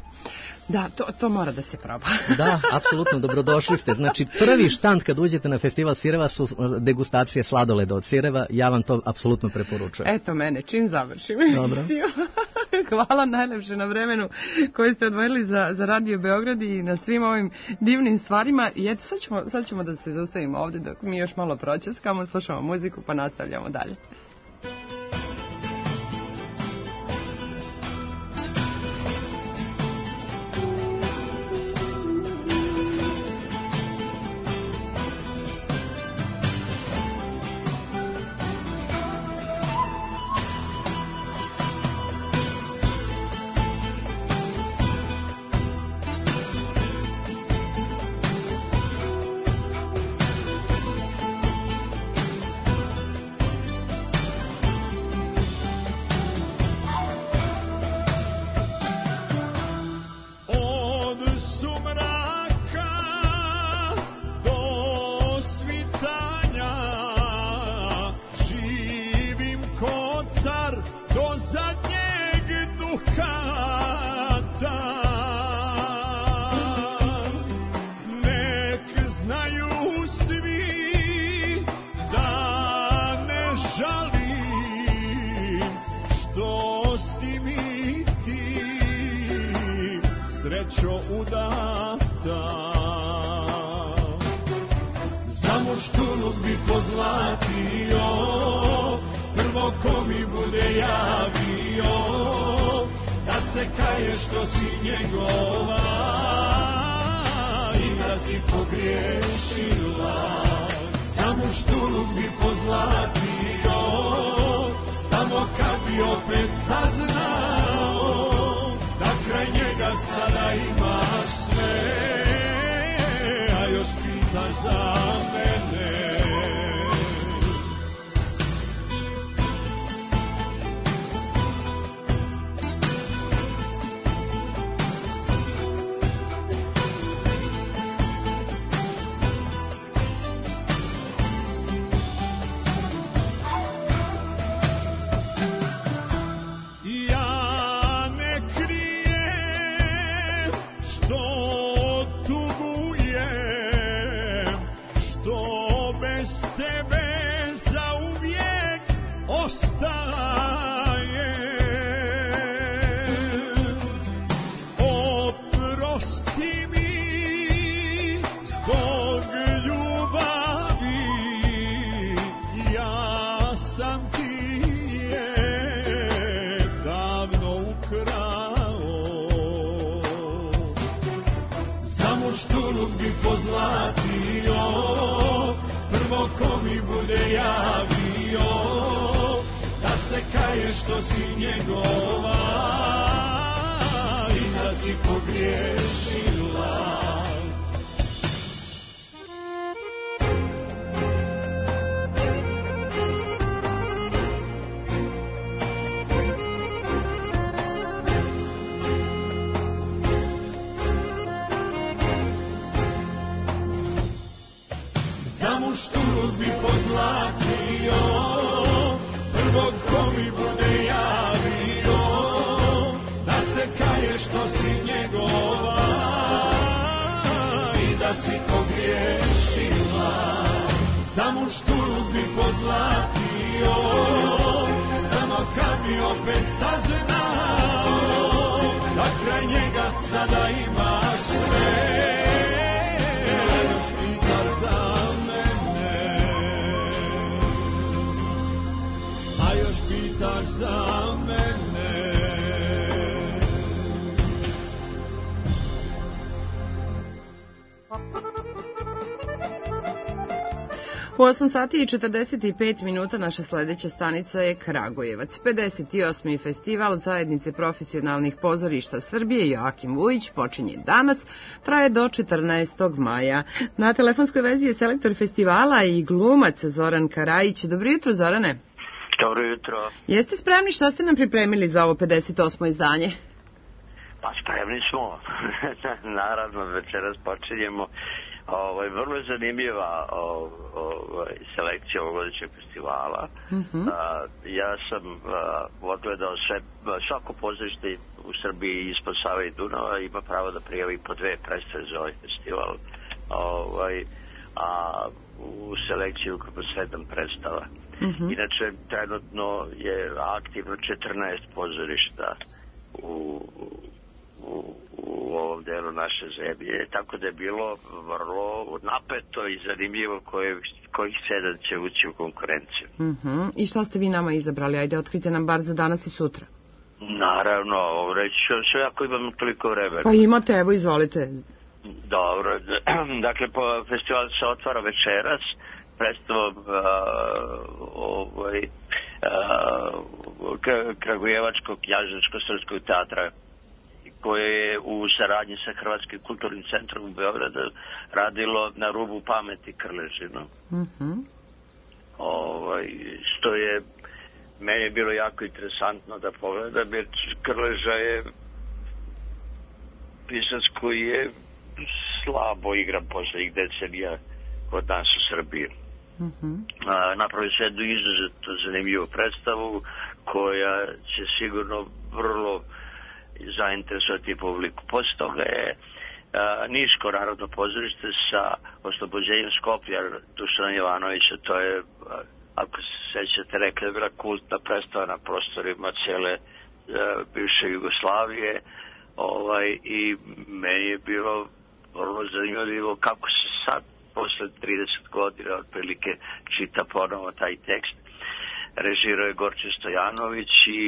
da, to mora da se proba. Da, apsolutno, dobrodošli ste. Znači, prvi štand kad uđete na festival sireva su degustacije sladoleda od sireva, ja vam to apsolutno preporučujem. Eto mene, čim završim emisiju, Hvala najlepše na vremenu koje ste odvojili za Radio Beograd i na svim ovim divnim stvarima. I eto, sad ćemo da se zaustavimo ovdje dok mi još malo proćeskamo, slušamo muziku pa nastavljamo dalje. U 8 sati i 45 minuta naša sledeća stanica je Kragujevac. 58. festival Zajednice profesionalnih pozorišta Srbije Joakim Vujić počinje danas, traje do 14. maja. Na telefonskoj vezi je selektor festivala i glumac Zoran Karajić. Dobro jutro, Zorane. Dobro jutro. Jeste spremni? Šta ste nam pripremili za ovo 58. izdanje? Pa spremni smo. Naravno, večeras počinjemo. Vrlo je zanimljiva selekcija ovogodišnjeg festivala. Ja sam odgledao svako pozorište u Srbiji ispod Save i Dunava ima pravo da prijavi po 2 predstave za ovaj festival. A u selekciji ukupno 7 predstava. Inače, trenutno je aktivno 14 pozorišta u ovom delu naše zemlje, tako da je bilo vrlo napeto i zanimljivo kojih 7 će ući u konkurenciju. I šta ste vi nama izabrali? Ajde, otkrite nam bar za danas i sutra. Naravno, reći ću ako imam toliko vremena. Pa imate, evo, izvolite. Dobro, dakle, festival se otvara večeras predstavom Kragujevačkog knjaževsko-srpskog teatra, koje je u saradnji sa Hrvatskim kulturnim centrom u Beogradu radilo Na rubu pameti Krležinu. Što je meni je bilo jako interesantno da pogledam, jer Krleža je pisac koji je slabo igran poslednjih decenija kod nas u Srbiji. Napravili se jednu izuzetno zanimljivu predstavu koja će sigurno vrlo zainteresovati publiku. Posle toga je Niško narodno pozorište sa Oslobođenjem Skoplja Dušana Jovanovića. To je, ako se sećate, rekla je bila kultna predstava na prostorima cele bivše Jugoslavije, i meni je bilo vrlo zanimljivo kako se sad posle 30 godina otprilike čita ponovo taj tekst. Režirao je Gorče Stojanović i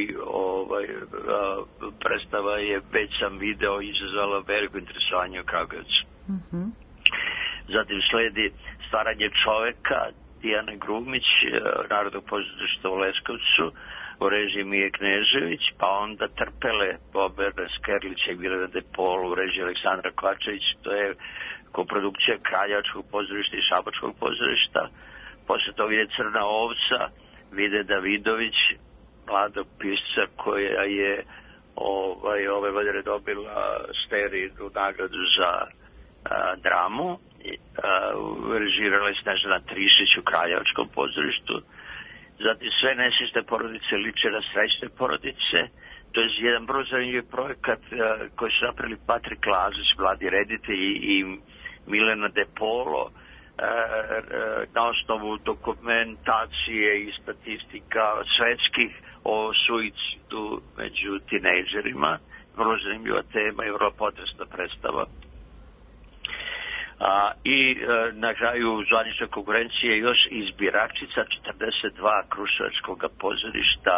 predstava je, već sam video, izazvala veliko interesovanje u Kragujevcu. Zatim sledi Stvaranje čoveka Dijane Grumić, Narodnog pozorišta u Leskovcu, u režiji Mije Knežević, pa onda Trpele Bobera Skerlića i Milena De Pol u režiji Aleksandra Kovačević. To je koprodukcija Kraljevačkog pozorišta i Šabačkog pozorišta. Posle toga je Crna ovca Vide Davidović, mladog pisca koja je ove godine dobila Sterinu nagradu za dramu. Režirala je Snežana Trišić u Kraljevačkom pozorištu. Zatim Sve nesvjesne porodice liče na srećne porodice. To je jedan vrlo zanimljiv projekat koji su napravili Patrik Lazić, mladi reditelj, i Milena De Polo, na osnovu dokumentacije i statistika svetskih o suicidu među tinejdžerima. Vrlo zanimljiva tema i vrlo potresna predstava. I na kraju zvanične konkurencije još Izbiračica 42 Kruševačkog pozorišta,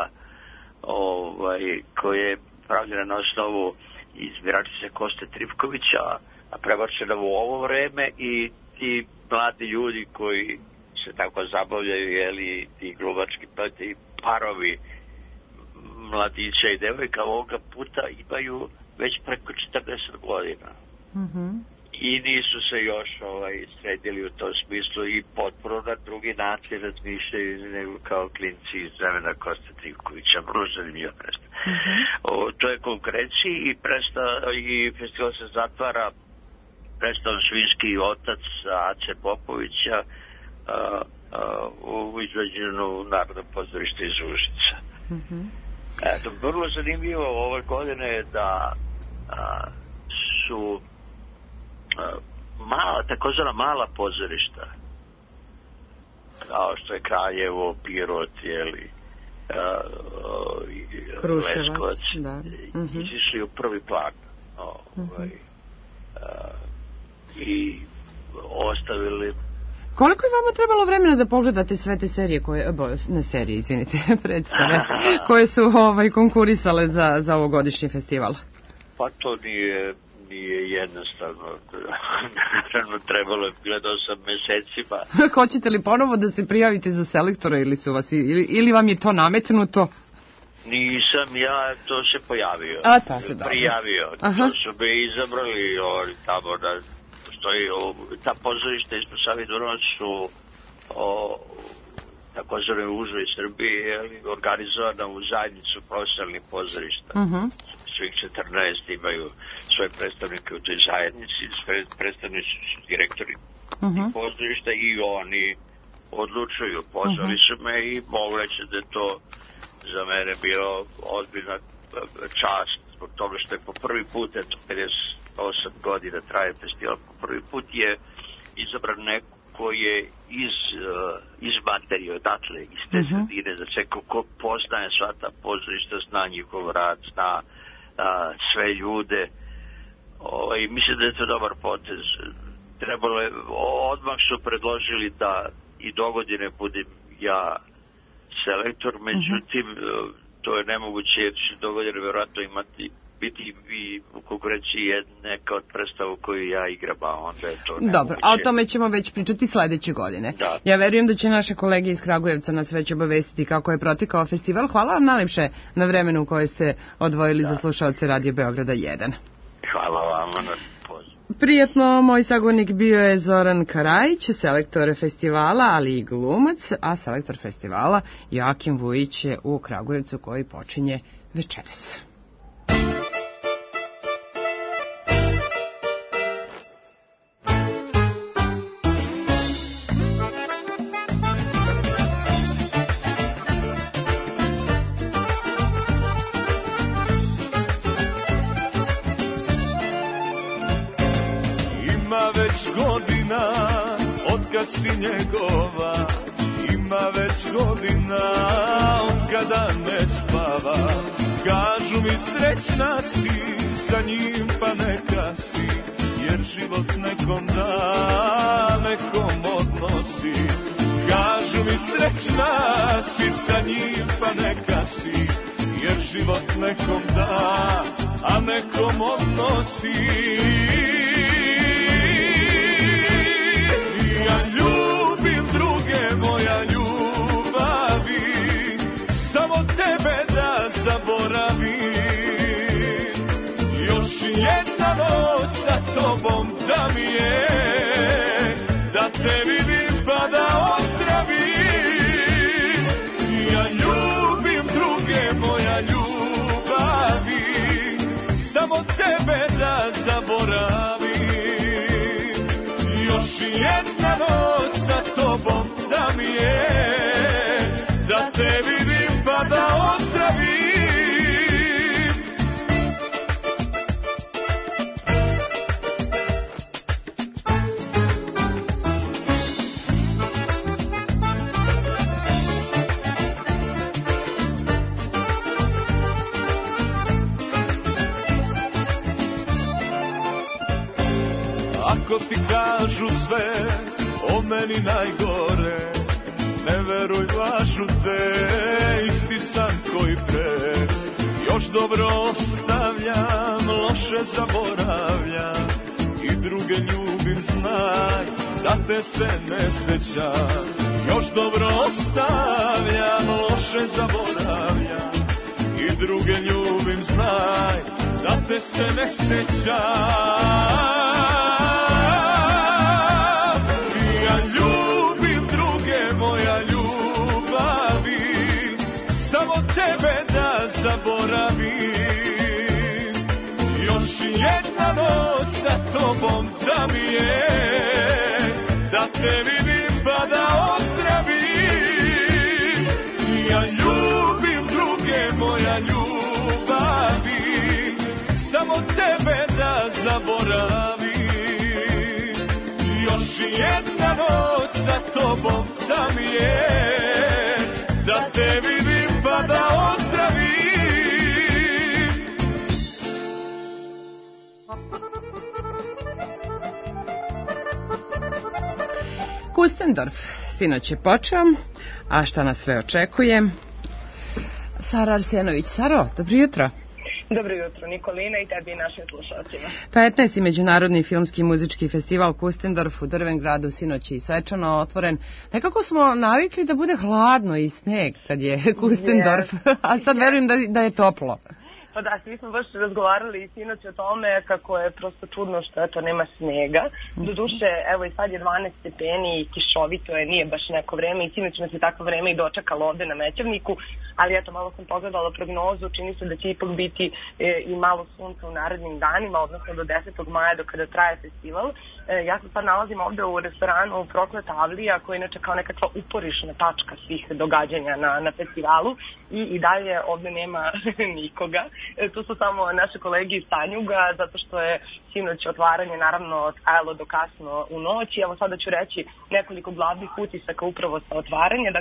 koje je pravljena na osnovu Izbiračice Koste Trivkovića, a prebačena u ovo vreme, i ti mladi ljudi koji se tako zabavljaju, ti glumački ti parovi mladića i devojka ovoga puta imaju već preko 40 godina. I nisu se još sredili u tom smislu i potpuno na drugi način razmišljaju nego kao klinci iz vremena Koste Trivkovića. Vrlo zanimljiva predstava. To je konkurenciji i festival se zatvara predstavom Svinjski otac Ace Popovića u izvođenju Narodnog pozorišta iz Užica. Vrlo zanimljivo ove godine je da su takozvana mala pozorišta, kao što je Kraljevo, Pirot, Leskovac, izišli u prvi plan i ostavili. Koliko je vama trebalo vremena da pogledate sve te serije predstave koje su konkurisale za ovogodišnji festival? Pa to nije jednostavno. Naravno, trebalo je, gledao sam mesecima. Hoćete li ponovo da se prijavite za selektora ili vam je to nametnuto? Nisam ja, to se pojavio. To se prijavio. To su me izabrali tamo da stoji. Ta pozorišta ispod Savidona su takozvane u užoj Srbiji organizovana u zajednicu profesionalnih pozorišta. Svih 14 imaju svoje predstavnike u toj zajednici, predstavnici su direktori pozorišta i oni odlučuju. Pozvali su me i mogu reći da je to za mene bilo ozbiljna čast, zbog toga što je po prvi put, 58 godina traje festival, po prvi put je izabran neko koji je iz materije, odatle, iz te sredine, za sve ko poznaje sva ta pozorišta, zna njihov rad, zna sve ljude. Mislim da je to dobar potez. Trebalo je, odmah su predložili da i dogodine budem ja selektor, međutim to je nemoguće jer će dogodine vjerojatno biti i u konkurenciji neka od predstavu koju ja igram, a onda je to nemoguće. Dobro, a o tome ćemo već pričati sledeće godine. Da. Ja verujem da će naše kolege iz Kragujevca nas već obavestiti kako je protekao festival. Hvala vam najlepše na vremenu koje ste odvojili za slušaoce Radio Beograda 1. Hvala vama na pozivu. Prijetno, moj sagovornik bio je Zoran Karajić, selektor festivala, ali i glumac, a selektor festivala Joakim Vujić je u Kragujevcu koji počinje večeras. Si njegova, ima već godina od kada ne spava. Kažu mi srećna si sa njim, pa neka si, jer život nekom da, nekom odnosi. Kažu mi srećna si sa njim, pa neka si, jer život nekom da, a nekom odnosi. Moja ljubavi, samo tebe da zaboravim. Još jedna noć sa tobom da mi je, da te vidim pa da ozdravim. Ja ljubim druge, moja ljubavi, samo tebe da zaboravim. Još jedna noć sa tobom da mi je, da te vidim pa da ozdravim. Ako ti kažu sve o meni najgore, ne veruj, lažu te, isti sam koji pre. Još dobro ostavljam, loše zaboravljam, i druge ljubim, znaj da te se ne sećam. Još dobro ostavljam, loše zaboravljam, i druge ljubim, znaj da te se ne sećam. Zaboravim, još jedna noć sa tobom da mi je, da te vidim pa da ozdravim. Ja ljubim druge, moja ljubavi, samo tebe da zaboravim. Još jedna noć sa tobom da mi je, da te vidim pa da ozdravim. Kustendorf sinoć je počeo, a šta nas sve očekuje? Sara Arsenović. Saro, dobro jutro. Dobro jutro, Nikolina, i tebi i našim slušalcima. 15. Međunarodni filmski i muzički festival Kustendorf u Drvengradu sinoć je svečano otvoren. Nekako smo navikli da bude hladno i sneg kad je Kustendorf, a sad verujem da je toplo. Pa da, svi smo baš razgovarali i sinoć o tome kako je prosto čudno što eto nema snega. Doduše, evo i sad je 12 stepeni i kišovito je, nije baš neko vreme i sinoć nas je takvo vreme i dočekalo ovde na Mećavniku, ali eto malo sam pogledala prognozu, čini se da će ipak biti i malo sunca u narednim danima, odnosno do 10. maja do kada traje festival. Ja se sad nalazim ovde u restoranu Prokleta Avlija, koji je inače kao nekakva uporišna tačka svih događanja na festivalu i dalje ovde nema nikoga. Tu su samo naše kolege iz Tanjuga, zato što je sinoć otvaranje naravno trajalo do kasno u noć. Evo sada ću reći nekoliko glavnih utisaka upravo sa otvaranja. Dakle,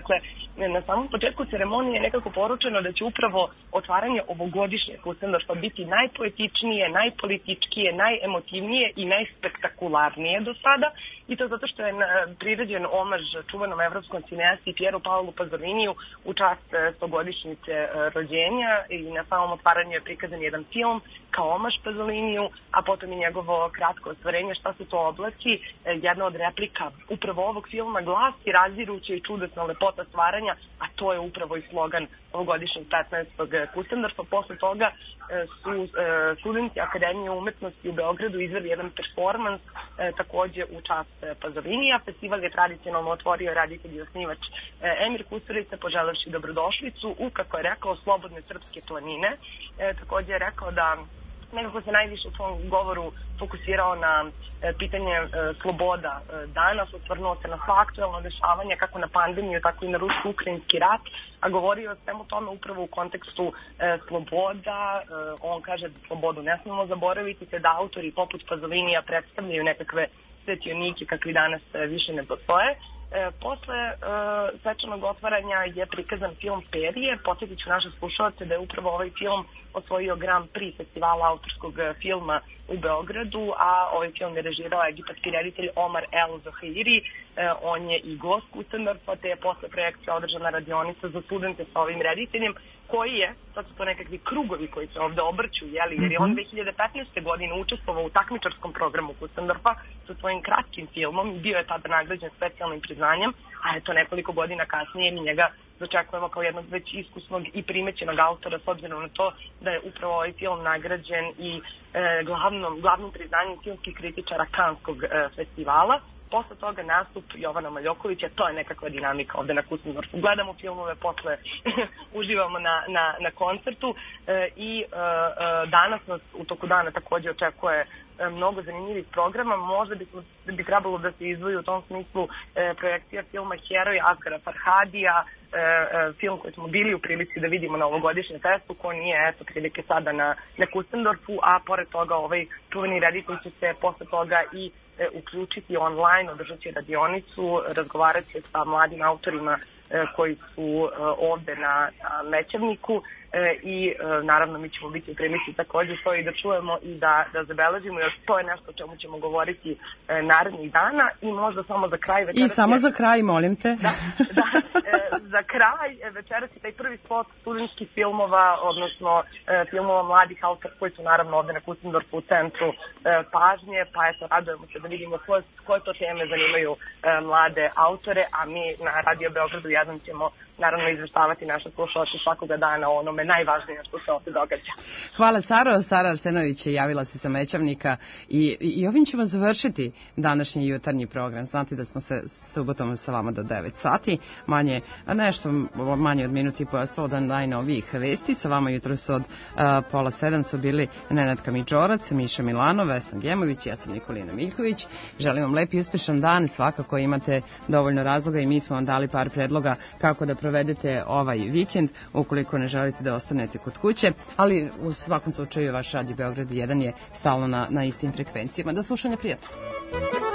na samom početku ceremonije je nekako poručeno da će upravo otvaranje ovogodišnjeg Kustendorfa biti najpoetičnije, najpolitičkije, najemotivnije i najspektakularnije do sada, i to zato što je priređen omaž čuvanom evropskom cineasti Pieru Paolu Pazoliniju u čast 100-godišnjice rođenja, i na samom otvaranju je prikazan jedan film kao omaž Pazoliniju, a potom i njegovo kratko ostvarenje Šta su to oblaci, jedna od replika upravo ovog filma glasi raziruće i čudesna lepota stvaranja, a to je upravo i slogan ovogodišnjeg 15. Kustendorfa. Posle toga su studenti Akademije umetnosti u Beogradu izveli jedan performans takođe u čast Pazolinija. Festival je tradicionalno otvorio reditelj i osnivač Emir Kusturica, poželevši dobrodošlicu u, kako je rekao, slobodne srpske planine. Takođe je rekao da nekako se najviše u svom govoru fokusirao na pitanje sloboda danas, osvrnuo se na sva aktuelna dešavanja, kako na pandemiju, tako i na rusko-ukrajinski rat, a govorio o svemu tome upravo u kontekstu sloboda. On kaže da slobodu ne smemo zaboraviti, te da autori poput Pazolinija predstavljaju nekakve svetionike kakvi danas više ne postoje. Posle svečanog otvaranja je prikazan film Perije. Podsjetit ću naše slušalce da je upravo ovaj film osvojio Grand Prix festivala autorskog filma u Beogradu, a ovaj film je režirao egipatski reditelj Omar El Zahiri. On je i gost Kustendorfa, te je posle projekcija održana radionica za studente sa ovim rediteljem, koji je, sad su to nekakvi krugovi koji se ovde obrću, jer je on 2015. godine učestvovao u takmičarskom programu Kustendorfa sa svojim kratkim filmom i bio je tada nagrađen specijalnim priznanjem, a eto nekoliko godina kasnije mi njega dočekujemo kao jednog već iskusnog i primećenog autora, s obzirom na to da je upravo ovaj film nagrađen i glavnim priznanjem filmskih kritičara Kanskog festivala. Posle toga nastup Jovana Maljokovića, to je nekakva dinamika ovde na Kustendorfu. Gledamo filmove, posle uživamo na koncertu i danas nas u toku dana takođe očekuje mnogo zanimljivih programa. Možda bi trebalo da se izdvoji u tom smislu projekcija filma Heroj Asgara Farhadija, film koji smo bili u prilici da vidimo na ovogodišnjem festu, ko nije, eto, prilike sada na Kustendorfu, a pored toga ovaj čuveni reditelj će se posle toga i uključiti online, održat će radionicu, razgovarat će sa mladim autorima koji su ovde na Mećavniku i naravno mi ćemo biti u prilici takođe to i da čujemo i da zabeležimo, jer to je nešto o čemu ćemo govoriti narednih dana. I možda samo za kraj večeras... I samo za kraj, molim te. Da, za kraj večeras je taj prvi spot studentskih filmova, odnosno filmova mladih autora koji su naravno ovde na Kustendorfu u centru pažnje, pa eto, radujemo se da vidimo koje to teme zanimaju mlade autore, a mi na Radio Beogradu 1 ćemo naravno izveštavati naše slušalce svakoga dana o onome najvažnije što se ovde događa. Hvala, Saro. Sara Arsenović je javila se sa Mećavnika i ovim ćemo završiti današnji jutarnji program. Znate da smo se subotom sa vama do 9 sati, nešto manje od minuti po ostalo da najnovijih vesti. Sa vama jutros od 6:30 su bili Nenad Kamidžorac, Miša Milanov, Vesna Gemović, ja sam Nikolina Miljković. Želim vam lep i uspešan dan, svakako imate dovoljno razloga i mi smo vam dali par predloga kako da provedete ovaj vikend, ukoliko ne želite da ostanete kod kuće, ali u svakom slučaju vaš Radio Beograd 1 je stalno na istim frekvencijama. Do slušanja, prijatno.